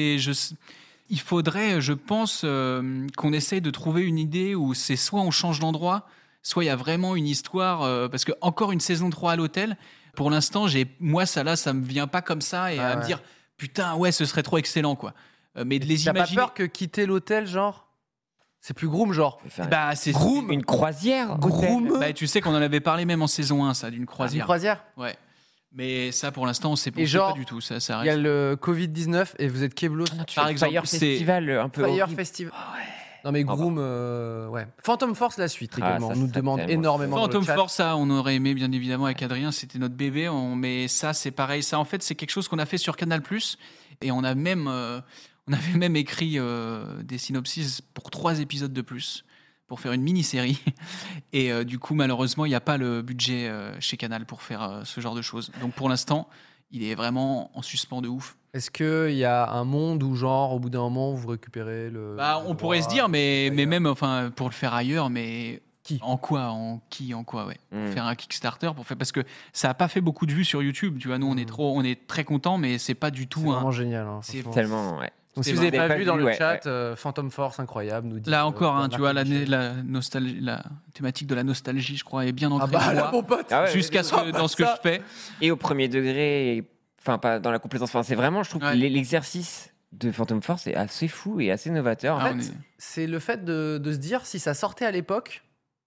il faudrait, je pense, qu'on essaye de trouver une idée où c'est soit on change d'endroit, soit il y a vraiment une histoire. Parce que encore une saison 3 à l'hôtel, pour l'instant, ça me vient pas comme ça et à me dire putain, ouais, ce serait trop excellent, quoi. Mais de les T'as pas imaginer. peur que quitter l'hôtel, genre, c'est plus Groom, genre? Bah, c'est Groom. Une croisière. Groom. Bah, tu sais qu'on en avait parlé même en saison 1, ça, d'une Une croisière. croisière. Ouais. Mais ça, pour l'instant, on sait Et pas genre, du tout. Ça Il y a reste. le Covid-19 et vous êtes Keblos. Par exemple, Fire c'est- Festival, un peu. Fire horrible. Festival. Non mais Groom, ouais. Phantom Force la suite également. ça On nous serait demande tellement énormément. dans le Phantom chat. Force, ça, on aurait aimé bien évidemment avec Adrien, c'était notre bébé. Mais ça, c'est pareil. Ça, en fait, c'est quelque chose qu'on a fait sur Canal+. Et on avait même écrit des synopsis pour 3 épisodes de plus pour faire une mini-série. Et du coup, malheureusement, il n'y a pas le budget chez Canal pour faire ce genre de choses. Donc pour l'instant, il est vraiment en suspens de ouf. Est-ce qu'il y a un monde où, genre, au bout d'un moment, vous récupérez le. Bah, on le pourrait droit se dire, mais ailleurs même enfin, pour le faire ailleurs, mais Qui en quoi, ouais. Mm. Faire un Kickstarter parce que ça a pas fait beaucoup de vues sur YouTube. Tu vois, nous on est très contents, mais c'est pas du C'est tout. vraiment génial. Hein, c'est franchement. Tellement, ouais. Donc, si c'est vous n'avez vrai. pas vu dans le Ouais, chat, Phantom Force, incroyable, nous dit. Là encore, Bernard tu vois, Pichet. la nostalgie, la thématique de la nostalgie, je crois, est bien Ah ancrée bah en là, moi, mon pote. Ah ouais, jusqu'à dans ce que ça. je fais. Et au premier degré, enfin pas dans la complaisance. Enfin, c'est vraiment, je trouve Ouais. que l'exercice de Phantom Force est assez fou et assez novateur. Ah, En fait, c'est le fait de se dire si ça sortait à l'époque,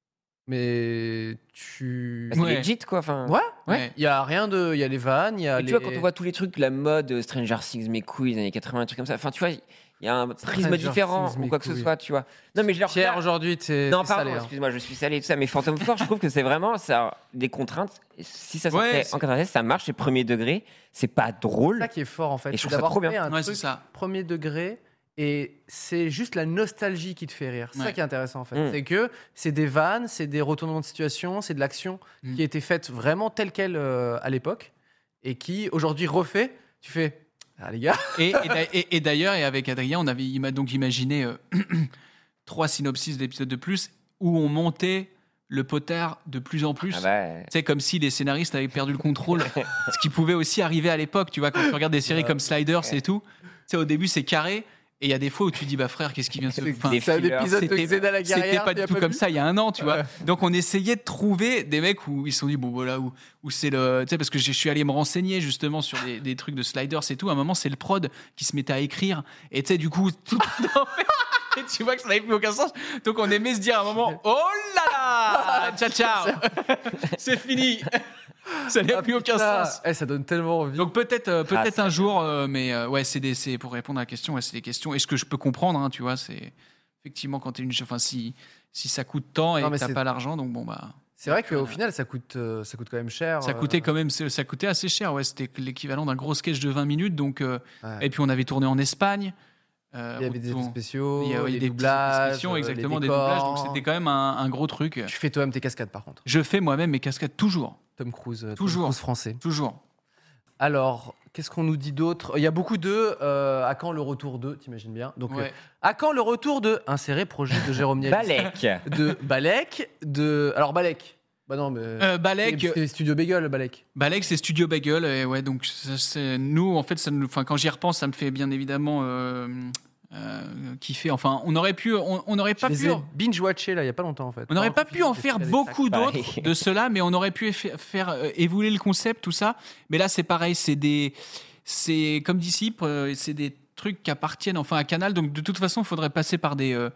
mais tu. C'est Ouais. legit, quoi. Enfin, Ouais, Ouais. il y a rien de. Il y a les vannes, il y a Et les. tu vois, quand on voit tous les trucs, la mode Stranger Things, mes couilles, les années 80, un truc comme ça. Enfin, tu vois, il y a un prisme Stranger différent Things, ou mes quoi que ce couilles. soit, tu vois. Non, mais je leur Pierre, aujourd'hui, t'es. Non, t'es pardon, salé, hein. excuse-moi, je suis salé et tout ça, mais Phantom Force, je trouve que c'est vraiment ça, des contraintes. Et si ça sortait Ouais, c'est- en 96, ça marche, c'est premier degré, c'est pas C'est drôle. ça qui est fort en fait. Et je c'est trouve ça d'avoir trop bien. fait un Ouais, truc c'est ça. premier degré et c'est juste la nostalgie qui te fait rire. C'est ça Ouais. qui est intéressant en fait. Mm. C'est que c'est des vannes, c'est des retournements de situation, c'est de l'action Mm. qui a été faite vraiment telle qu'elle à l'époque et qui aujourd'hui refait. Tu fais ah les gars. Et d'ailleurs, et avec Adrien, il m'a donc imaginé 3 synopsis d'épisodes de plus où on montait le potard de plus en plus. Ah bah, Tu sais, comme si les scénaristes avaient perdu le contrôle, ce qui pouvait aussi arriver à l'époque, tu vois, quand tu regardes des séries comme Sliders et tout. Tu sais, au début, c'est carré, et il y a des fois où tu dis, bah frère, qu'est-ce qui vient de se... Enfin, des C'est un fillers. épisode de C'était- Xena la guerrière. C'était pas tu l'as du tout comme vu ça il y a un an, tu vois. Donc on essayait de trouver des mecs où ils se sont dit, bon voilà, où c'est le. Tu sais, parce que je suis allé me renseigner justement sur des trucs de Sliders et tout. À un moment, c'est le prod qui se mettait à écrire. Et tu sais, du coup, tout. Et tu vois que ça n'avait plus aucun sens. Donc on aimait se dire à un moment, oh là là, ciao ciao, c'est fini. Ça n'a Ah, plus aucun putain. sens. Eh, ça donne tellement envie. Donc peut-être c'est un jour, mais ouais, c'est pour répondre à la question, ouais, c'est des questions. Et ce que je peux comprendre, hein, tu vois, c'est effectivement quand t'es enfin si ça coûte tant et Non, que mais t'as c'est- pas l'argent, donc bon bah C'est vrai qu'au final ça coûte quand même cher. ça coûtait quand même, ça coûtait assez cher, ouais, c'était l'équivalent d'un gros sketch de 20 minutes, donc Ouais. et puis on avait tourné en Espagne. Il y avait des effets on- spéciaux, il y a des des petits doublages, spéciaux, les exactement, des décors. doublages, donc c'était quand même un gros truc. Tu fais toi-même tes cascades par contre. Je fais moi-même mes cascades toujours, Tom Cruise, Toujours. Tom Cruise français. toujours. Alors, qu'est-ce qu'on nous dit d'autre? Il y a beaucoup de à quand le retour de, t'imagines bien. Donc, Ouais. à quand le retour de insérer projet de Jérôme Niel, Balek. de Balek, alors Balek. Bah non, mais Balek, c'est Studio Bagel, Balek. Balek, c'est Studio Bagel, et ouais, donc nous, en fait, quand j'y repense, ça me fait bien évidemment kiffer. Enfin, on n'aurait pas Je les pu. ai binge-watchés là, il y a pas longtemps en fait. On n'aurait pas pu en faire beaucoup pareil. d'autres de cela, mais on aurait pu faire évoluer le concept, tout ça. Mais là, c'est pareil, c'est comme d'ici, c'est des trucs qui appartiennent enfin à Canal. Donc de toute façon, il faudrait passer par des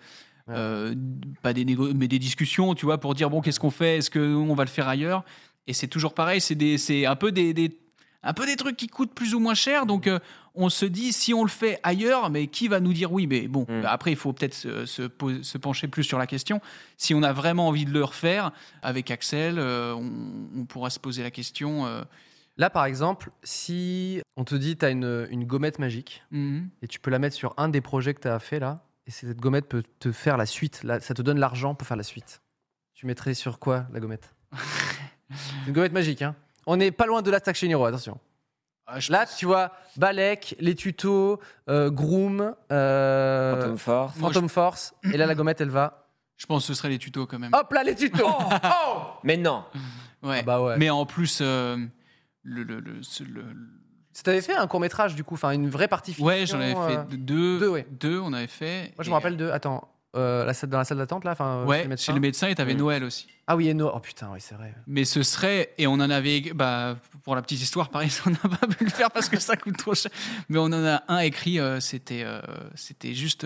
pas des mais des discussions, tu vois, pour dire bon, qu'est-ce qu'on fait, est-ce qu'on va le faire ailleurs. Et c'est toujours pareil, c'est un peu des trucs qui coûtent plus ou moins cher. Donc on se dit si on le fait ailleurs, mais qui va nous dire oui? Mais bon, après il faut peut-être se pencher plus sur la question. Si on a vraiment envie de le refaire avec Axel, on pourra se poser la question. Là, par exemple, si on te dit tu as une gommette magique et tu peux la mettre sur un des projets que tu as fait là, et cette gommette peut te faire la suite, là, ça te donne l'argent pour faire la suite. Tu mettrais sur quoi la gommette? Une gommette magique, hein. On n'est pas loin de l'Attack chez Niro, attention. Là, tu vois, Balek, les tutos, Groom, Phantom Force, et là, la gommette, elle va. Je pense que ce serait les tutos quand même. Hop là, les tutos. Oh Mais non. Ouais. Ah bah ouais. Mais en plus, Tu avais fait un court-métrage, du coup, enfin une vraie partie fiction. Ouais, j'en avais fait deux. Ouais. Deux, on avait fait. Moi, je me rappelle de. Attends, dans la salle d'attente, là, ouais, chez le médecin, et t'avais Noël aussi. Ah oui, et Noël. Oh putain, oui, c'est vrai. Mais ce serait, et on en avait, pour la petite histoire, pareil, on n'a pas pu le faire parce que ça coûte trop cher. Mais on en a un écrit, c'était juste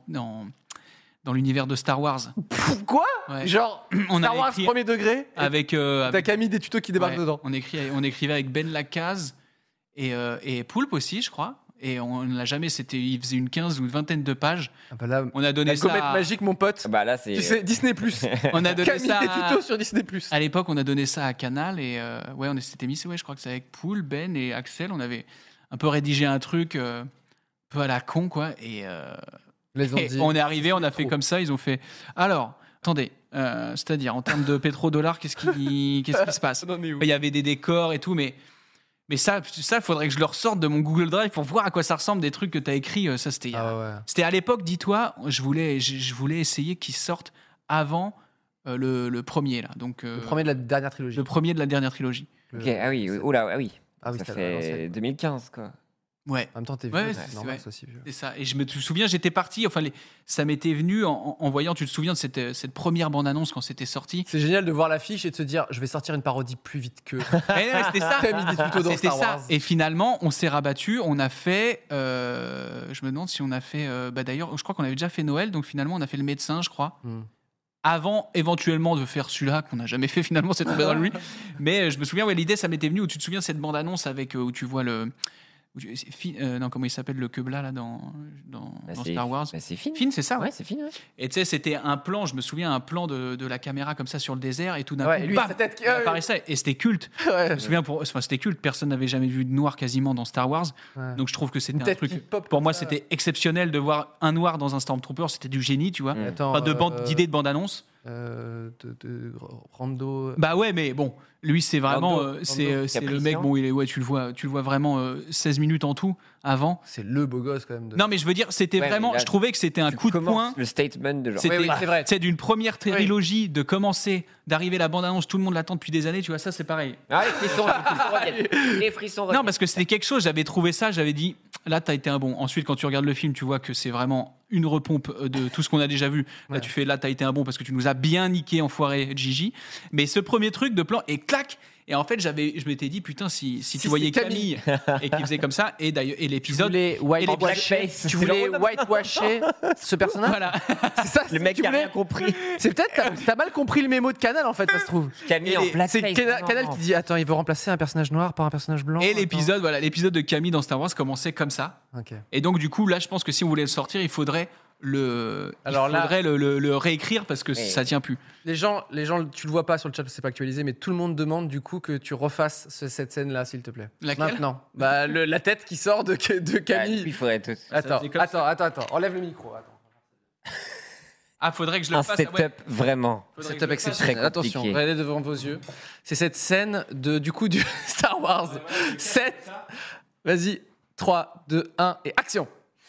dans l'univers de Star Wars. Quoi? Ouais. Genre, Star Wars premier degré? Avec. T'as Camille des tutos qui débarquent dedans. On écrivait avec Ben Lacaze et Poulpe aussi, je crois. Et on ne l'a jamais, il faisait une 15 ou une vingtaine de pages. Ah bah là, on a donné la ça. Gommette magique, mon pote. Bah là, c'est. Tu sais, Disney+. On a donné Camille ça des tutos sur Disney+. À l'époque, on a donné ça à Canal et on s'était mis, je crois que c'est avec Poul, Ben et Axel. On avait un peu rédigé un truc un peu à la con, quoi. Et on est arrivé, on a fait comme ça. Ils ont fait. Alors, attendez. C'est-à-dire en termes de pétrodollars, qu'est-ce qui se passe? Il y avait des décors et tout, mais ça, il faudrait que je le ressorte de mon Google Drive pour voir à quoi ça ressemble des trucs que tu as écrits. Ça, c'était à l'époque, dis-toi, je voulais essayer qu'ils sortent avant le premier. Là. Donc, le premier de la dernière trilogie. Le premier de la dernière trilogie. Ok, ah oui, oula, ah oui. Ah oui, ça fait 2015, quoi. Ouais. En même temps, t'es vieux, c'est normal, c'est aussi vieux. C'est ça. Et je me souviens, j'étais parti, ça m'était venu en voyant, tu te souviens de cette première bande-annonce quand c'était sorti. C'est génial de voir l'affiche et de se dire, je vais sortir une parodie plus vite que. C'était ça. C'était ça. Et finalement, on s'est rabattu, on a fait, je me demande si on a fait, d'ailleurs, je crois qu'on avait déjà fait Noël, donc finalement, on a fait le médecin, je crois. Avant éventuellement de faire celui-là qu'on n'a jamais fait finalement, c'est tombé dans lui. Mais je me souviens, l'idée, ça m'était venu où tu te souviens de cette bande-annonce avec où tu vois le. Non, comment il s'appelle le Quebla là dans Star Wars? C'est Finn. Finn, c'est ça, ouais, c'est Finn. Ouais. Et tu sais, c'était un plan, je me souviens, un plan de la caméra comme ça sur le désert et tout d'un coup, et lui, bam, sa tête qui apparaissait et c'était culte. Ouais. Je me souviens, c'était culte, personne n'avait jamais vu de noir quasiment dans Star Wars. Ouais. Donc je trouve que c'était un truc. Pour moi, c'était exceptionnel de voir un noir dans un Stormtrooper, c'était du génie, tu vois. Enfin, d'idées de bande-annonce. De Rando. Bah ouais, mais bon, lui c'est vraiment c'est le mec, bon, tu le vois vraiment 16 minutes en tout avant. C'est le beau gosse quand même. Non, mais je veux dire, c'était vraiment, je trouvais que c'était un coup de poing. Le statement de genre. C'est vrai. C'est d'une première trilogie de commencer, d'arriver la bande-annonce, tout le monde l'attend depuis des années, tu vois, ça c'est pareil. Ah, les frissons. Non, parce que c'était quelque chose, j'avais trouvé ça, j'avais dit, là t'as été un bon. Ensuite, quand tu regardes le film, tu vois que c'est vraiment une repompe de tout ce qu'on a déjà vu. Là, tu fais, là t'as été un bon parce que tu nous as bien niqué, enfoiré, Gigi. Mais ce premier truc de plan, et clac. Et en fait, je m'étais dit, putain, si tu voyais Camille et qu'il faisait comme ça, et l'épisode. Tu voulais whitewasher ce personnage. Voilà. C'est ça, le mec qui a rien compris. C'est peut-être, t'as mal compris le mémo de Canal, en fait, ça se trouve. Camille en blackface. C'est Canal qui dit, attends, il veut remplacer un personnage noir par un personnage blanc. Et l'épisode de Camille dans Star Wars commençait comme ça. Okay. Et donc, du coup, là, je pense que si on voulait le sortir, il faudrait le réécrire parce que ça tient plus. Les gens, tu le vois pas sur le chat parce que c'est pas actualisé, mais tout le monde demande du coup que tu refasses cette scène-là, s'il te plaît. Laquelle? Maintenant. La tête qui sort de Camille. Il faudrait tout. Attends. Enlève le micro. Faudrait que je le fasse. Setup, vraiment. Setup exceptionnel. Attention, regardez devant vos yeux. C'est cette scène du Star Wars 7. Vas-y, 3, 2, 1 et action.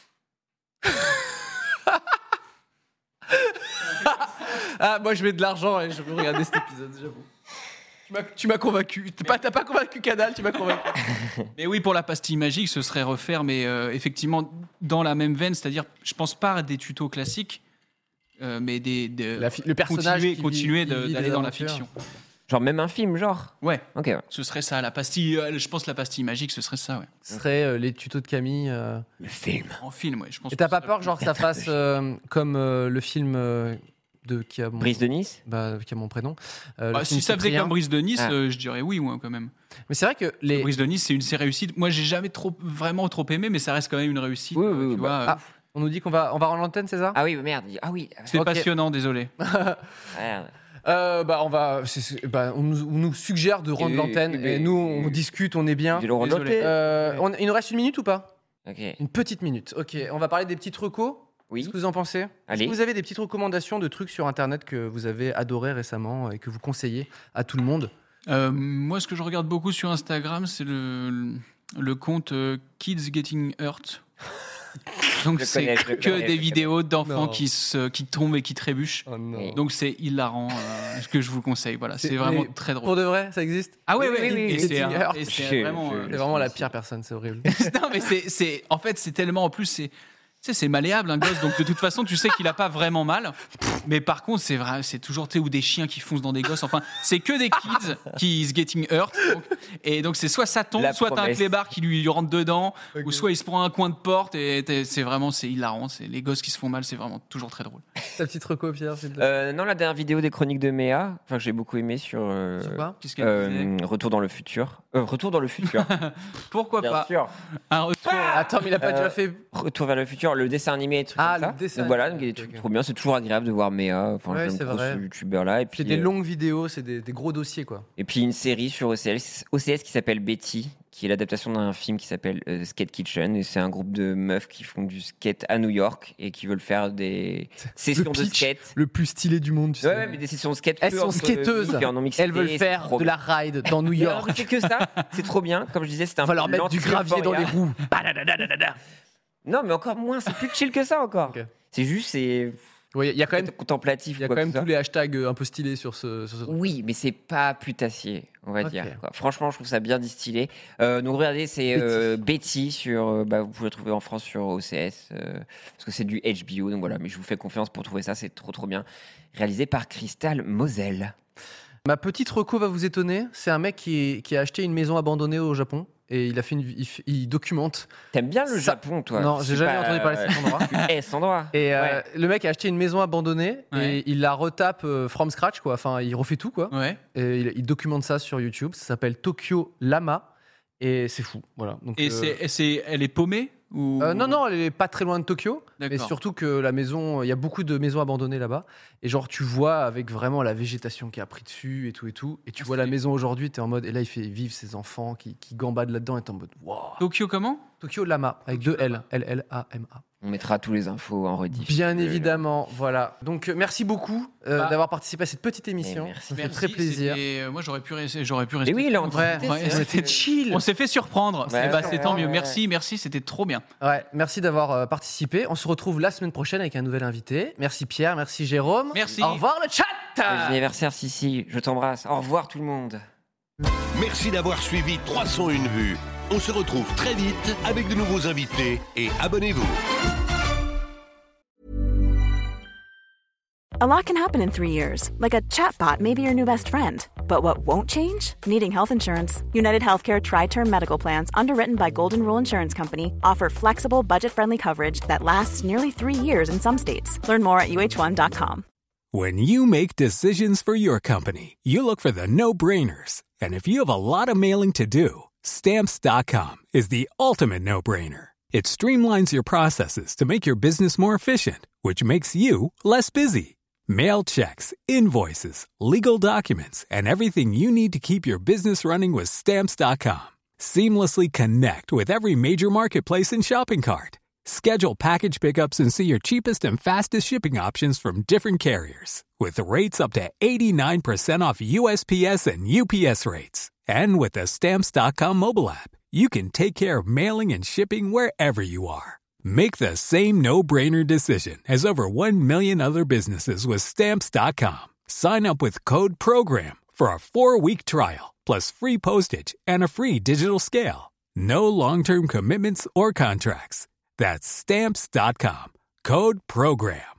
Moi je mets de l'argent et je veux regarder cet épisode, j'avoue. Tu m'as convaincu. T'as pas convaincu Canal, tu m'as convaincu. Mais oui, pour la pastille magique, ce serait refaire, mais effectivement dans la même veine, c'est-à-dire, je pense pas à des tutos classiques, mais le personnage continuer d'aller dans la fiction. Genre même un film, genre. Ouais. Ok. Ouais. Ce serait ça, la pastille. Je pense la pastille magique, ce serait ça, ouais. Ce serait les tutos de Camille. Le film. En film, ouais. Je pense. Et t'as pas peur, genre que ça fasse comme le film qui a Brise de Nice. Qui a mon prénom. Si ça faisait comme Brise de Nice, je dirais oui, moi, quand même. Mais c'est vrai que Brise de Nice, c'est réussite. Moi, j'ai jamais vraiment trop aimé, mais ça reste quand même une réussite. Oui, tu vois, on nous dit qu'on va rendre l'antenne, c'est ça? Ah oui, merde. Ah oui. C'était passionnant, désolé. Merde. On nous suggère de rendre l'antenne et nous on discute, on est bien. Ils l'auront noté. Il nous reste une minute ou pas? Ok. Une petite minute. Ok, on va parler des petites recos. Oui. Qu'est-ce que vous en pensez? Est-ce Allez. que vous avez des petites recommandations de trucs sur Internet que vous avez adoré récemment et que vous conseillez à tout le monde? Moi, ce que je regarde beaucoup sur Instagram, c'est le compte Kids Getting Hurt. Donc Je c'est connais, que des vidéos d'enfants Non. qui tombent et qui trébuchent. Oh non. Donc c'est hilarant, ce que je vous conseille. Voilà, c'est vraiment Mais très drôle. Pour de vrai, ça existe? Ah ouais, Oui, ouais. oui, Et oui, c'est Getting Hurt. c'est vraiment. C'est vraiment la pire personne, c'est horrible. Non, mais en fait, c'est tellement. En plus, c'est malléable, un gosse. Donc, de toute façon, tu sais qu'il a pas vraiment mal. Mais par contre, c'est vrai, c'est toujours, ou des chiens qui foncent dans des gosses. Enfin, c'est que des kids qui is getting hurt. Et donc, c'est soit ça tombe, La soit t'as un promesse. clébard qui lui rentre dedans, Ok. ou soit il se prend un coin de porte. Et c'est hilarant. C'est les gosses qui se font mal, c'est vraiment toujours très drôle. Ta petite reco, Pierre, s'il te plaît. Non, la dernière vidéo des chroniques de Méa, que j'ai beaucoup aimé sur Sur quoi? Qu'est-ce qu'elle disait Retour dans le futur. Retour dans le futur. Pourquoi Bien pas sûr. un retour. Attends, mais il a pas déjà fait. Retour vers le futur, le dessin animé et tout Ah, comme le ça. dessin Donc voilà, animé, donc il y a des ok, trucs ok. trop bien. C'est toujours agréable de voir Méa. Enfin, Ouais, j'aime c'est trop vrai. ce youtubeur-là. Et puis, C'est des longues vidéos, c'est des gros dossiers, quoi. et puis une série sur OCS qui s'appelle Betty, qui est l'adaptation d'un film qui s'appelle Skate Kitchen. Et c'est un groupe de meufs qui font du skate à New York et qui veulent faire des sessions de pitch skate. le plus stylé du monde, tu sais. Ouais, mais des sessions de skate. Elles que sont entre skateuses. geeks et en non-mixité, Elles veulent c'est faire trop de la ride dans New bien. York. Non, c'est que ça, c'est trop bien. Comme je disais, c'était un On va peu leur mettre du gravier dans les l'anti-euphoria. roues. Badadadadada. Non, mais encore moins, c'est plus chill que ça encore. Ok. C'est juste, c'est Ouais, il y a quand même, contemplatif. il y a quoi, quand même tout ça. tous les hashtags un peu stylés sur ce truc. Oui, mais c'est pas putassier, on va Ok. dire. Quoi. Franchement, je trouve ça bien distillé. Donc regardez, c'est Betty sur. Vous pouvez le trouver en France sur OCS parce que c'est du HBO. Donc voilà, mais je vous fais confiance pour trouver ça, c'est trop bien. Réalisé par Crystal Moselle. Ma petite reco va vous étonner. C'est un mec qui a acheté une maison abandonnée au Japon et il a fait il documente. T'aimes bien le Ça- Japon, toi? Non, j'ai C'est jamais pas, entendu parler de cet endroit. Cet endroit. Et Ouais. le mec a acheté une maison abandonnée Ouais. et il la retape from scratch, quoi. Enfin, il refait tout, quoi. Ouais. Et il documente ça sur YouTube. Ça s'appelle Tokyo Lama et c'est fou. Voilà. Donc, Et elle est paumée ou... non, elle est pas très loin de Tokyo. Mais D'accord. surtout que la maison, il y a beaucoup de maisons abandonnées là-bas. Et genre, tu vois avec vraiment la végétation qui a pris dessus et tout. Et tu vois la maison aujourd'hui, t'es en mode. Et là, il fait vivre ses enfants qui gambadent là-dedans et t'es en mode. Wow. Tokyo comment? Tokyo Lama, avec deux L. L-L-A-M-A. On mettra tous les infos en rediff. Bien évidemment, voilà. Donc, merci beaucoup Bah, d'avoir participé à cette petite émission. merci. Ça fait Merci, très plaisir. moi, j'aurais pu rester. Et oui, là, on Ouais, c'était chill. On s'est fait surprendre. Ouais, C'est tant mieux. ouais. Merci, c'était trop bien. Ouais, merci d'avoir participé. On se retrouve la semaine prochaine avec un nouvel invité. Merci Pierre, merci Jérôme. Merci. Au revoir le chat. Joyeux anniversaire, Sissi. Je t'embrasse. Au revoir, tout le monde. Merci d'avoir suivi 301 vues. On se retrouve très vite avec de nouveaux invités et abonnez-vous. A lot can happen in 3 years, like a chatbot may be your new best friend. But what won't change? Needing health insurance. United Healthcare Tri-Term Medical Plans, underwritten by Golden Rule Insurance Company, offer flexible, budget-friendly coverage that lasts nearly 3 years in some states. Learn more at uh1.com. When you make decisions for your company, you look for the no-brainers. And if you have a lot of mailing to do, Stamps.com is the ultimate no-brainer. It streamlines your processes to make your business more efficient, which makes you less busy. Mail checks, invoices, legal documents, and everything you need to keep your business running with Stamps.com. Seamlessly connect with every major marketplace and shopping cart. Schedule package pickups and see your cheapest and fastest shipping options from different carriers. With rates up to 89% off USPS and UPS rates. And with the Stamps.com mobile app, you can take care of mailing and shipping wherever you are. Make the same no-brainer decision as over 1 million other businesses with Stamps.com. Sign up with Code PROGRAM for a 4-week trial, plus free postage and a free digital scale. No long-term commitments or contracts. That's Stamps.com. Code PROGRAM.